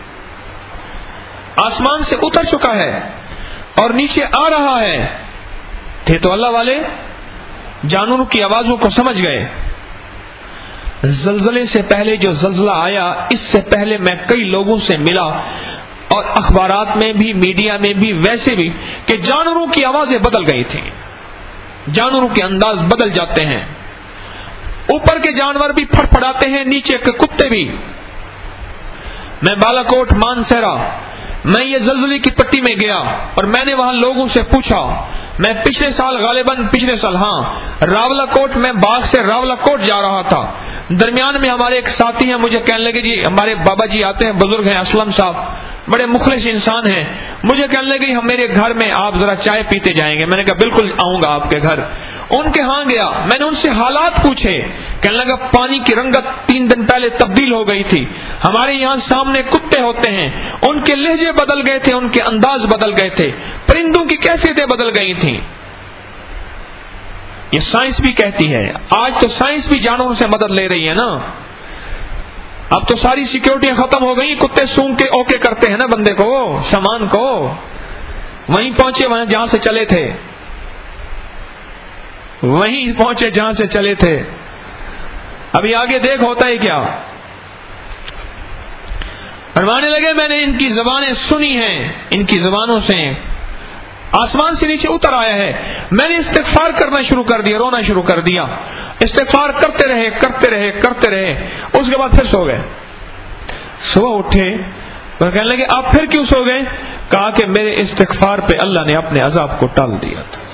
آسمان سے اتر چکا ہے اور نیچے آ رہا ہے. تھے تو اللہ والے جانوروں کی آوازوں کو سمجھ گئے. زلزلے سے پہلے جو زلزلہ آیا، اس سے پہلے میں کئی لوگوں سے ملا اور اخبارات میں بھی، میڈیا میں بھی، ویسے بھی، کہ جانوروں کی آوازیں بدل گئی تھیں، جانوروں کے انداز بدل جاتے ہیں. اوپر کے جانور بھی پھڑ پڑاتے ہیں، نیچے کے کتے بھی. میں بالا کوٹ مانسہرہ میں یہ زلزلے کی پٹی میں گیا اور میں نے وہاں لوگوں سے پوچھا. میں پچھلے سال غالباً پچھلے سال ہاں راولا کوٹ میں باغ سے راولا کوٹ جا رہا تھا. درمیان میں ہمارے ایک ساتھی ہیں، مجھے کہنے لگے جی ہمارے بابا جی آتے ہیں، بزرگ ہیں، اسلم صاحب بڑے مخلص انسان ہیں. مجھے کہنے لگے ہم میرے گھر میں آپ ذرا چائے پیتے جائیں گے. میں نے کہا بالکل آؤں گا آپ کے گھر. ان کے ہاں گیا، میں نے ان سے حالات پوچھے. کہنے لگا پانی کی رنگت تین دن پہلے تبدیل ہو گئی تھی، ہمارے یہاں سامنے کتے ہوتے ہیں، ان کے لہجے بدل گئے تھے، ان کے انداز بدل گئے تھے، پرندوں کی کیفیتیں بدل گئی تھیں. یہ سائنس بھی کہتی ہے. آج تو سائنس بھی جانوروں سے مدد لے رہی ہے نا. اب تو ساری سیکیورٹیاں ختم ہو گئی، کتے سونگ کے اوکے کرتے ہیں نا بندے کو، سامان کو. وہیں پہنچے وہاں جہاں سے چلے تھے، وہیں پہنچے جہاں سے چلے تھے. ابھی آگے دیکھ ہوتا ہے کیا. فرمانے لگے میں نے ان کی زبانیں سنی ہیں، ان کی زبانوں سے آسمان سے نیچے اتر آیا ہے. میں نے استغفار کرنا شروع کر دیا، رونا شروع کر دیا. استغفار کرتے رہے کرتے رہے کرتے رہے اس کے بعد پھر سو گئے. صبح اٹھے اور کہنے لگے آپ پھر کیوں سو گئے؟ کہا کہ میرے استغفار پہ اللہ نے اپنے عذاب کو ٹال دیا تھا.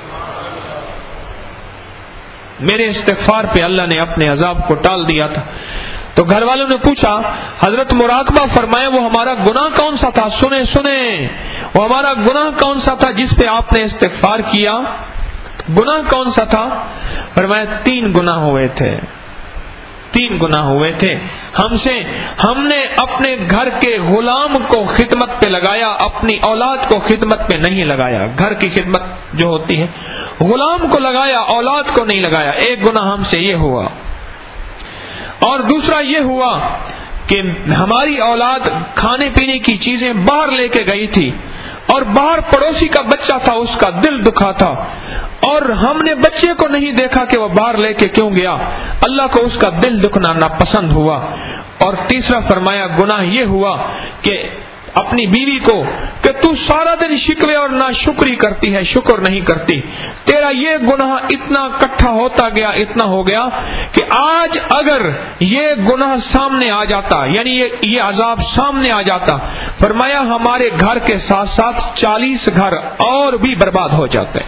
میرے استغفار پہ اللہ نے اپنے عذاب کو ٹال دیا تھا. تو گھر والوں نے پوچھا حضرت مراقبہ فرمائے وہ ہمارا گناہ کون سا تھا؟ سنے سنے وہ ہمارا گناہ کون سا تھا جس پہ آپ نے استغفار کیا؟ گناہ کون سا تھا؟ فرمایا تین گناہ ہوئے تھے، تین گناہ ہوئے تھے ہم سے. ہم نے اپنے گھر کے غلام کو خدمت پہ لگایا، اپنی اولاد کو خدمت پہ نہیں لگایا. گھر کی خدمت جو ہوتی ہے غلام کو لگایا، اولاد کو نہیں لگایا. ایک گناہ ہم سے یہ ہوا. اور دوسرا یہ ہوا کہ ہماری اولاد کھانے پینے کی چیزیں باہر لے کے گئی تھی اور باہر پڑوسی کا بچہ تھا، اس کا دل دکھا تھا اور ہم نے بچے کو نہیں دیکھا کہ وہ باہر لے کے کیوں گیا. اللہ کو اس کا دل دکھنا ناپسند ہوا. اور تیسرا فرمایا گناہ یہ ہوا کہ اپنی بیوی کو کہ تو سارا دن شکوے اور ناشکری کرتی ہے، شکر نہیں کرتی. تیرا یہ گناہ اتنا اکٹھا ہوتا گیا، اتنا ہو گیا کہ آج اگر یہ گناہ سامنے آ جاتا، یعنی یہ یہ عذاب سامنے آ جاتا، فرمایا ہمارے گھر کے ساتھ ساتھ چالیس گھر اور بھی برباد ہو جاتے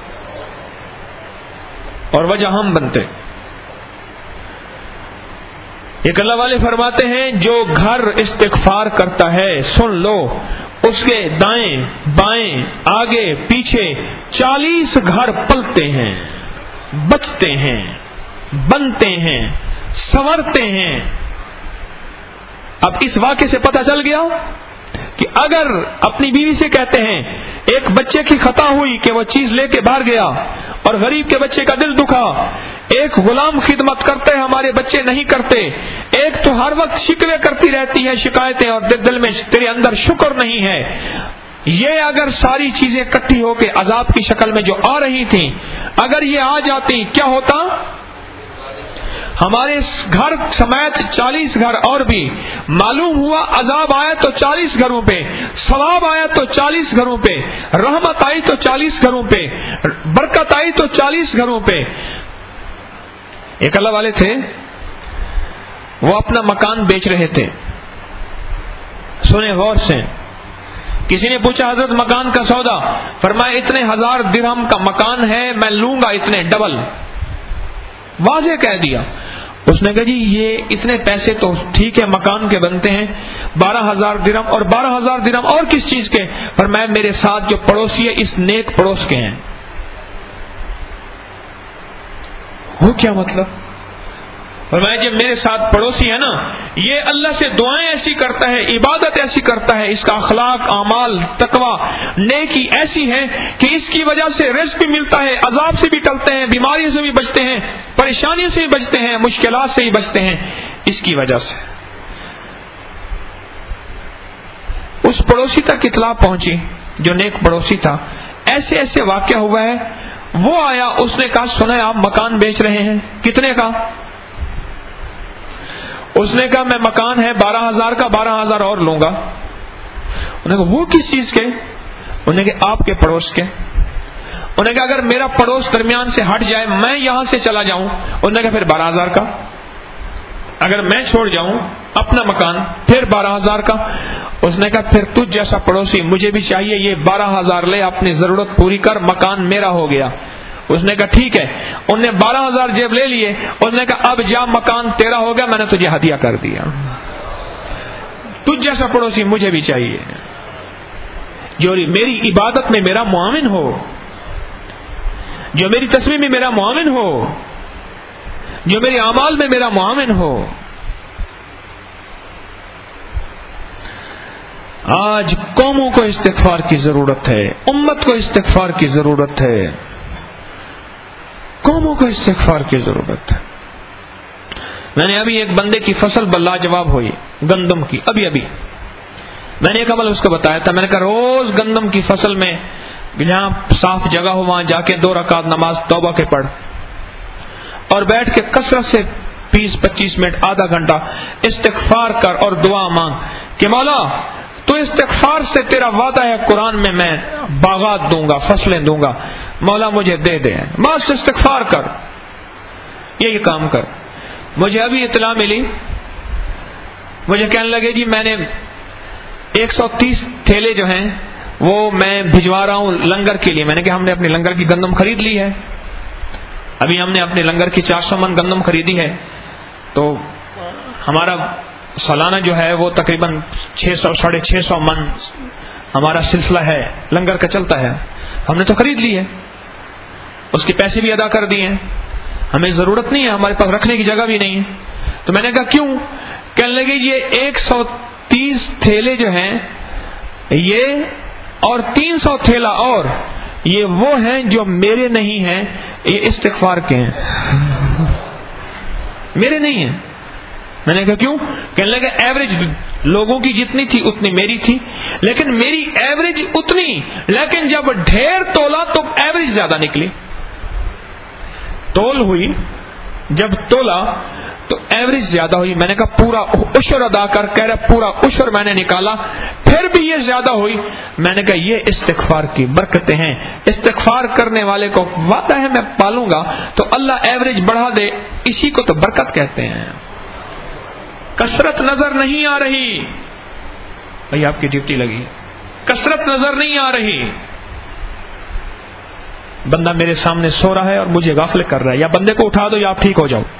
اور وجہ ہم بنتے. ایک اللہ والے فرماتے ہیں جو گھر استغفار کرتا ہے، سن لو اس کے دائیں بائیں آگے پیچھے چالیس گھر پلتے ہیں، بچتے ہیں، بنتے ہیں، سنورتے ہیں. اب اس واقعے سے پتہ چل گیا کہ اگر اپنی بیوی سے کہتے ہیں ایک بچے کی خطا ہوئی کہ وہ چیز لے کے باہر گیا اور غریب کے بچے کا دل دکھا، ایک غلام خدمت کرتے ہیں ہمارے بچے نہیں کرتے، ایک تو ہر وقت شکوے کرتی رہتی ہے، شکایتیں، اور دل میں تیرے اندر شکر نہیں ہے. یہ اگر ساری چیزیں اکٹھی ہو کے عذاب کی شکل میں جو آ رہی تھیں، اگر یہ آ جاتی کیا ہوتا؟ ہمارے گھر سمیت چالیس گھر اور بھی. معلوم ہوا عذاب آیا تو چالیس گھروں پہ، ثواب آیا تو چالیس گھروں پہ، رحمت آئی تو چالیس گھروں پہ، برکت آئی تو چالیس گھروں پہ. ایک اللہ والے تھے، وہ اپنا مکان بیچ رہے تھے. سنیں غور سے. کسی نے پوچھا حضرت مکان کا سودا؟ فرمایا اتنے ہزار درہم کا مکان ہے، میں لوں گا اتنے ڈبل. واضح کہہ دیا. اس نے کہا جی یہ اتنے پیسے تو ٹھیک ہے مکان کے بنتے ہیں، بارہ ہزار درہم، اور بارہ ہزار درہم اور کس چیز کے؟ فرمایا میرے ساتھ جو پڑوسی ہے اس نیک پڑوس کے ہیں. وہ کیا مطلب؟ فرمایا جب میرے ساتھ پڑوسی ہے نا، یہ اللہ سے دعائیں ایسی کرتا ہے، عبادت ایسی کرتا ہے، اس کا اخلاق، اعمال، تقوی، نیکی ایسی ہے کہ اس کی وجہ سے رزق بھی ملتا ہے، عذاب سے بھی ٹلتے ہیں، بیماریوں سے بھی بچتے ہیں، پریشانیوں سے بھی بچتے ہیں، مشکلات سے بھی بچتے ہیں، اس کی وجہ سے. اس پڑوسی تک اطلاع پہنچی جو نیک پڑوسی تھا، ایسے ایسے واقعہ ہوا ہے. وہ آیا، اس نے کہا سنا آپ مکان بیچ رہے ہیں، کتنے کا؟ اس نے کہا میں مکان ہے بارہ ہزار کا، بارہ ہزار اور لوں گا. انہوں نے کہا وہ کس چیز کے؟ انہوں نے کہا آپ کے پڑوس کے. انہوں نے کہا اگر میرا پڑوس درمیان سے ہٹ جائے، میں یہاں سے چلا جاؤں، انہوں نے کہا پھر بارہ ہزار کا. اگر میں چھوڑ جاؤں اپنا مکان، پھر بارہ ہزار کا. اس نے کہا پھر تجھ جیسا پڑوسی مجھے بھی چاہیے، یہ بارہ ہزار لے، اپنی ضرورت پوری کر، مکان میرا ہو گیا. اس نے کہا ٹھیک ہے. انہوں نے بارہ ہزار جیب لے لیے. اس نے کہا اب جا، مکان تیرا ہو گیا، میں نے تجھے ہدیہ کر دیا. تجھ جیسا پڑوسی مجھے بھی چاہیے جو میری عبادت میں میرا معاون ہو، جو میری تسبیح میں میرا معاون ہو، جو میرے اعمال میں میرا معاون ہو. آج قوموں کو استغفار کی ضرورت ہے، امت کو استغفار کی ضرورت ہے، قوموں کو استغفار کی ضرورت ہے. میں نے ابھی ایک بندے کی فصل بلا جواب ہوئی گندم کی، ابھی ابھی میں نے ایک عمل اس کو بتایا تھا. میں نے کہا روز گندم کی فصل میں جہاں صاف جگہ ہو وہاں جا کے دو رکعت نماز توبہ کے پڑھ، اور بیٹھ کے کثرت سے بیس پچیس منٹ آدھا گھنٹہ استغفار کر اور دعا مانگ کہ مولا تو استغفار سے تیرا وعدہ ہے قرآن میں میں باغات دوں گا، فصلیں دوں گا، مولا مجھے دے دے. بس استغفار کر، یہی کام کر. مجھے ابھی اطلاع ملی، مجھے کہنے لگے جی میں نے ایک سو تیس تھیلے جو ہیں وہ میں بھجوا رہا ہوں لنگر کے لیے. میں نے کہا ہم نے اپنی لنگر کی گندم خرید لی ہے، ابھی ہم نے اپنے لنگر کی چار سو من گندم خریدی ہے، تو ہمارا سالانہ جو ہے وہ تقریباً چھ سو ساڑھے چھ سو من ہمارا سلسلہ ہے لنگر کا چلتا ہے. ہم نے تو خرید لی ہے، اس کے پیسے بھی ادا کر دیے ہیں، ہمیں ضرورت نہیں ہے، ہمارے پاس رکھنے کی جگہ بھی نہیں ہے. تو میں نے کہا کیوں؟ کہنے لگے یہ ایک سو تیس تھیلے جو ہیں یہ اور تین سو تھیلا اور یہ وہ ہیں جو میرے نہیں ہیں، یہ استغفار کے ہیں، میرے نہیں ہیں. میں نے کہا کیوں؟ کہنے لگا ایوریج لوگوں کی جتنی تھی اتنی میری تھی، لیکن میری ایوریج اتنی، لیکن جب ڈھیر تولا تو ایوریج زیادہ نکلی. تول ہوئی، جب تولا تو ایوریج زیادہ ہوئی. میں نے کہا پورا عشر ادا کر. کہہ رہا پورا عشر میں نے نکالا، پھر بھی یہ زیادہ ہوئی. میں نے کہا یہ استغفار کی برکتیں ہیں، استغفار کرنے والے کو وعدہ ہے میں پالوں گا تو اللہ ایوریج بڑھا دے، اسی کو تو برکت کہتے ہیں. کثرت نظر نہیں آ رہی بھائی، آپ کی ڈیوٹی لگی، کثرت نظر نہیں آ رہی. بندہ میرے سامنے سو رہا ہے اور مجھے غافل کر رہا ہے، یا بندے کو اٹھا دو یا آپ ٹھیک ہو جاؤ،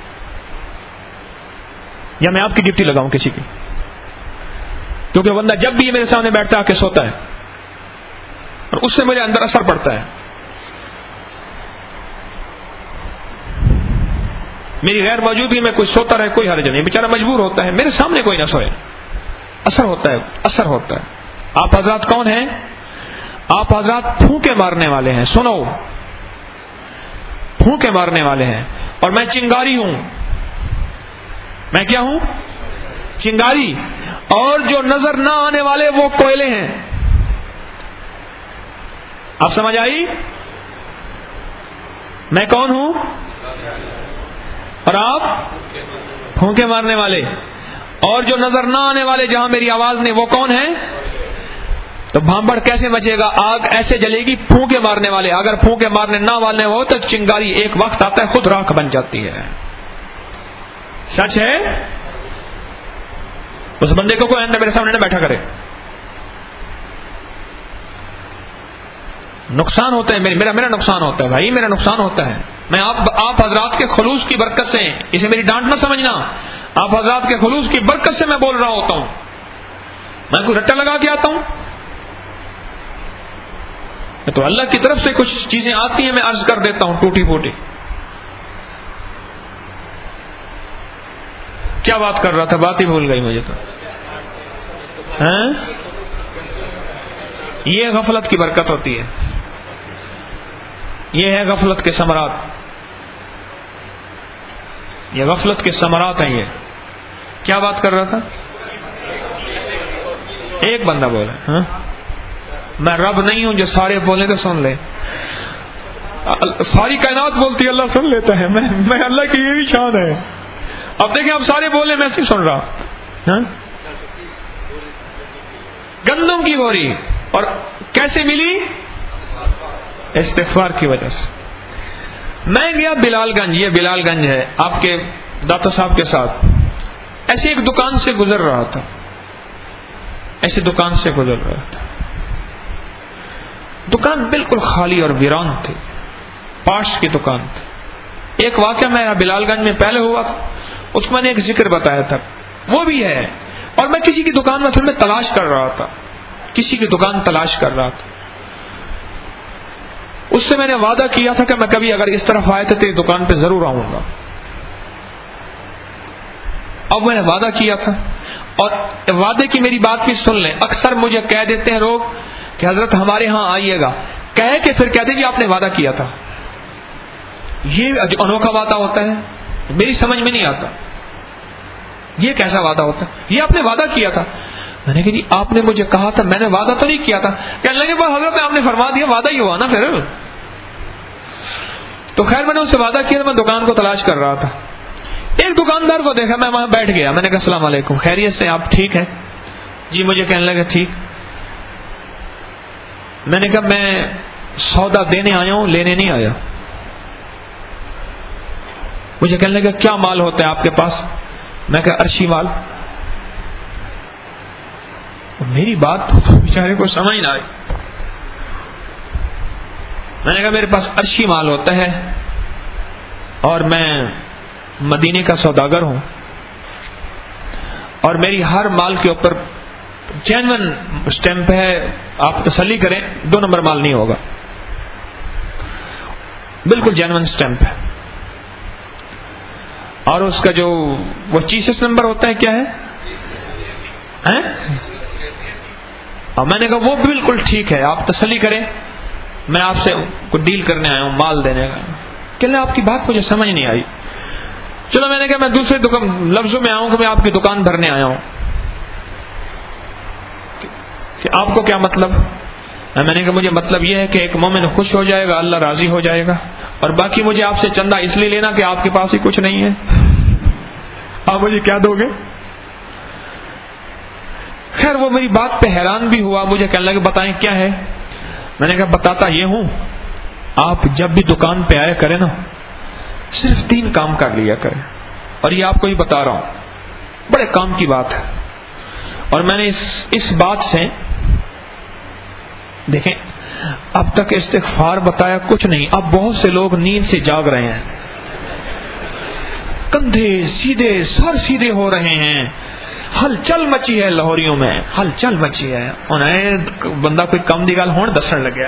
یا میں آپ کی ڈیوٹی لگاؤں کسی کی. کیونکہ بندہ جب بھی یہ میرے سامنے بیٹھتا ہے آ کے سوتا ہے اور اس سے مجھے اندر اثر پڑتا ہے. میری غیر موجودگی میں کوئی سوتا رہے کوئی حرج نہیں، بیچارہ مجبور ہوتا ہے، میرے سامنے کوئی نہ سوئے، اثر ہوتا ہے، اثر ہوتا ہے. آپ حضرات کون ہیں؟ آپ حضرات پھونکے مارنے والے ہیں. سنو، پھونکے مارنے والے ہیں، اور میں چنگاری ہوں. میں کیا ہوں؟ چنگاری. اور جو نظر نہ آنے والے وہ کوئلے ہیں. آپ سمجھ آئی میں کون ہوں؟ اور آپ پھونکے مارنے والے، اور جو نظر نہ آنے والے جہاں میری آواز نہیں، وہ کون ہیں؟ تو بھانبڑ کیسے مچے گا؟ آگ ایسے جلے گی پھونکے مارنے والے، اگر پھونکے مارنے نہ والے ہو تو چنگاری ایک وقت آتا ہے خود راکھ بن جاتی ہے. سچ ہے. اس بندے کو کوئی میرے سامنے نہ بیٹھا کرے. نقصان ہوتا ہے، میرا میرا نقصان ہوتا ہے بھائی، میرا نقصان ہوتا ہے. میں آپ آپ حضرات کے خلوص کی برکت سے، اسے میری ڈانٹ نہ سمجھنا، آپ حضرات کے خلوص کی برکت سے میں بول رہا ہوتا ہوں. میں کوئی رٹا لگا کے آتا ہوں؟ تو اللہ کی طرف سے کچھ چیزیں آتی ہیں، میں عرض کر دیتا ہوں ٹوٹی پھوٹی. کیا بات کر رہا تھا؟ بات ہی بھول گئی مجھے تو. ہاں؟ یہ غفلت کی برکت ہوتی ہے، یہ ہے غفلت کے ثمرات، یہ غفلت کے ثمرات ہیں. یہ کیا بات کر رہا تھا؟ ایک بندہ بولا ہاں میں رب نہیں ہوں جو سارے بولیں تو سن لے. ساری کائنات بولتی ہے، اللہ سن لیتا ہے. میں میں اللہ کی یہی شان ہے. اب دیکھیں آپ سارے بولے، میں نہیں سن رہا. ہاں؟ گندم کی بوری، اور کیسے ملی؟ استغفار کی وجہ سے. میں گیا بلال گنج، یہ بلال گنج ہے، آپ کے داتا صاحب کے ساتھ. ایسے ایک دکان سے گزر رہا تھا، ایسے دکان سے گزر رہا تھا. دکان بالکل خالی اور ویران تھی، پارٹس کی دکان تھی. ایک واقعہ میرا بلال گنج میں پہلے ہوا تھا، اس کو میں نے ایک ذکر بتایا تھا، وہ بھی ہے. اور میں کسی کی دکان میں اصل میں تلاش کر رہا تھا، کسی کی دکان تلاش کر رہا تھا. اس سے میں نے وعدہ کیا تھا کہ میں کبھی اگر اس طرف آئے تو تیری دکان پہ ضرور آؤں گا. اب میں نے وعدہ کیا تھا، اور وعدے کی میری بات بھی سن لیں. اکثر مجھے کہہ دیتے ہیں لوگ کہ حضرت ہمارے ہاں آئیے گا، کہے کہ پھر کہتے کہ آپ نے وعدہ کیا تھا. یہ انوکھا وعدہ ہوتا ہے، میری سمجھ میں نہیں آتا. یہ کیسا وعدہ ہوتا ہے؟ یہ آپ نے وعدہ کیا تھا. میں نے کہا جی آپ نے مجھے کہا تھا، میں نے وعدہ تو نہیں کیا تھا. کہنے لگے بس حضرت آپ نے فرما دیا، وعدہ ہی ہوا نا پھر. تو خیر میں نے اس سے وعدہ کیا، میں دکان کو تلاش کر رہا تھا. ایک دکاندار کو دیکھا، میں وہاں بیٹھ گیا. میں نے کہا السلام علیکم، خیریت سے؟ آپ ٹھیک ہے جی. مجھے کہنے لگے ٹھیک. میں نے کہا میں سودا دینے آیا ہوں، لینے نہیں آیا. مجھے کہنے لگا کیا مال ہوتا ہے آپ کے پاس؟ میں کہا عرشی مال. میری بات بیچارے کو سمجھ نہ آئی. میں نے کہا میرے پاس عرشی مال ہوتا ہے، اور میں مدینے کا سوداگر ہوں، اور میری ہر مال کے اوپر جینون سٹیمپ ہے. آپ تسلی کریں، دو نمبر مال نہیں ہوگا، بالکل جینون سٹیمپ ہے. اور اس کا جو وہ چیسس نمبر ہوتا ہے کیا ہے؟ اور میں نے کہا وہ بالکل ٹھیک ہے، آپ تسلی کریں، میں آپ سے کوئی ڈیل کرنے آیا ہوں، مال دینے کا. کہ آپ کی بات مجھے سمجھ نہیں آئی. چلو میں نے کہا میں دوسرے دکان لفظوں میں آؤں کہ میں آپ کی دکان بھرنے آیا ہوں. کہ آپ کو کیا مطلب؟ میں نے کہا مجھے مطلب یہ ہے کہ ایک مومن خوش ہو جائے گا، اللہ راضی ہو جائے گا، اور باقی مجھے آپ سے چندہ اس لیے لینا کہ آپ کے پاس ہی کچھ نہیں ہے. آپ مجھے کیا دو گے؟ خیر وہ میری بات پہ حیران بھی ہوا. مجھے کہنے لگے بتائیں کیا ہے؟ میں نے کہا بتاتا یہ ہوں، آپ جب بھی دکان پہ آیا کریں نا، صرف تین کام کر لیا کریں. اور یہ آپ کو ہی بتا رہا ہوں، بڑے کام کی بات ہے. اور میں نے اس اس بات سے دیکھیں اب تک استغفار بتایا کچھ نہیں. اب بہت سے لوگ نیند سے جاگ رہے ہیں، کندھے سیدھے، سر سیدھے ہو رہے ہیں. ہلچل مچی ہے لاہوریوں میں، ہلچل مچی ہے. انہیں بندہ کوئی کم دی گل ہون دسن لگیا.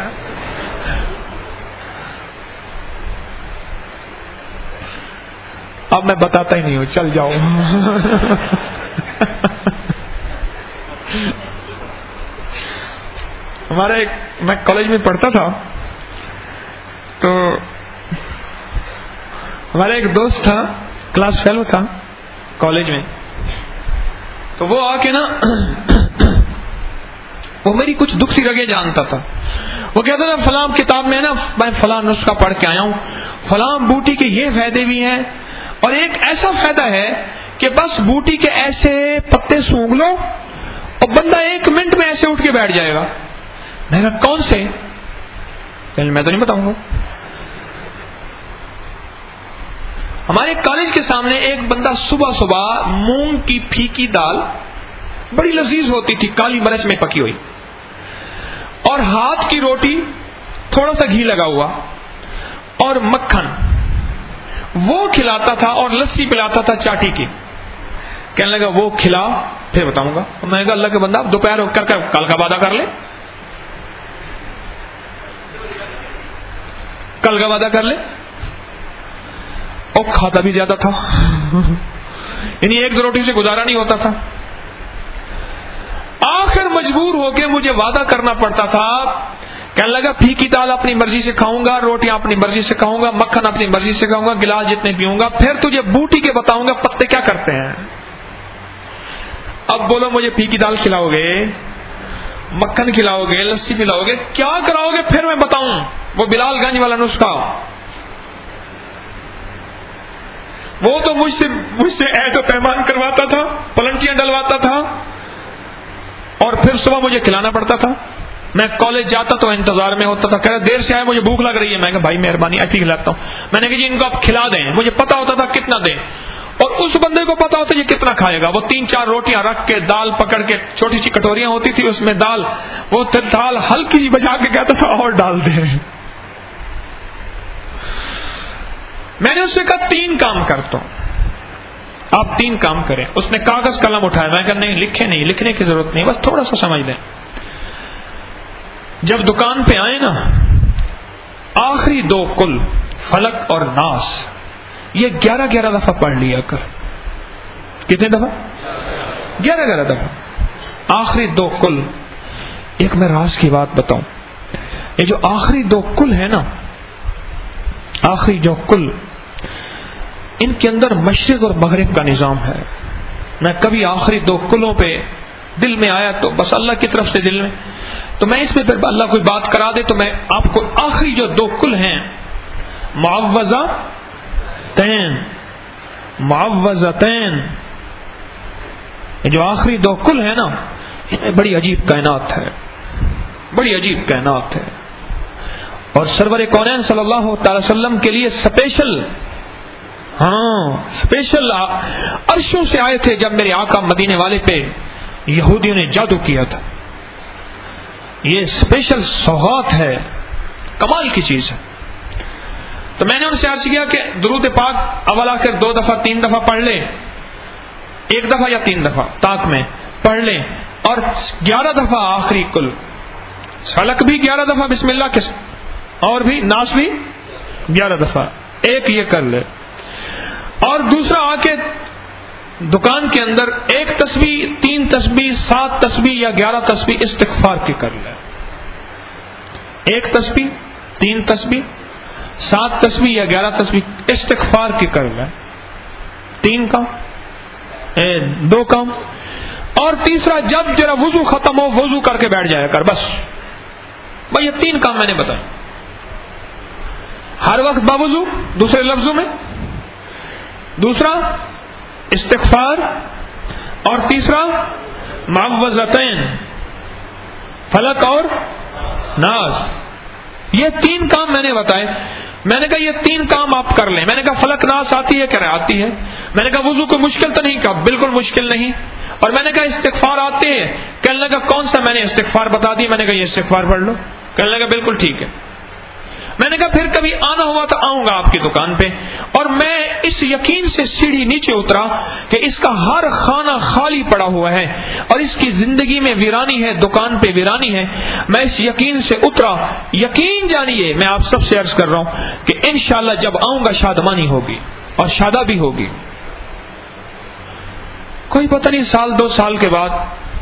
اب میں بتاتا ہی نہیں ہوں، چل جاؤ. ہمارا ایک میں کالج میں پڑھتا تھا، تو ہمارا ایک دوست تھا، کلاس فیلو تھا کالج میں. تو وہ آ کے نا وہ میری کچھ دکھ سی رگیں جانتا تھا. وہ کہتا تھا فلاں کتاب میں نا میں فلاں نسخہ پڑھ کے آیا ہوں، فلاں بوٹی کے یہ فائدے بھی ہیں، اور ایک ایسا فائدہ ہے کہ بس بوٹی کے ایسے پتے سونگھ لو اور بندہ ایک منٹ میں ایسے اٹھ کے بیٹھ جائے گا. میں کہا کون سے؟ میں تو نہیں بتاؤں گا. ہمارے کالج کے سامنے ایک بندہ صبح صبح مونگ کی پھیکی دال بڑی لذیذ ہوتی تھی کالی مرچ میں پکی ہوئی, اور ہاتھ کی روٹی تھوڑا سا گھی لگا ہوا اور مکھن, وہ کھلاتا تھا اور لسی پلاتا تھا چاٹی کی. کہنے لگا وہ کھلا پھر بتاؤں گا. میں نے کہا اللہ کے بندہ دوپہر کر کر کل کا وعدہ کر لے, کل کا وعدہ کر لے. اور کھاتا بھی زیادہ تھا, یعنی ایک دو روٹی سے گزارا نہیں ہوتا تھا. آخر مجبور ہو کے مجھے وعدہ کرنا پڑتا تھا. کہنے لگا پھیکی دال اپنی مرضی سے کھاؤں گا, روٹیاں اپنی مرضی سے کھاؤں گا, مکھن اپنی مرضی سے کھاؤں گا, گلاس جتنے پیوں گا, پھر تجھے بوٹی کے بتاؤں گا پتے کیا کرتے ہیں. اب بولو مجھے پھیکی دال کھلاؤ گے, مکھن کھلاؤ گے, لسی پلاؤ گے, کیا کراؤ گے پھر میں بتاؤں. وہ بلال گنج والا نسخہ, وہ تو مجھ سے مجھ سے عہد و پیمان کرواتا تھا, پلنٹیاں ڈلواتا تھا, اور پھر صبح مجھے کھلانا پڑتا تھا. میں کالج جاتا تو انتظار میں ہوتا تھا, کہہ رہا دیر سے آئے مجھے بھوک لگ رہی ہے. میں کہا بھائی مہربانی ایسی کھلاتا ہوں. میں نے کہا جی ان کو آپ کھلا دیں. مجھے پتا ہوتا تھا کتنا دیں, اور اس بندے کو پتا ہوتا یہ کتنا کھائے گا. وہ تین چار روٹیاں رکھ کے دال پکڑ کے, چھوٹی سی کٹوریاں ہوتی تھی اس میں دال, وہ دال ہلکی سی بچا کے کہتا تھا اور ڈال دے. میں نے اس سے کہا تین کام کرتا ہوں, آپ تین کام کریں. اس نے کاغذ قلم اٹھایا. میں کہا نہیں لکھے نہیں, لکھنے کی ضرورت نہیں, بس تھوڑا سا سمجھ لیں. جب دکان پہ آئے نا, آخری دو کل فلک اور ناس یہ گیارہ گیارہ دفعہ پڑھ لیا کر. کتنے دفعہ؟ گیارہ گیارہ دفعہ. آخری دو کل. ایک میں راز کی بات بتاؤں, یہ جو آخری دو کل ہے نا, آخری جو کل, ان کے اندر مشرق اور مغرب کا نظام ہے. میں کبھی آخری دو کلوں پہ دل میں آیا تو بس اللہ کی طرف سے دل میں, تو میں اس میں پھر اللہ کوئی بات کرا دے تو میں آپ کو آخری جو دو کل ہیں, معوضہ تین, معوضہ تین, یہ جو آخری دو کل ہیں نا, ان میں بڑی عجیب کائنات ہے, بڑی عجیب کائنات ہے. اور سرور کونین صلی اللہ تعالی وسلم کے لیے اسپیشل, ہاں اسپیشل عرشوں سے آئے تھے. جب میرے آقا مدینے والے پہ یہودیوں نے جادو کیا تھا, یہ اسپیشل سوغات ہے, کمال کی چیز ہے. تو میں نے ان سے عرض کیا کہ درود پاک اول آخر دو دفعہ تین دفعہ پڑھ لیں, ایک دفعہ یا تین دفعہ طاق میں پڑھ لیں, اور گیارہ دفعہ آخری کل, فلک بھی گیارہ دفعہ بسم اللہ کے, اور بھی ناس بھی گیارہ دفعہ. ایک یہ کر لے, اور دوسرا آ کے دکان کے اندر ایک تسبیح, تین تسبیح, سات تسبیح یا گیارہ تسبیح استغفار کی کر لے. ایک تسبیح, تین تسبیح, سات تسبیح یا گیارہ تسبیح استغفار کی کر لے. تین کام, دو کام. اور تیسرا جب جرا وضو ختم ہو وضو کر کے بیٹھ جایا کر, بس بھائی یہ تین کام میں نے بتایا. ہر وقت باوضو, دوسرے لفظوں میں, دوسرا استغفار, اور تیسرا معوذتین, فلک اور ناس. یہ تین کام میں نے بتائے. میں نے کہا یہ تین کام آپ کر لیں. میں نے کہا فلک ناس آتی ہے, کہہ رہے آتی ہے. میں نے کہا وضو کوئی مشکل تو نہیں, کہا بالکل مشکل نہیں. اور میں نے کہا استغفار آتے ہیں, کہنے لگا کون سا؟ میں نے استغفار بتا دی. میں نے کہا یہ استغفار پڑھ لو. کہنے لگا بالکل ٹھیک ہے. میں نے کہا پھر کبھی آنا ہوا تو آؤں گا آپ کی دکان پہ. اور میں اس یقین سے سیڑھی نیچے اترا کہ اس کا ہر خانہ خالی پڑا ہوا ہے اور اس کی زندگی میں ویرانی ہے, دکان پہ ویرانی ہے. میں اس یقین سے اترا. یقین جانیے میں آپ سب سے عرض کر رہا ہوں کہ انشاءاللہ جب آؤں گا شادمانی ہوگی اور شادہ بھی ہوگی. کوئی پتہ نہیں سال دو سال کے بعد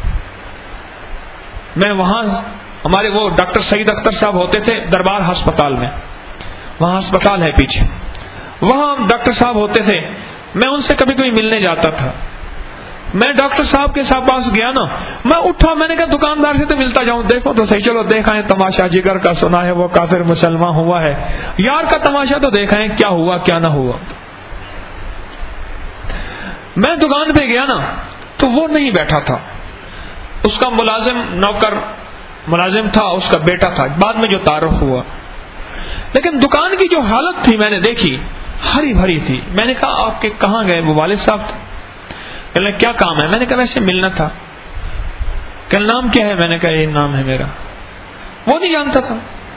میں وہاں, ہمارے وہ ڈاکٹر سعید اختر صاحب ہوتے تھے دربار ہسپتال میں, وہاں ہسپتال ہے پیچھے, وہاں ڈاکٹر صاحب ہوتے تھے. میں ان سے کبھی کبھی ملنے جاتا تھا. میں ڈاکٹر صاحب کے ساتھ پاس گیا نا, میں اٹھا, میں نے کہا دکاندار سے تو ملتا جاؤں, دیکھو تو صحیح, چلو دیکھا ہے تماشا جگر کا, سنا ہے وہ کافر مسلمان ہوا ہے, یار کا تماشا تو دیکھا ہے کیا ہوا کیا نہ ہوا. میں دکان پہ گیا نا تو وہ نہیں بیٹھا تھا، اس کا ملازم نوکر ملازم تھا، اس کا بیٹا تھا، بعد میں جو تعارف ہوا، لیکن دکان کی جو حالت تھی میں نے دیکھی ہری بھری تھی. میں نے کہا آپ کے کہاں گئے؟ وہ والد صاحب تھے. کہنے لگے کیا کام ہے؟ میں نے کہا ویسے ملنا تھا. کہ نام کیا ہے؟ میں نے کہا یہ نام ہے میرا. وہ نہیں جانتا تھا،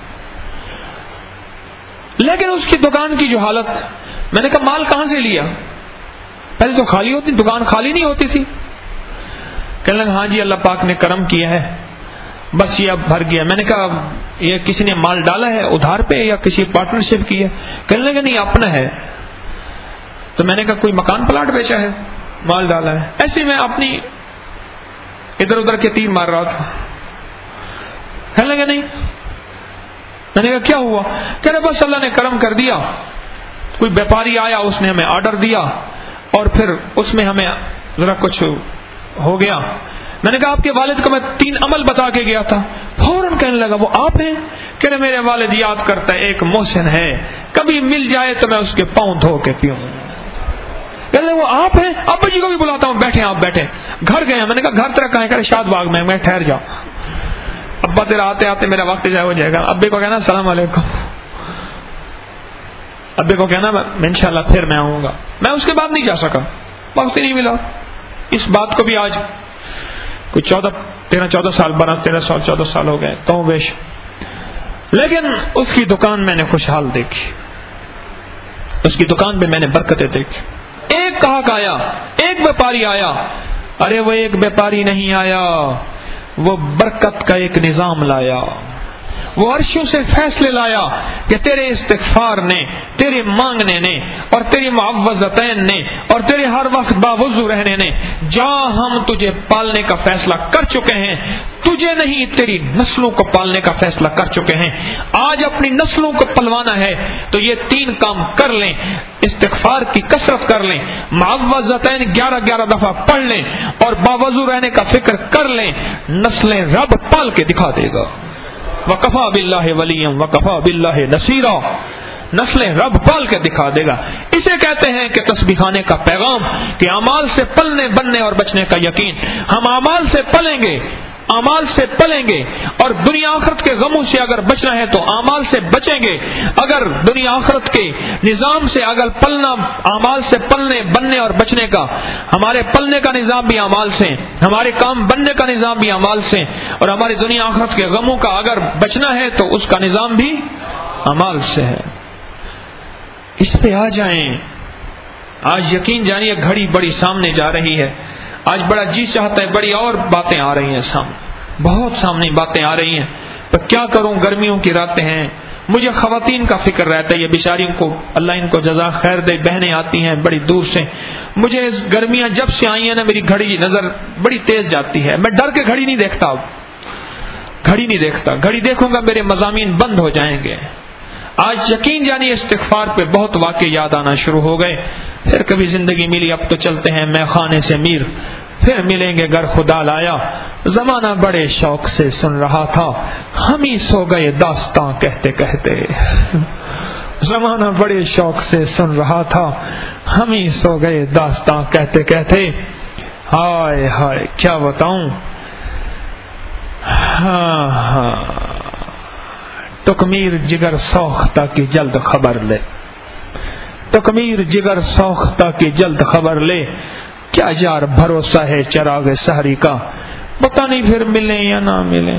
لیکن اس کی دکان کی جو حالت، میں نے کہا مال کہاں سے لیا؟ پہلے تو خالی ہوتی، دکان خالی نہیں ہوتی تھی. کہنے لگا ہاں جی اللہ پاک نے کرم کیا ہے، بس یہ اب بھر گیا. میں نے کہا یہ کسی نے مال ڈالا ہے ادھار پہ یا کسی پارٹنرشپ کی ہے؟ کہنے لگا نہیں اپنا ہے. تو میں نے کہا کوئی مکان پلاٹ بیچا ہے، مال ڈالا ہے؟ ایسے میں اپنی ادھر ادھر کے تیر مار رہا تھا. کہنے لگا نہیں. میں نے کہا کیا ہوا؟ کہہ رہے بس اللہ نے کرم کر دیا، کوئی بیپاری آیا، اس نے ہمیں آرڈر دیا اور پھر اس میں ہمیں ذرا کچھ ہو گیا. میں نے کہا آپ کے والد کو میں تین عمل بتا کے گیا تھا. فوراً کہنے لگا وہ آپ ہیں؟ کہ رہے میرے والد یاد کرتا ہے ایک محسن ہے، کبھی مل جائے تو میں اس کے پاؤں دھو کے پیوں. کہنے لگا وہ آپ ہیں؟ ابا جی کو بھی بلاتا ہوں، بیٹھے آپ بیٹھے. گھر گئے. میں نے کہا گھر تیرا کہاں ہے؟ کہ شاد باغ میں. میں ٹھہر جاؤ، ابا تیرا آتے آتے میرا وقت ضائع ہو جائے گا. ابے کو کہنا السلام علیکم، ابے کو کہنا میں انشاءاللہ پھر میں آؤں گا. میں اس کے بعد نہیں جا سکا، وقت ہی نہیں ملا. اس بات کو بھی آج کوئی چودہ تیرہ چودہ سال بارہ تیرہ سال چودہ سال ہو گئے تو بیش. لیکن اس کی دکان میں نے خوشحال دیکھی، اس کی دکان پہ میں نے برکتیں دیکھی. ایک گاہک آیا، ایک بیپاری آیا. ارے وہ ایک بیپاری نہیں آیا، وہ برکت کا ایک نظام لایا. وہ عرشوں سے فیصلے لایا کہ تیرے استغفار نے، تیرے مانگنے نے اور تیری معوذتین نے اور تیرے ہر وقت باوضو رہنے نے، جا ہم تجھے پالنے کا فیصلہ کر چکے ہیں، تجھے نہیں تیری نسلوں کو پالنے کا فیصلہ کر چکے ہیں. آج اپنی نسلوں کو پلوانا ہے تو یہ تین کام کر لیں. استغفار کی کثرت کر لیں، معوذتین گیارہ گیارہ دفعہ پڑھ لیں اور باوضو رہنے کا فکر کر لیں. نسلیں رب پال کے دکھا دے گا. وَقَفَى بِاللَّهِ وَلِيًّا وَقَفَى بِاللَّهِ نَصِيرًا. نسلیں رب پال کے دکھا دے گا. اسے کہتے ہیں کہ تسبیح خانے کا پیغام، کہ اعمال سے پلنے بننے اور بچنے کا یقین. ہم اعمال سے پلیں گے، اعمال سے پلیں گے، اور دنیا آخرت کے غموں سے اگر بچنا ہے تو اعمال سے بچیں گے. اگر دنیا آخرت کے نظام سے اگر پلنا، اعمال سے پلنے بننے اور بچنے کا، ہمارے پلنے کا نظام بھی اعمال سے، ہمارے کام بننے کا نظام بھی اعمال سے، اور ہماری دنیا آخرت کے غموں کا اگر بچنا ہے تو اس کا نظام بھی اعمال سے ہے. اس پہ آ جائیں. آج یقین جانیے گھڑی بڑی سامنے جا رہی ہے. آج بڑا جی چاہتا ہے، بڑی اور باتیں آ رہی ہیں سامنے، بہت سامنے باتیں آ رہی ہیں. تو کیا کروں، گرمیوں کی راتیں ہیں. مجھے خواتین کا فکر رہتا ہے، یہ بیچاریوں کو اللہ ان کو جزا خیر دے. بہنیں آتی ہیں بڑی دور سے. مجھے اس گرمیاں جب سے آئی ہیں نا، میری گھڑی نظر بڑی تیز جاتی ہے. میں ڈر کے گھڑی نہیں دیکھتا، اب گھڑی نہیں دیکھتا. گھڑی دیکھوں گا میرے مضامین بند ہو جائیں گے. آج یقین جانی استغفار پہ بہت واقع یاد آنا شروع ہو گئے. پھر کبھی زندگی ملی، اب تو چلتے ہیں میں خانے سے میر. پھر ملیں گے گر خدا لایا. زمانہ بڑے شوق سے سن رہا تھا، ہم ہی سو گئے داستاں کہتے کہتے. زمانہ بڑے شوق سے سن رہا تھا، ہم ہی سو گئے داستاں کہتے کہتے. ہائے ہائے کیا بتاؤں. ہاں ہاں تکمیر جگر سوختہ کی جلد خبر لے. تکمیر جگر سوختہ کی جلد خبر لے. کیا یار بھروسہ ہے چراغ سحری کا، پتہ نہیں پھر ملیں یا نہ ملیں.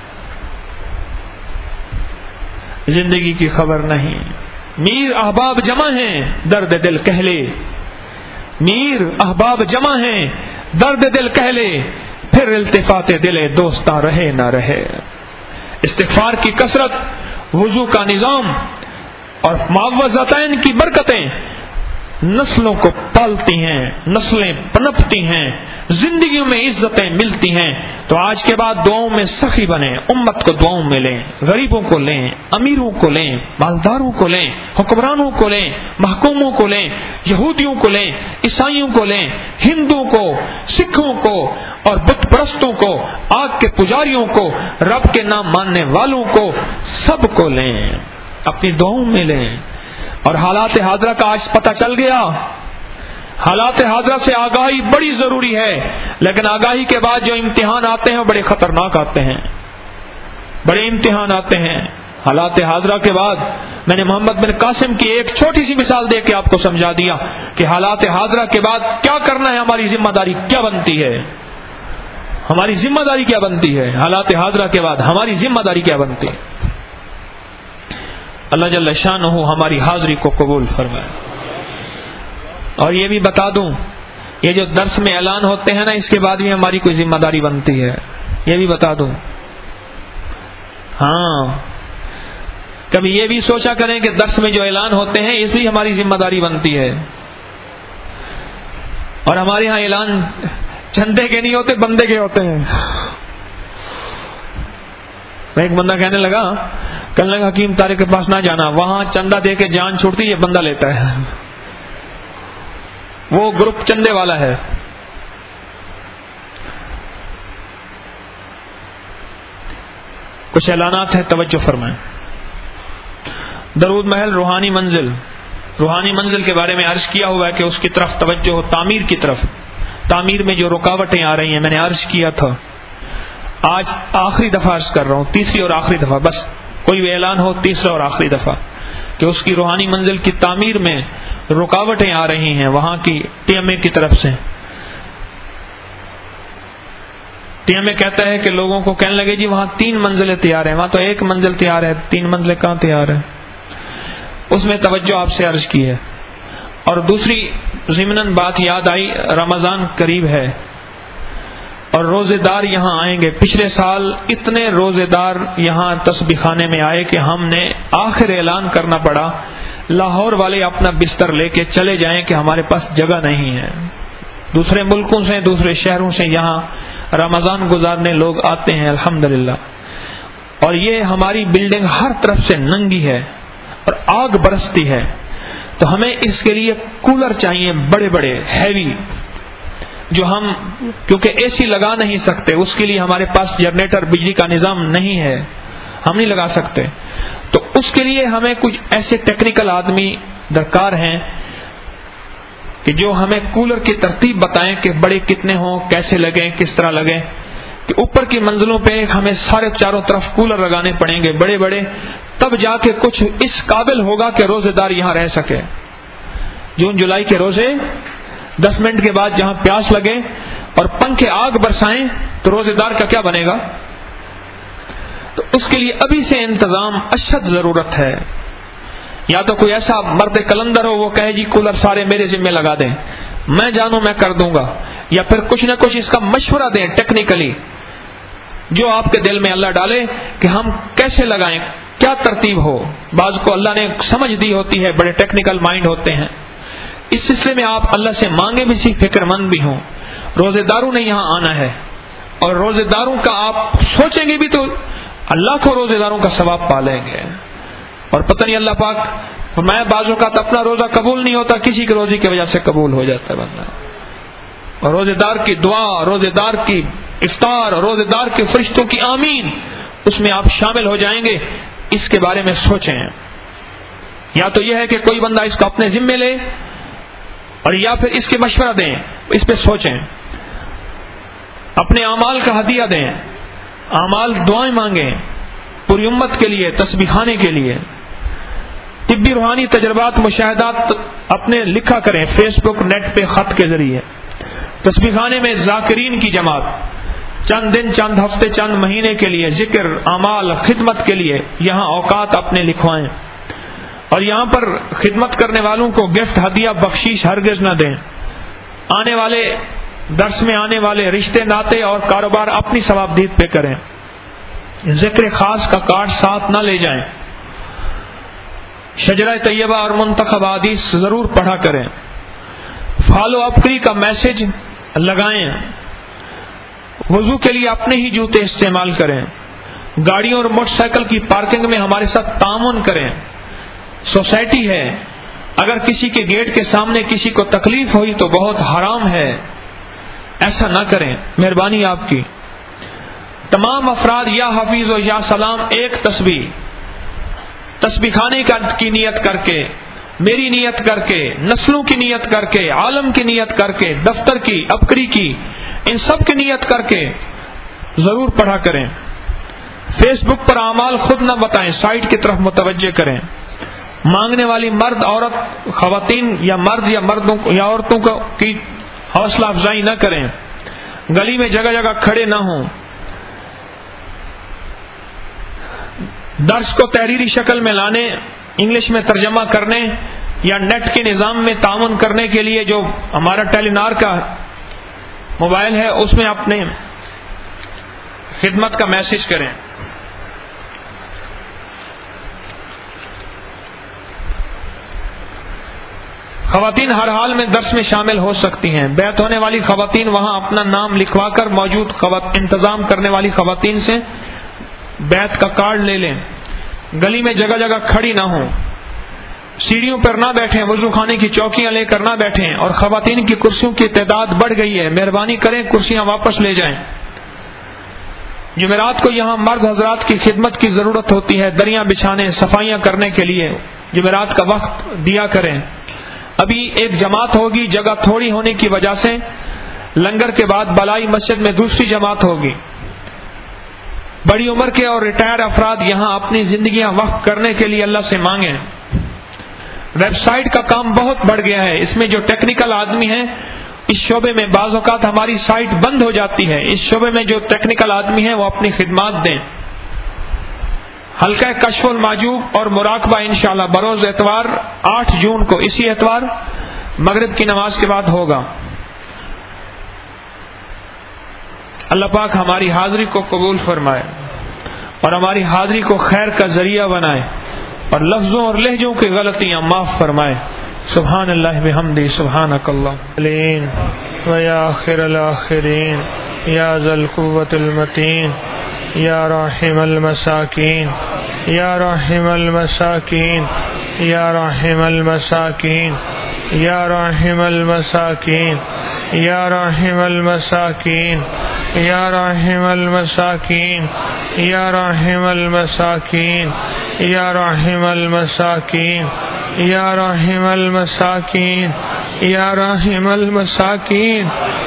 زندگی کی خبر نہیں. میر احباب جمع ہیں درد دل کہہ لے. میر احباب جمع ہیں درد دل کہہ لے. پھر التفات دل دوستاں رہے نہ رہے. استغفار کی کثرت، وضو کا نظام اور معوذتین کی برکتیں نسلوں کو پالتی ہیں، نسلیں پنپتی ہیں، زندگیوں میں عزتیں ملتی ہیں. تو آج کے بعد دعاؤں میں سخی بنیں. امت کو دعاؤں میں لیں، غریبوں کو لیں، امیروں کو لیں، مالداروں کو لیں، حکمرانوں کو لیں، محکوموں کو لیں، یہودیوں کو لیں، عیسائیوں کو لیں، ہندوؤں کو، سکھوں کو اور بت پرستوں کو، آگ کے پجاریوں کو، رب کے نام ماننے والوں کو، سب کو لیں، اپنی دعاؤں میں لیں. اور حالات حاضرہ کا آج پتہ چل گیا. حالات حاضرہ سے آگاہی بڑی ضروری ہے، لیکن آگاہی کے بعد جو امتحان آتے ہیں وہ بڑے خطرناک آتے ہیں، بڑے امتحان آتے ہیں۔ حالات حاضرہ کے بعد میں نے محمد بن قاسم کی ایک چھوٹی سی مثال دے کے آپ کو سمجھا دیا کہ حالات حاضرہ کے بعد کیا کرنا ہے، ہماری ذمہ داری کیا بنتی ہے، ہماری ذمہ داری کیا بنتی ہے، حالات حاضرہ کے بعد ہماری ذمہ داری کیا بنتی ہے۔ اللہ جل شانہ ہماری حاضری کو قبول فرمائے۔ اور یہ بھی بتا دوں، یہ جو درس میں اعلان ہوتے ہیں نا، اس کے بعد بھی ہماری کوئی ذمہ داری بنتی ہے، یہ بھی بتا دوں۔ ہاں، کبھی یہ بھی سوچا کریں کہ درس میں جو اعلان ہوتے ہیں اس لیے ہماری ذمہ داری بنتی ہے، اور ہمارے ہاں اعلان چندے کے نہیں ہوتے، بندے کے ہوتے ہیں۔ ایک بندہ کہنے لگا، کہنے لگا حکیم طارق کے پاس نہ جانا، وہاں چندہ دے کے جان چھوڑتی، یہ بندہ لیتا ہے، وہ گروپ چندے والا ہے۔ کچھ اعلانات ہیں، توجہ فرمائیں۔ درود محل روحانی منزل، روحانی منزل کے بارے میں عرض کیا ہوا ہے کہ اس کی طرف توجہ ہو، تعمیر کی طرف، تعمیر میں جو رکاوٹیں آ رہی ہیں، میں نے عرض کیا تھا، آج آخری دفعہ عرض کر رہا ہوں، تیسری اور آخری دفعہ، بس کوئی بھی اعلان ہو تیسرا اور آخری دفعہ، کہ اس کی روحانی منزل کی تعمیر میں رکاوٹیں آ رہی ہیں وہاں کی ٹی ایم اے کی طرف سے۔ ٹی ایم اے کہتا ہے کہ لوگوں کو کہنے لگے جی وہاں تین منزلیں تیار ہیں، وہاں تو ایک منزل تیار ہے، تین منزلیں کہاں تیار ہیں؟ اس میں توجہ آپ سے عرض کی ہے۔ اور دوسری ضمناً بات یاد آئی، رمضان قریب ہے اور روزے دار یہاں آئیں گے۔ پچھلے سال اتنے روزے دار یہاں تسبیح خانے میں آئے کہ ہم نے آخر اعلان کرنا پڑا، لاہور والے اپنا بستر لے کے چلے جائیں کہ ہمارے پاس جگہ نہیں ہے۔ دوسرے ملکوں سے، دوسرے شہروں سے یہاں رمضان گزارنے لوگ آتے ہیں الحمدللہ، اور یہ ہماری بلڈنگ ہر طرف سے ننگی ہے اور آگ برستی ہے، تو ہمیں اس کے لیے کولر چاہیے بڑے بڑے ہیوی، جو ہم کیونکہ اے سی لگا نہیں سکتے، اس کے لیے ہمارے پاس جنریٹر بجلی کا نظام نہیں ہے، ہم نہیں لگا سکتے، تو اس کے لیے ہمیں کچھ ایسے ٹیکنیکل آدمی درکار ہیں کہ جو ہمیں کولر کی ترتیب بتائیں کہ بڑے کتنے ہوں، کیسے لگیں، کس طرح لگیں، کہ اوپر کی منزلوں پہ ہمیں سارے چاروں طرف کولر لگانے پڑیں گے بڑے بڑے، تب جا کے کچھ اس قابل ہوگا کہ روزے دار یہاں رہ سکے۔ جون جولائی کے روزے دس منٹ کے بعد جہاں پیاس لگے اور پنکھے آگ برسائیں تو روزے دار کا کیا بنے گا؟ تو اس کے لیے ابھی سے انتظام اشد ضرورت ہے۔ یا تو کوئی ایسا مرد کلندر ہو وہ کہے جی کولر سارے میرے ذمہ لگا دیں، میں جانوں میں کر دوں گا، یا پھر کچھ نہ کچھ اس کا مشورہ دیں ٹیکنیکلی، جو آپ کے دل میں اللہ ڈالے کہ ہم کیسے لگائیں، کیا ترتیب ہو۔ بعض کو اللہ نے سمجھ دی ہوتی ہے، بڑے ٹیکنیکل مائنڈ ہوتے ہیں، اس سلسلے میں آپ اللہ سے مانگے بھی سی، فکر مند بھی ہوں۔ روزے داروں نے یہاں آنا ہے، اور روزے داروں کا آپ سوچیں گے بھی تو اللہ کو روزے داروں کا ثواب پالیں گے، اور پتہ نہیں اللہ پاک فرمایا بعض اوقات اپنا روزہ قبول نہیں ہوتا، کسی کے روزے کی وجہ سے قبول ہو جاتا ہے بندہ، اور روزے دار کی دعا، روزے دار کی افطار، روزے دار کے فرشتوں کی آمین، اس میں آپ شامل ہو جائیں گے۔ اس کے بارے میں سوچیں، یا تو یہ ہے کہ کوئی بندہ اس کو اپنے ذمے لے، اور یا پھر اس کے مشورہ دیں، اس پہ سوچیں، اپنے اعمال کا ہدیہ دیں، اعمال دعائیں مانگیں پوری امت کے لیے، تسبیح خانے کے لیے، طبی روحانی تجربات مشاہدات اپنے لکھا کریں فیس بک نیٹ پہ خط کے ذریعے۔ تسبیح خانے میں ذاکرین کی جماعت چند دن، چند ہفتے، چند مہینے کے لیے ذکر، اعمال، خدمت کے لیے یہاں اوقات اپنے لکھوائیں، اور یہاں پر خدمت کرنے والوں کو گفٹ، ہدیہ، بخشش ہرگز نہ دیں۔ آنے والے درس میں آنے والے رشتے ناتے اور کاروبار اپنی ثوابدید پہ کریں، ذکر خاص کا کارڈ ساتھ نہ لے جائیں، شجرہ طیبہ اور منتخب حدیث ضرور پڑھا کریں، فالو اپری کا میسج لگائیں، وضو کے لیے اپنے ہی جوتے استعمال کریں، گاڑیوں اور موٹر سائیکل کی پارکنگ میں ہمارے ساتھ تعاون کریں۔ سوسائٹی ہے، اگر کسی کے گیٹ کے سامنے کسی کو تکلیف ہوئی تو بہت حرام ہے، ایسا نہ کریں، مہربانی آپ کی۔ تمام افراد یا حفیظ و یا سلام ایک تسبیح تسبیح خانے کی نیت کر کے میری نیت کر کے، نسلوں کی نیت کر کے، عالم کی نیت کر کے، دفتر کی، ابکری کی، ان سب کی نیت کر کے ضرور پڑھا کریں۔ فیس بک پر اعمال خود نہ بتائیں، سائٹ کی طرف متوجہ کریں۔ مانگنے والی مرد، عورت، خواتین یا مرد یا مردوں یا عورتوں کو کی حوصلہ افزائی نہ کریں، گلی میں جگہ جگہ کھڑے نہ ہوں۔ درس کو تحریری شکل میں لانے، انگلش میں ترجمہ کرنے یا نیٹ کے نظام میں تعاون کرنے کے لیے جو ہمارا ٹیلی نار کا موبائل ہے اس میں اپنے خدمت کا میسج کریں۔ خواتین ہر حال میں درس میں شامل ہو سکتی ہیں۔ بیعت ہونے والی خواتین وہاں اپنا نام لکھوا کر موجود انتظام کرنے والی خواتین سے بیعت کا کارڈ لے لیں۔ گلی میں جگہ جگہ کھڑی نہ ہوں، سیڑھیوں پر نہ بیٹھیں، وضو خانے کی چوکیاں لے کر نہ بیٹھیں، اور خواتین کی کرسیوں کی تعداد بڑھ گئی ہے، مہربانی کریں کرسیاں واپس لے جائیں۔ جمعرات کو یہاں مرد حضرات کی خدمت کی ضرورت ہوتی ہے، دریاں بچھانے، صفائیاں کرنے کے لیے جمعرات کا وقت دیا کریں۔ ابھی ایک جماعت ہوگی، جگہ تھوڑی ہونے کی وجہ سے لنگر کے بعد بالائی مسجد میں دوسری جماعت ہوگی۔ بڑی عمر کے اور ریٹائر افراد یہاں اپنی زندگیاں وقف کرنے کے لیے اللہ سے مانگیں۔ ویب سائٹ کا کام بہت بڑھ گیا ہے، اس میں جو ٹیکنیکل آدمی ہیں اس شعبے میں بعض اوقات ہماری سائٹ بند ہو جاتی ہے، اس شعبے میں جو ٹیکنیکل آدمی ہیں وہ اپنی خدمات دیں۔ حلقہ کشف المعجوب اور مراقبہ انشاءاللہ بروز اتوار آٹھ جون کو، اسی اتوار مغرب کی نماز کے بعد ہوگا۔ اللہ پاک ہماری حاضری کو قبول فرمائے اور ہماری حاضری کو خیر کا ذریعہ بنائے اور لفظوں اور لہجوں کی غلطیاں معاف فرمائے۔ سبحان اللہ بحمدہ، سبحانک اللہ و یا آخر الاخرین یا ذا القوۃ المتین یا راحم المساکین یا راحم المساکین یا راحم المساکین یا راحم المساکین یا راحم المساکین یا راحم المساکین یا راحم المساکین یا راحم المساکین یا راحم المساکین یا راحم المساکین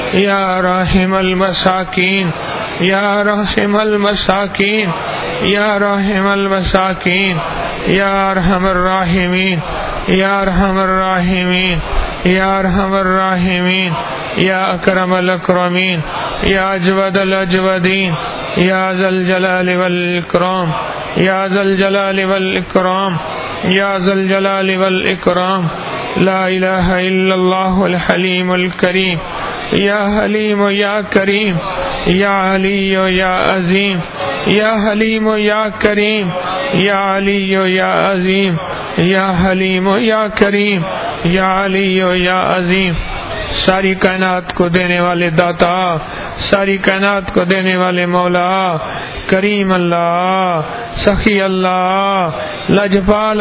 یا راحم المساکین یا راحم المساکین یا راحم المساکین یا ارحم الراحمین یا ارحم الراحمین یا ارحم الراحمین یا اکرم الاکرمین یا اجود الاجودین یا ذا الجلال والاکرام یا ذا الجلال والاکرام یا ذا الجلال والاکرام۔ لا الہ الا اللہ الحلیم الکریم یا حلیم یا کریم یا علی یا عظیم یا حلیم یا کریم یا علی یا عظیم یا حلیم یا کریم یا علی یا عظیم۔ ساری کائنات کو دینے والے داتا، ساری کائنات کو دینے والے مولا، کریم اللہ، سخی اللہ، لجپال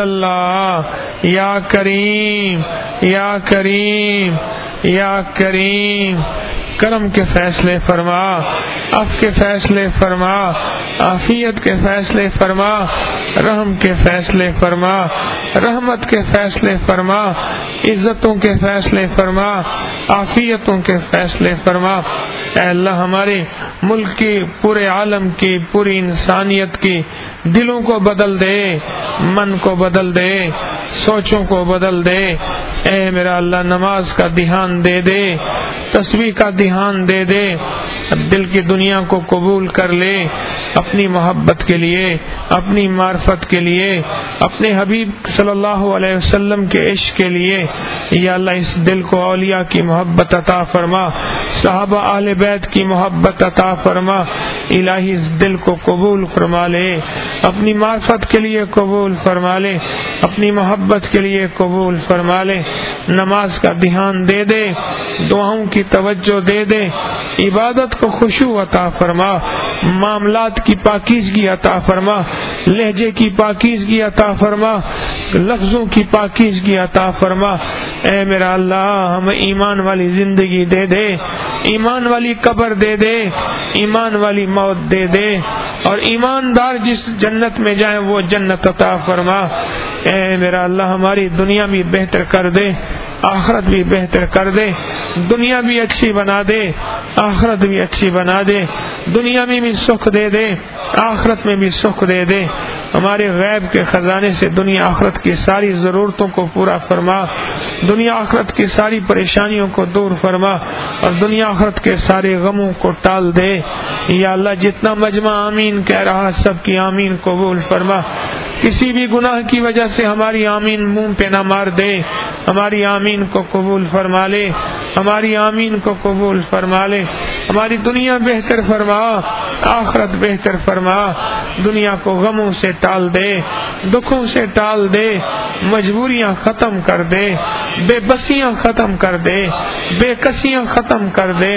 اللہ، یا کریم یا کریم یا کریم، کرم کے فیصلے فرما، عفو کے فیصلے فرما، عافیت کے فیصلے فرما، رحم کے فیصلے فرما، رحمت کے فیصلے فرما، عزتوں کے فیصلے فرما، عافیتوں کے فیصلے فرما۔ اے اللہ ہمارے ملک کی، پورے عالم کی، پوری انسانیت کی دلوں کو بدل دے، من کو بدل دے، سوچوں کو بدل دے۔ اے میرا اللہ نماز کا دھیان دے دے، تسبیح کا دھیان دے دے، دل کی دنیا کو قبول کر لے، اپنی محبت کے لیے، اپنی معرفت کے لیے، اپنے حبیب صلی اللہ علیہ وسلم کے عشق کے لیے۔ یا اللہ اس دل کو اولیاء کی محبت عطا فرما، صحابہ اہل بیت کی محبت عطا فرما۔ الہی اس دل کو قبول فرما لے، اپنی معرفت کے لیے قبول فرما لے، اپنی محبت کے لیے قبول فرما لے۔ نماز کا دھیان دے دے، دعاؤں کی توجہ دے دے، عبادت کو خشوع عطا فرما، معاملات کی پاکیزگی عطا فرما، لہجے کی پاکیزگی عطا فرما، لفظوں کی پاکیزگی عطا فرما۔ اے میرا اللہ ہمیں ایمان والی زندگی دے دے، ایمان والی قبر دے دے، ایمان والی موت دے دے۔ اور ایماندار جس جنت میں جائیں وہ جنت عطا فرما۔ اے میرا اللہ ہماری دنیا بھی بہتر کر دے، آخرت بھی بہتر کر دے، دنیا بھی اچھی بنا دے، آخرت بھی اچھی بنا دے، دنیا میں بھی سکھ دے دے، آخرت میں بھی سکھ دے دے۔ ہمارے غیب کے خزانے سے دنیا آخرت کی ساری ضرورتوں کو پورا فرما، دنیا آخرت کی ساری پریشانیوں کو دور فرما، اور دنیا آخرت کے سارے غموں کو ٹال دے۔ یا اللہ جتنا مجمع آمین کہہ رہا سب کی آمین قبول فرما۔ کسی بھی گناہ کی وجہ سے ہماری آمین منہ پہ نہ مار دے، ہماری آمین کو قبول فرما لے، ہماری آمین کو قبول فرما لے۔ ہماری دنیا بہتر فرما، آخرت بہتر فرما، دنیا کو غموں سے ٹال دے، دکھوں سے ٹال دے، مجبوریاں ختم کر دے، بے بسیاں ختم کر دے، بے کسیاں ختم کر دے،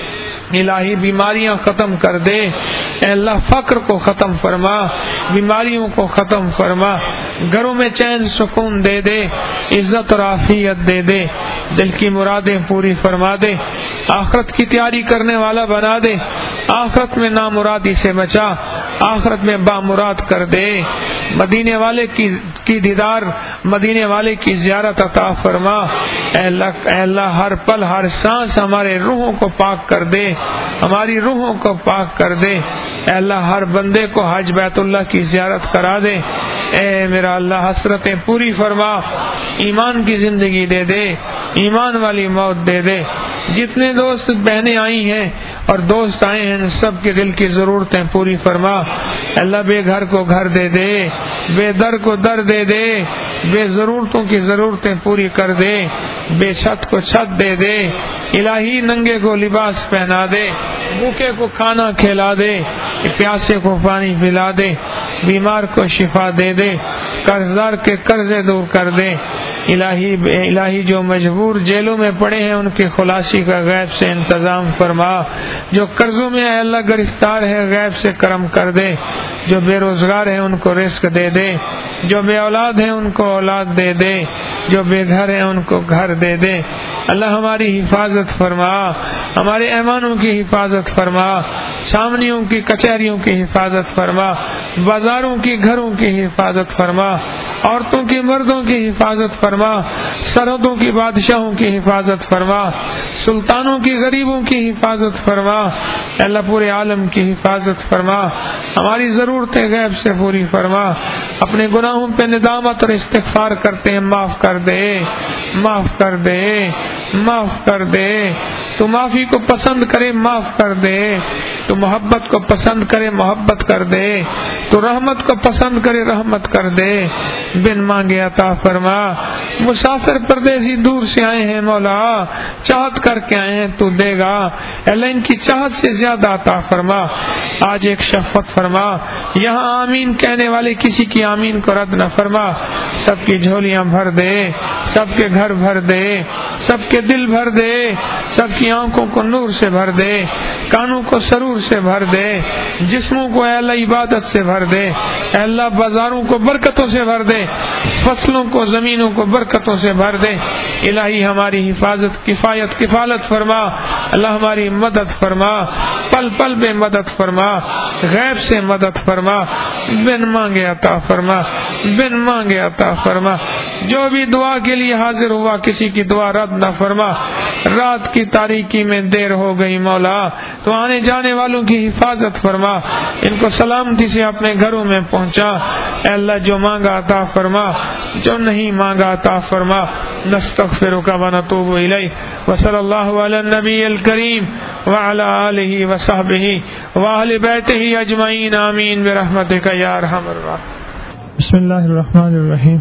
الہی بیماریاں ختم کر دے۔ اے اللہ فقر کو ختم فرما، بیماریوں کو ختم فرما، گھروں میں چین سکون دے دے، عزت اور عافیت دے دے، دل کی مرادیں پوری فرما دے، آخرت کی تیاری کرنے والا بنا دے، آخرت میں نامرادی سے بچا، آخرت میں بامراد کر دے۔ مدینے والے کی کی دیدار، مدینے والے کی زیارت عطا فرما۔ اے اللہ اے اللہ ہر پل ہر سانس ہمارے روحوں کو پاک کر دے، ہماری روحوں کو پاک کر دے۔ اے اللہ ہر بندے کو حج بیت اللہ کی زیارت کرا دے۔ اے میرا اللہ حسرتیں پوری فرما، ایمان کی زندگی دے دے، ایمان والی موت دے دے۔ جتنے دوست بہنیں آئی ہیں اور دوست آئے ہیں سب کے دل کی ضرورتیں پوری فرما۔ اللہ بے گھر کو گھر دے دے، بے در کو در دے دے، بے ضرورتوں کی ضرورتیں پوری کر دے، بے چھت کو چھت دے دے، الہی ننگے کو لباس پہنا دے، بھوکے کو کھانا کھلا دے، پیاسے کو پانی پلا دے، بیمار کو شفا دے دے، قرضدار کے قرضے دور کر دے۔ الہی الہی جو مجبور جیلوں میں پڑے ہیں ان کی خلاصی کا غیب سے انتظام فرما، جو قرضوں میں اے اللہ گرفتار ہے غیب سے کرم کر دے، جو بے روزگار ہیں ان کو رزق دے دے، جو بے اولاد ہیں ان کو اولاد دے دے، جو بے گھر ہیں ان کو گھر دے دے۔ اللہ ہماری حفاظت فرما، ہمارے ایوانوں کی حفاظت فرما، چھاونیوں کی کچہریوں کی حفاظت فرما، بازاروں کی گھروں کی حفاظت فرما، عورتوں کی مردوں کی حفاظت فرما، سرحدوں کی بادشاہوں کی حفاظت فرما، سلطانوں کی غریبوں کی حفاظت فرما۔ اللہ پورے عالم کی حفاظت فرما، ہماری ضرورتیں غیب سے پوری فرما۔ اپنے گناہوں پہ ندامت اور استغفار کرتے ہیں، معاف کر دے، معاف کر دے، معاف کر دے۔ تو معافی کو پسند کرے معاف کر دے، تو محبت کو پسند کرے محبت کر دے، تو رحمت کو پسند کرے رحمت کر دے۔ بن مانگے عطا فرما۔ مسافر پردیسی دور سے آئے ہیں مولا، چاہت کر کے آئے ہیں تو دے گا، اللہ ان کی چاہت سے زیادہ عطا فرما۔ آج ایک شفقت فرما، یہاں آمین کہنے والے کسی کی آمین کو رد نہ فرما، سب کی جھولیاں بھر دے، سب کے گھر بھر دے، سب کے دل بھر دے، سب کی آنکھوں کو نور سے بھر دے، کانوں کو سرور سے بھر دے، جسموں کو اے اللہ عبادت سے بھر دے، اے اللہ بازاروں کو برکتوں سے بھر دے، فصلوں کو زمینوں کو برکتوں سے بھر دے۔ الہی ہماری حفاظت کفایت کفالت فرما، اللہ ہماری مدد فرما، پل پل بے مدد فرما، غیب سے مدد فرما، بن مانگے عطا فرما، بن مانگے عطا فرما۔ جو بھی دعا کے لیے حاضر ہوا کسی کی دعا رد نہ فرما۔ رات کی تاریکی میں دیر ہو گئی مولا، تو آنے جانے والوں کی حفاظت فرما، ان کو سلامتی سے اپنے گھروں میں پہنچا۔ اے اللہ جو مانگا عطا فرما، جو نہیں مانگا عطا فرما۔ نستغفرک ونتوب الیک، وصلی اللہ علی النبی الکریم وعلی آلہ وصحبہ واہل بیتہ اجمعین، آمین برحمتک یا ارحم الراحمین۔ بسم اللہ الرحمن الرحیم۔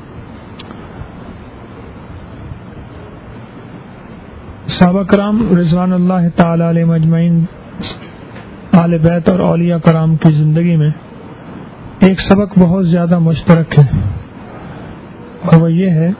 صحابہ کرام رضوان اللہ تعالی علیہم اجمعین، اہل بیت اور اولیاء کرام کی زندگی میں ایک سبق بہت زیادہ مشترک ہے، اور وہ یہ ہے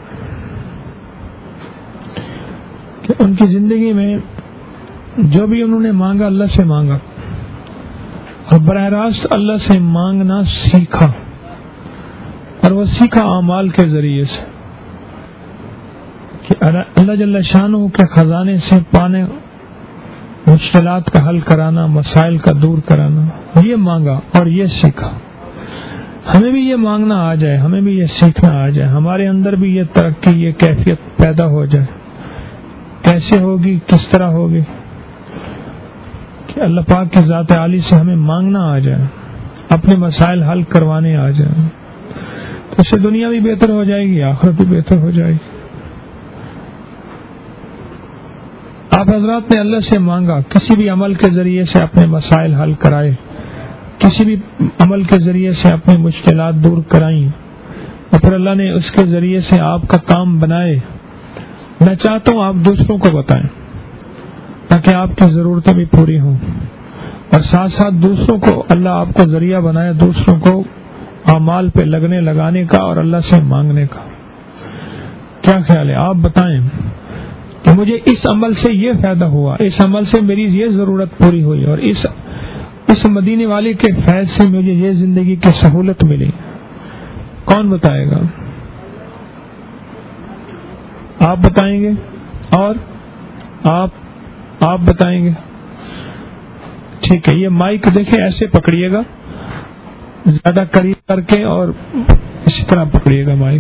کہ ان کی زندگی میں جو بھی انہوں نے مانگا اللہ سے مانگا، اور براہ راست اللہ سے مانگنا سیکھا، اور وہ سیکھا اعمال کے ذریعے سے کہ اللہ جل شانہ کے خزانے سے پانے مشکلات کا حل کرانا، مسائل کا دور کرانا، یہ مانگا اور یہ سیکھا۔ ہمیں بھی یہ مانگنا آ جائے، ہمیں بھی یہ سیکھنا آ جائے، ہمارے اندر بھی یہ ترقی، یہ کیفیت پیدا ہو جائے۔ کیسے ہوگی، کس طرح ہوگی؟ کہ اللہ پاک کی ذات عالی سے ہمیں مانگنا آ جائے، اپنے مسائل حل کروانے آ جائیں، تو اس سے دنیا بھی بہتر ہو جائے گی، آخرت بھی بہتر ہو جائے گی۔ آپ حضرات نے اللہ سے مانگا کسی بھی عمل کے ذریعے سے اپنے مسائل حل کرائے، کسی بھی عمل کے ذریعے سے اپنی مشکلات دور کرائیں، اور پھر اللہ نے اس کے ذریعے سے آپ کا کام بنائے۔ میں چاہتا ہوں آپ دوسروں کو بتائیں تاکہ آپ کی ضرورتیں بھی پوری ہوں، اور ساتھ ساتھ دوسروں کو اللہ آپ کو ذریعہ بنائے دوسروں کو اعمال پہ لگنے لگانے کا اور اللہ سے مانگنے کا۔ کیا خیال ہے؟ آپ بتائیں کہ مجھے اس عمل سے یہ فائدہ ہوا، اس عمل سے میری یہ ضرورت پوری ہوئی، اور اس اس مدینے والے کے فیض سے مجھے یہ زندگی کی سہولت ملی۔ کون بتائے گا؟ آپ بتائیں گے؟ اور آپ آپ بتائیں گے؟ ٹھیک ہے، یہ مائک دیکھیں ایسے پکڑیے گا، زیادہ قریب کر کے، اور اسی طرح پکڑیے گا مائک۔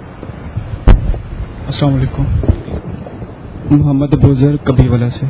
السلام علیکم، محمد ابوذر کبھی والا سے۔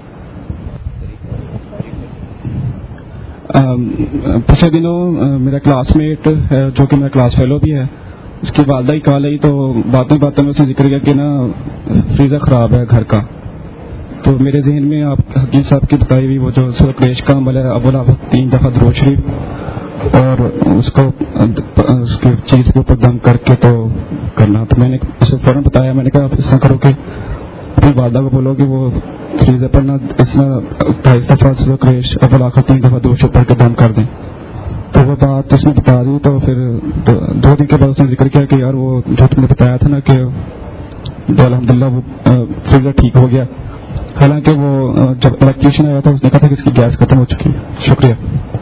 پچھلے دنوں میرا کلاس میٹ ہے جو کہ میرا کلاس فیلو بھی ہے، اس کی والدہ ہی کال آئی تو باتیں باتیں میں اس نے ذکر کیا کہ نا فریزر خراب ہے گھر کا، تو میرے ذہن میں آپ حکیم صاحب کی بتائی ہوئی وہ جو سورۃ قریش کا عمل ہے، اولا تین دفعہ درود شریف اور اس کو اس کی چیز کے اوپر دم کر کے تو کرنا، تو میں نے اسے فوراً بتایا، میں نے کہا آپ اس طرح کرو کہ اپنی والدہ کو بولو کہ وہ فریزر پر نہ اس طرح اٹھائیس دفعہ سورۃ قریش اول آخر تین دفعہ درود شریف پڑھ کے دم کر دیں۔ تو وہ بات اس نے بتا دی، تو پھر دو دن کے بعد اس نے ذکر کیا کہ یار وہ جو تم نے بتایا تھا نا کہ الحمدللہ وہ فریزر ٹھیک ہو گیا، حالانکہ وہ جب الیکٹریشین آیا تھا اس نے کہا تھا کہ اس کی گیس ختم ہو چکی ہے۔ شکریہ۔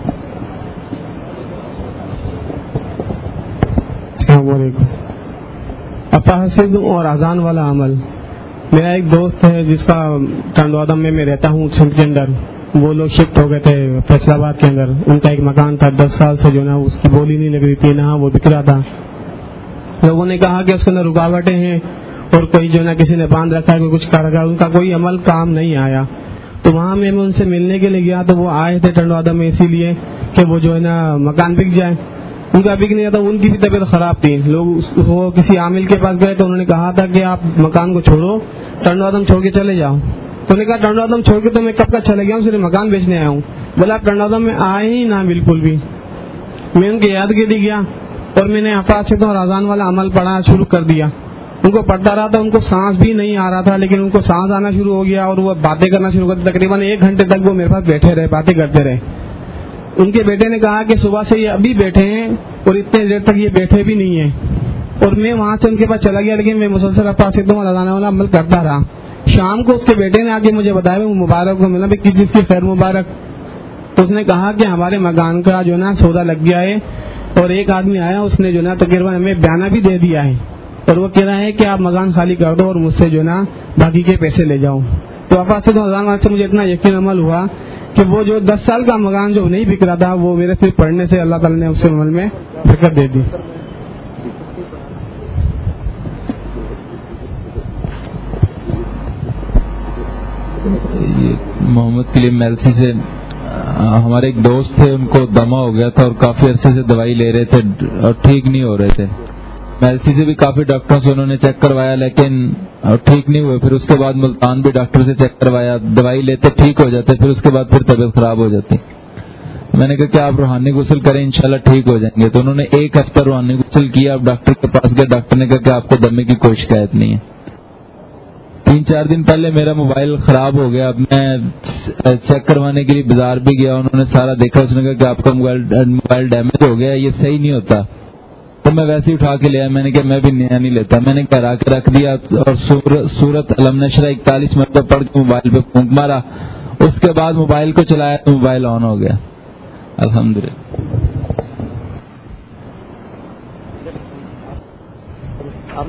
السلام علیکم۔ اپاسد اور اذان والا عمل، میرا ایک دوست ہے جس کا ٹنڈوادم میں میں رہتا ہوں سندھ کے اندر، وہ لوگ شفٹ ہو گئے تھے فیصل آباد کے اندر، ان کا ایک مکان تھا، دس سال سے جو نا اس کی بولی نہیں لگ رہی تھی، نہ وہ بک رہا تھا۔ لوگوں نے کہا کہ اس کے اندر رکاوٹیں ہیں اور کوئی جو نا کسی نے باندھ رکھا ہے، کوئی کچھ کر رکھا ہے، ان کا کوئی عمل کام نہیں آیا۔ تو وہاں میں ان سے ملنے کے لیے گیا تو وہ آئے تھے ٹنڈوادم میں اسی لیے کہ وہ جو ہے نا مکان بک جائے، ان کا بک نہیں تھا، ان کی بھی طبیعت خراب تھی۔ لوگ وہ کسی عامل کے پاس گئے تو انہوں نے کہا تھا کہ آپ مکان کو چھوڑو، ٹنڈوادم چھوڑ کے چلے جاؤ۔ تو نے کہا ٹنڈوادم چھوڑ کے تو میں کب کا چلے گیا ہوں، صرف مکان بیچنے آیا ہوں۔ بولا آپ ٹنڈوادم میں آئے ہی نہ بالکل بھی۔ میں ان کی یاد کے لیے گیا اور میں نے اپاسد اور اذان والا عمل پڑھنا شروع کر دیا۔ ان کو پڑھتا رہا تھا، ان کو سانس بھی نہیں آ رہا تھا، لیکن ان کو سانس آنا شروع ہو گیا اور وہ باتیں کرنا شروع کر، تقریباً ایک گھنٹے تک وہ میرے پاس بیٹھے رہے، باتیں کرتے رہے۔ ان کے بیٹے نے کہا کہ صبح سے یہ ابھی بیٹھے ہیں اور اتنے دیر تک یہ بیٹھے بھی نہیں ہیں، اور میں وہاں سے ان کے پاس چلا گیا، لیکن میں مسلسل اپاسد اور اذان والا عمل کرتا رہا۔ شام کو اس کے بیٹے نے آ کے مجھے بتایا وہ مبارک کو ملا بھی کس چیز کی خیر مبارک، تو اس نے کہا کہ ہمارے مکان کا جو نا سودا لگ گیا ہے، اور ایک آدمی آیا اس نے جو نا تقریباً ہمیں بیانہ بھی دے دیا ہے، اور وہ کہہ رہا ہے کہ آپ مکان خالی کر دو اور مجھ سے جو نا باقی کے پیسے لے جاؤ۔ تو اپاسد اور اذان والے سے مجھے اتنا یقین عمل ہوا کہ وہ جو دس سال کا مکان جو نہیں بک رہا تھا، وہ میرے صرف پڑھنے سے اللہ تعالیٰ نے اس عمل میں برکت دے دی۔ محمد کلیم میلسی سے ہمارے ایک دوست تھے، ان کو دمہ ہو گیا تھا اور کافی عرصے سے دوائی لے رہے تھے اور ٹھیک نہیں ہو رہے تھے۔ میلسی سے بھی کافی ڈاکٹروں سے انہوں نے چیک کروایا لیکن ٹھیک نہیں ہوئے، پھر اس کے بعد ملتان بھی ڈاکٹر سے چیک کروایا، دوائی لیتے ٹھیک ہو جاتے، پھر اس کے بعد پھر طبیعت خراب ہو جاتی۔ میں نے کہا کہ آپ روحانی غسل کریں انشاءاللہ ٹھیک ہو جائیں گے، تو انہوں نے ایک ہفتہ روحانی غسل کیا، اب ڈاکٹر کے پاس گئے، ڈاکٹر نے کہا کہ آپ کو دمے کی کوئی شکایت نہیں ہے۔ تین چار دن پہلے میرا موبائل خراب ہو گیا، اب میں چیک کروانے کے لیے بازار بھی گیا، انہوں نے سارا دیکھا، اس نے کہا کہ آپ کا موبائل ڈیمیج ہو گیا، یہ صحیح نہیں ہوتا، تو میں ویسے ہی اٹھا کے لیا، میں نے کہا میں بھی نیا نہیں لیتا، میں نے کرا کے رکھ دیا اور سورت علم نشرہ اکتالیس مرتبہ پڑھ کے موبائل پہ پھونک مارا، اس کے بعد موبائل کو چلایا تو موبائل آن ہو گیا الحمدللہ۔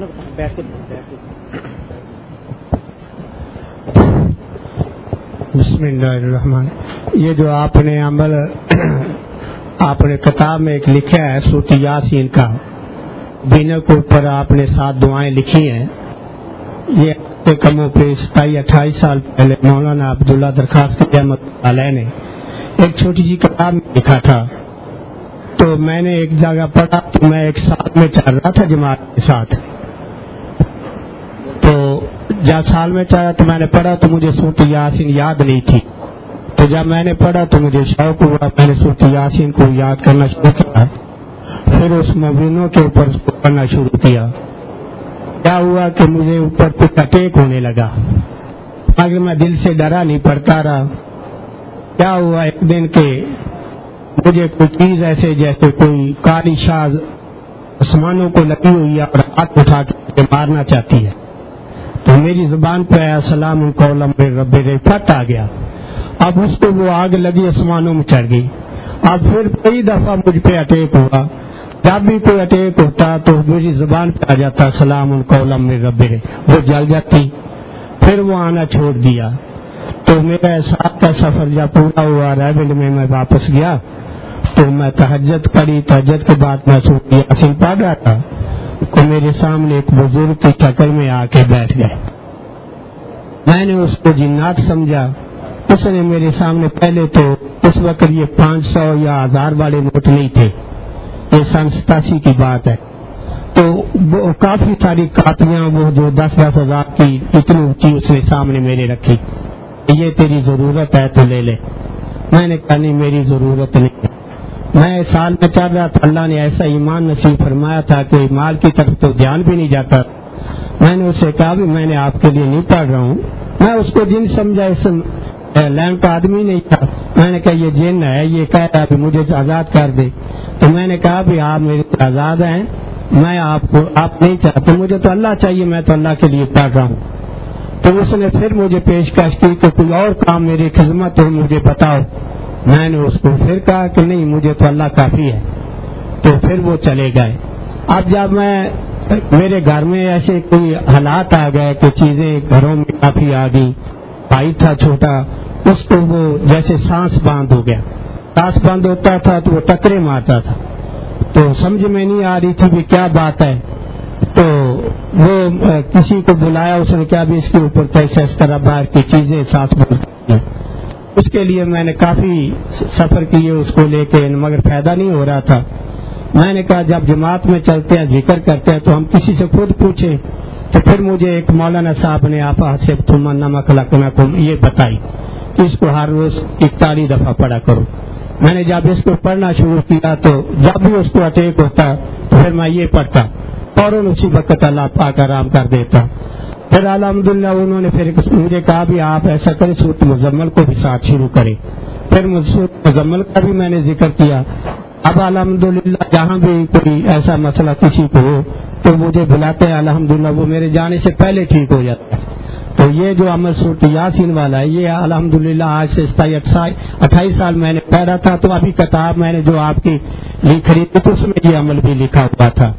بسم بسم اللہ الرحمن. یہ جو آپ نے عمل آپ نے کتاب میں ایک لکھا ہے سورۃ یاسین کا، بینہ کے اوپر آپ نے سات دعائیں لکھی ہیں. یہ کموں پہ ستائیس اٹھائیس سال پہلے مولانا عبداللہ درخواست رحمۃ علیہ نے ایک چھوٹی سی کتاب میں لکھا تھا. تو میں نے ایک جگہ پڑھا تو میں ایک سال میں چل رہا تھا جماعت کے ساتھ. تو جب سال میں چلا تو میں نے پڑھا تو مجھے سورۃ یاسین یاد نہیں تھی. تو جب میں نے پڑھا تو مجھے شوق ہوا، میں نے سورۃ یاسین کو یاد کرنا شروع کیا. پھر اس مبینوں کے اوپر اس کو پڑھنا شروع کیا. کیا ہوا کہ مجھے اوپر کچھ اٹیک ہونے لگا، اگر میں دل سے ڈرا نہیں پڑتا رہا. کیا ہوا ایک دن کے مجھے کوئی چیز ایسے جیسے کوئی کالی شاز آسمانوں کو لگی ہوئی ہے اور ہاتھ اٹھا کے مجھے مارنا چاہتی ہے. تو میری زبان پہ آیا سلام قولا من رب الرحیم، پھٹ آ گیا. اب اس کو وہ آگ لگی آسمانوں میں چڑھ گئی. اب پھر کئی دفعہ مجھ پہ اٹیک ہوا. جب بھی کوئی اٹیک ہوتا تو میری زبان پہ آ جاتا سلام قولا من رب الرحیم، وہ جل جاتی. پھر وہ آنا چھوڑ دیا. تو میرا ساتھ کا سفر جب پورا ہوا ریبنڈ میں میں واپس گیا تو میں تہجد پڑھی. تہجد کے بعد میں سورۃ یاسین پڑھ رہا تھا کہ میرے سامنے ایک بزرگ کی شکل میں آ کے بیٹھ گئے. میں نے اس کو جنات سمجھا. اس نے میرے سامنے پہلے تو اس وقت یہ پانچ سو یا ہزار والے نوٹ نہیں تھے، یہ سن ستاسی کی بات ہے. تو وہ کافی ساری کاپیاں وہ جو دس دس ہزار کی اتنی اونچی اس نے سامنے میرے رکھی. یہ تیری ضرورت ہے تو لے لے. میں نے کہا نہیں میری ضرورت نہیں. میں سال میں چل رہا تھا، اللہ نے ایسا ایمان نصیب فرمایا تھا کہ مال کی طرف تو دھیان بھی نہیں جاتا. میں نے اس سے کہا بھی میں نے آپ کے لیے نہیں پڑھ رہا ہوں. میں اس کو جن سمجھا، اس لین کا آدمی نہیں تھا. میں نے کہا یہ جن ہے، یہ کہہ رہا کہ مجھے آزاد کر دے. تو میں نے کہا بھی آپ میرے آزاد ہیں، میں آپ کو آپ نہیں چاہتے، مجھے تو اللہ چاہیے، میں تو اللہ کے لیے پڑھ رہا ہوں. تو اس نے پھر مجھے پیشکش کی کہ کوئی اور کام میری خدمت ہو مجھے بتاؤ. میں نے اس کو پھر کہا کہ نہیں مجھے تو اللہ کافی ہے. تو پھر وہ چلے گئے. اب جب میں میرے گھر میں ایسے کوئی حالات آ گئے کہ چیزیں گھروں میں کافی آ گئی. بھائی تھا چھوٹا، اس کو وہ جیسے سانس باندھ ہو گیا. سانس باندھ ہوتا تھا تو وہ ٹکرے مارتا تھا. تو سمجھ میں نہیں آ رہی تھی کہ کیا بات ہے. تو وہ کسی کو بلایا، اس نے کہا بھی اس کے اوپر کیسے اس طرح باہر کی چیزیں سانس بند کرتی ہیں. اس کے لیے میں نے کافی سفر کیے اس کو لے کے، مگر فائدہ نہیں ہو رہا تھا. میں نے کہا جب جماعت میں چلتے ہیں ذکر کرتے ہیں تو ہم کسی سے خود پوچھیں. تو پھر مجھے ایک مولانا صاحب نے آپ سے تم نما خلقناکم یہ بتائی کہ اس کو ہر روز اکتالیس دفعہ پڑھا کرو. میں نے جب اس کو پڑھنا شروع کیا تو جب بھی اس کو اٹیک ہوتا تو پھر میں یہ پڑھتا، فوراً اسی وقت اللہ پاک آرام کر دیتا. پھر الحمدللہ انہوں نے پھر مجھے کہا بھی آپ ایسا کریں سورۃ مزمل کو بھی ساتھ شروع کریں. پھر سورۃ مزمل کا بھی میں نے ذکر کیا. اب الحمدللہ جہاں بھی کوئی ایسا مسئلہ کسی کو ہو تو مجھے بلاتے ہیں، الحمدللہ وہ میرے جانے سے پہلے ٹھیک ہو جاتا ہے. تو یہ جو عمل سورۃ یاسین والا ہے یہ الحمدللہ آج سے ستائیس اٹھائیس سال میں نے پڑھا تھا. تو ابھی کتاب میں نے جو آپ کی خریدی تو اس میں یہ عمل بھی لکھا ہوا تھا.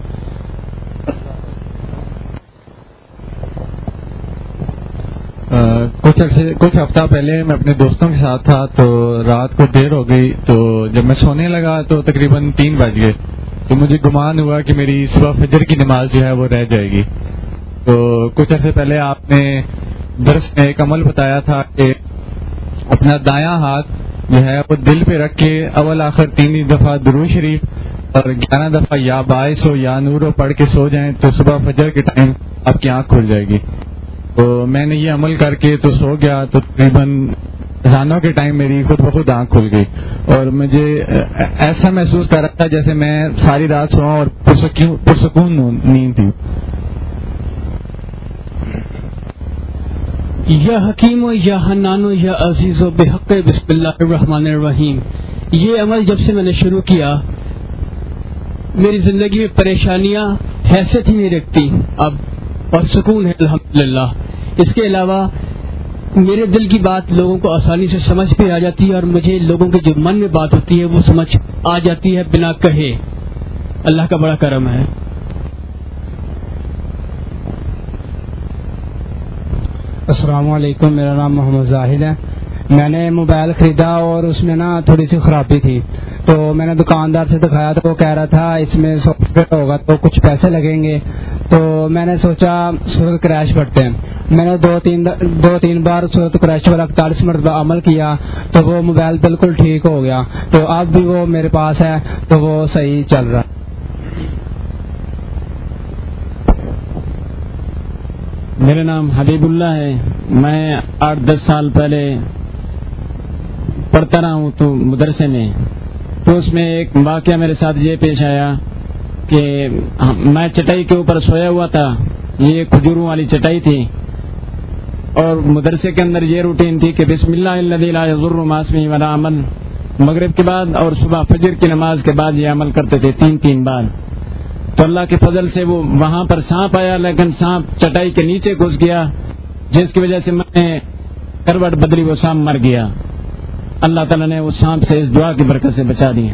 کچھ کچھ ہفتہ پہلے میں اپنے دوستوں کے ساتھ تھا تو رات کو دیر ہو گئی. تو جب میں سونے لگا تو تقریباً تین بج گئے. تو مجھے گمان ہوا کہ میری صبح فجر کی نماز جو ہے وہ رہ جائے گی. تو کچھ عرصے پہلے آپ نے درس میں ایک عمل بتایا تھا کہ اپنا دایاں ہاتھ جو ہے وہ دل پہ رکھ کے اول آخر تین دفعہ درود شریف اور گیارہ دفعہ یا باعث ہو یا نور ہو پڑھ کے سو جائیں تو صبح فجر کے ٹائم آپ کی آنکھ کھل جائے گی. تو میں نے یہ عمل کر کے تو سو گیا. تو تقریباً اذانوں کے ٹائم میری خود بخود آنکھ کھل گئی اور مجھے ایسا محسوس کر رہا تھا جیسے میں ساری رات سوؤں اور پرسکون نیند تھی. یا حکیم و یا حنان و یا عزیز و بحق بسم اللہ الرحمن الرحیم. یہ عمل جب سے میں نے شروع کیا میری زندگی میں پریشانیاں حیثیت ہی نہیں رکھتی اب، اور سکون ہے الحمدللہ. اس کے علاوہ میرے دل کی بات لوگوں کو آسانی سے سمجھ پہ آ جاتی ہے اور مجھے لوگوں کے جو من میں بات ہوتی ہے وہ سمجھ آ جاتی ہے بنا کہے. اللہ کا بڑا کرم ہے. السلام علیکم، میرا نام محمد زاہد ہے. میں نے موبائل خریدا اور اس میں نا تھوڑی سی خرابی تھی، تو میں نے دکاندار سے دکھایا تو وہ کہہ رہا تھا اس میں سافٹ ویئر ہوگا تو کچھ پیسے لگیں گے، تو میں نے سوچا صورت کریش پڑھتے ہیں۔ میں نے دو تین دو تین بار صورت کریش والا اکتالیس مرتبہ عمل کیا تو وہ موبائل بالکل ٹھیک ہو گیا، تو اب بھی وہ میرے پاس ہے تو وہ صحیح چل رہا ہے۔ میرا نام حبیب اللہ ہے، میں آٹھ دس سال پہلے پڑھتا رہا ہوں تو مدرسے میں، تو اس میں ایک واقعہ میرے ساتھ یہ پیش آیا کہ میں چٹائی کے اوپر سویا ہوا تھا، یہ کھجوروں والی چٹائی تھی، اور مدرسے کے اندر یہ روٹین تھی کہ بسم اللہ الذی لا یضر مع اسمہ ولا عمل، مغرب کے بعد اور صبح فجر کی نماز کے بعد یہ عمل کرتے تھے تین تین بار۔ تو اللہ کے فضل سے وہ وہاں پر سانپ آیا، لیکن سانپ چٹائی کے نیچے گھس گیا، جس کی وجہ سے میں نے کروٹ بدلی، وہ سانپ مر گیا۔ اللہ تعالیٰ نے اس سانپ سے اس دعا کی برکت سے بچا دیا۔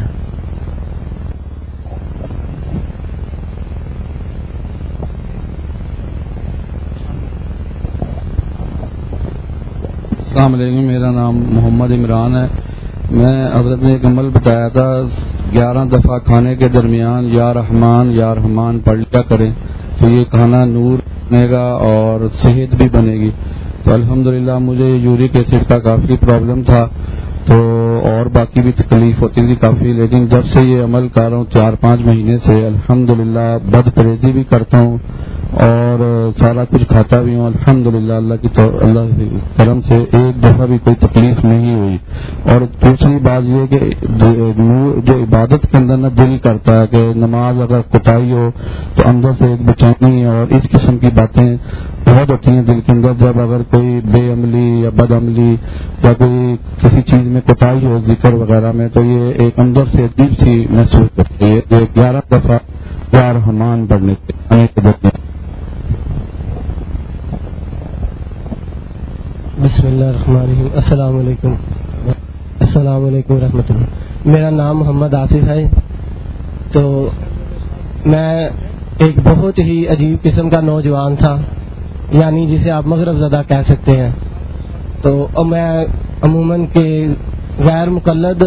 السلام علیکم، میرا نام محمد عمران ہے۔ میں حضرت نے ایک عمل بتایا تھا، گیارہ دفعہ کھانے کے درمیان یا رحمان یا رحمان پڑھ لیا کریں تو یہ کھانا نور بنے گا اور صحت بھی بنے گی۔ تو الحمدللہ مجھے یورک ایسڈ کا کافی پرابلم تھا، تو اور باقی بھی تکلیف ہوتی تھی کافی، لیکن جب سے یہ عمل کر رہا ہوں چار پانچ مہینے سے الحمدللہ بد پرہیزی بھی کرتا ہوں اور سارا کچھ کھاتا بھی ہوں الحمدللہ، اللہ کی تو اللہ کے کرم سے ایک دفعہ بھی کوئی تکلیف نہیں ہوئی۔ اور دوسری بات یہ کہ جو عبادت کے اندر نہ دل کرتا ہے کہ نماز اگر کوتاہی ہو تو اندر سے ایک بے چینی اور اس قسم کی باتیں بہت ہوتی ہیں دل کے اندر، جب اگر کوئی بے عملی یا بد عملی یا کوئی کسی چیز میں کوتاہی ہو ذکر وغیرہ میں، تو یہ ایک اندر سے عجیب سی محسوس کرتی ہے یہ گیارہ دفعہ یا رحمان پڑھنے کے درمیان۔ بسم اللہ الرحمن الرحیم، السلام علیکم السلام علیکم ورحمۃ اللہ۔ میرا نام محمد آصف ہے، تو میں ایک بہت ہی عجیب قسم کا نوجوان تھا، یعنی جسے آپ مغرب زدہ کہہ سکتے ہیں۔ تو میں عموماً کے غیر مقلد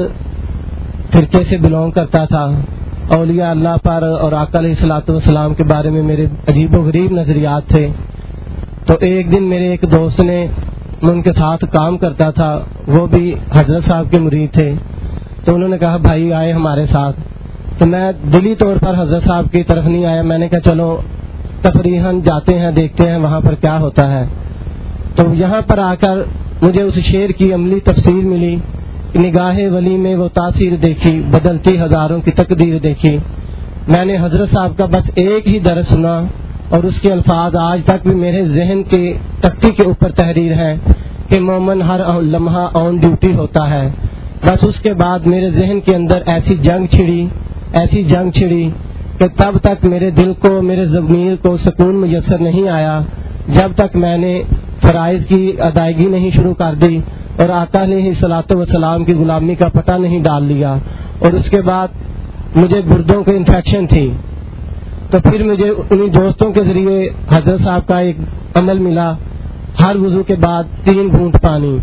فرقے سے بلونگ کرتا تھا، اولیاء اللہ پر اور آقا علیہ الصلوۃ والسلام کے بارے میں میرے عجیب و غریب نظریات تھے۔ تو ایک دن میرے ایک دوست نے، میں ان کے ساتھ کام کرتا تھا، وہ بھی حضرت صاحب کے مرید تھے، تو انہوں نے کہا بھائی آئے ہمارے ساتھ۔ تو میں دلی طور پر حضرت صاحب کی طرف نہیں آیا، میں نے کہا چلو تفریحاً جاتے ہیں، دیکھتے ہیں وہاں پر کیا ہوتا ہے۔ تو یہاں پر آ کر مجھے اس شعر کی عملی تفسیر ملی، نگاہ ولی میں وہ تاثیر دیکھی، بدلتی ہزاروں کی تقدیر دیکھی۔ میں نے حضرت صاحب کا بس ایک ہی درس سنا اور اس کے الفاظ آج تک بھی میرے ذہن کے تختی کے اوپر تحریر ہیں کہ مومن ہر لمحہ آن ڈیوٹی ہوتا ہے۔ بس اس کے بعد میرے ذہن کے اندر ایسی جنگ چھڑی ایسی جنگ چھڑی کہ تب تک میرے دل کو، میرے ضمیر کو سکون میسر نہیں آیا جب تک میں نے فرائض کی ادائیگی نہیں شروع کر دی اور آقا علیہ الصلوۃ والسلام کی غلامی کا پتہ نہیں ڈال لیا۔ اور اس کے بعد مجھے گردوں کی انفیکشن تھی، تو پھر مجھے انہی دوستوں کے ذریعے حضرت صاحب کا ایک عمل ملا، ہر وضو کے بعد تین گھونٹ پانی،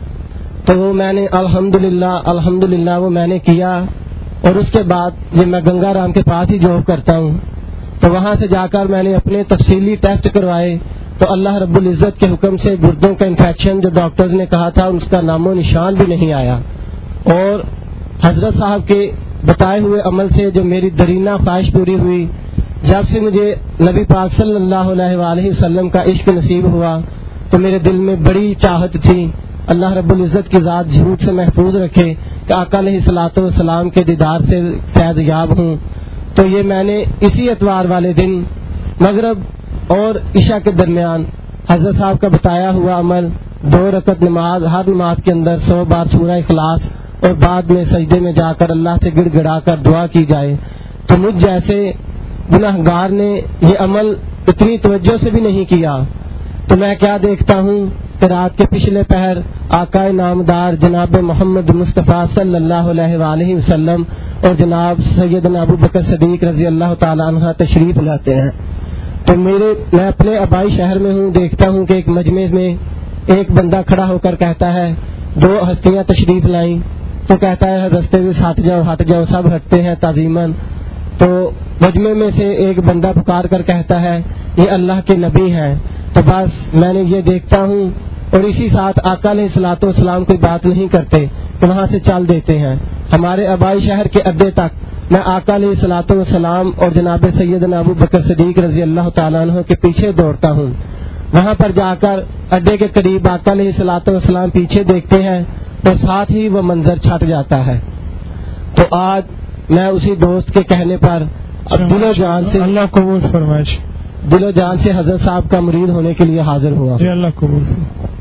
تو وہ میں نے الحمدللہ الحمدللہ وہ میں نے کیا۔ اور اس کے بعد یہ میں گنگا رام کے پاس ہی جاب کرتا ہوں، تو وہاں سے جا کر میں نے اپنے تفصیلی ٹیسٹ کروائے، تو اللہ رب العزت کے حکم سے گردوں کا انفیکشن جو ڈاکٹرز نے کہا تھا اس کا نام و نشان بھی نہیں آیا۔ اور حضرت صاحب کے بتائے ہوئے عمل سے جو میری درینہ خواہش پوری ہوئی، جب سے مجھے نبی پاک صلی اللہ علیہ وآلہ وسلم کا عشق نصیب ہوا تو میرے دل میں بڑی چاہت تھی اللہ رب العزت کی ذات جھوٹ سے محفوظ رکھے کہ آقا علیہ الصلوۃ والسلام کے دیدار سے فیض یاب ہوں۔ تو یہ میں نے اسی اتوار والے دن مغرب اور عشاء کے درمیان حضرت صاحب کا بتایا ہوا عمل، دو رکعت نماز، ہر نماز کے اندر سو بار سورہ اخلاص اور بعد میں سجدے میں جا کر اللہ سے گڑ گڑا کر دعا کی جائے، تو مجھ جیسے گناہ گار نے یہ عمل اتنی توجہ سے بھی نہیں کیا، تو میں کیا دیکھتا ہوں کہ رات کے پچھلے پہر آقا نامدار جناب محمد مصطفیٰ صلی اللہ علیہ وآلہ وسلم اور جناب سیدنا ابو بکر صدیق رضی اللہ تعالیٰ عنہ تشریف لاتے ہیں۔ تو میرے میں اپنے آبائی شہر میں ہوں، دیکھتا ہوں کہ ایک مجمع میں ایک بندہ کھڑا ہو کر کہتا ہے دو ہستیاں تشریف لائیں تو کہتا ہے رستے سے ہٹ جاؤ ہٹ جاؤ، سب ہٹتے ہیں تعظیماً. تو مجمع میں سے ایک بندہ پکار کر کہتا ہے یہ اللہ کے نبی ہیں. تو بس میں نے یہ دیکھتا ہوں اور اسی ساتھ آقا علیہ الصلوۃ والسلام کوئی بات نہیں کرتے کہ وہاں سے چل دیتے ہیں. ہمارے آبائی شہر کے اڈے تک میں آقا علیہ الصلوۃ والسلام اور جناب سیدنا ابو بکر صدیق رضی اللہ تعالیٰ عنہ کے پیچھے دوڑتا ہوں. وہاں پر جا کر اڈے کے قریب آقا علیہ الصلوۃ والسلام پیچھے دیکھتے ہیں اور ساتھ ہی وہ منظر چھٹ جاتا ہے. تو آج میں اسی دوست کے کہنے پر دل و جان سے اللہ قبول فرمائے دل و جان سے حضرت صاحب کا مرید ہونے کے لیے حاضر ہوا. اللہ قبول فرمائے.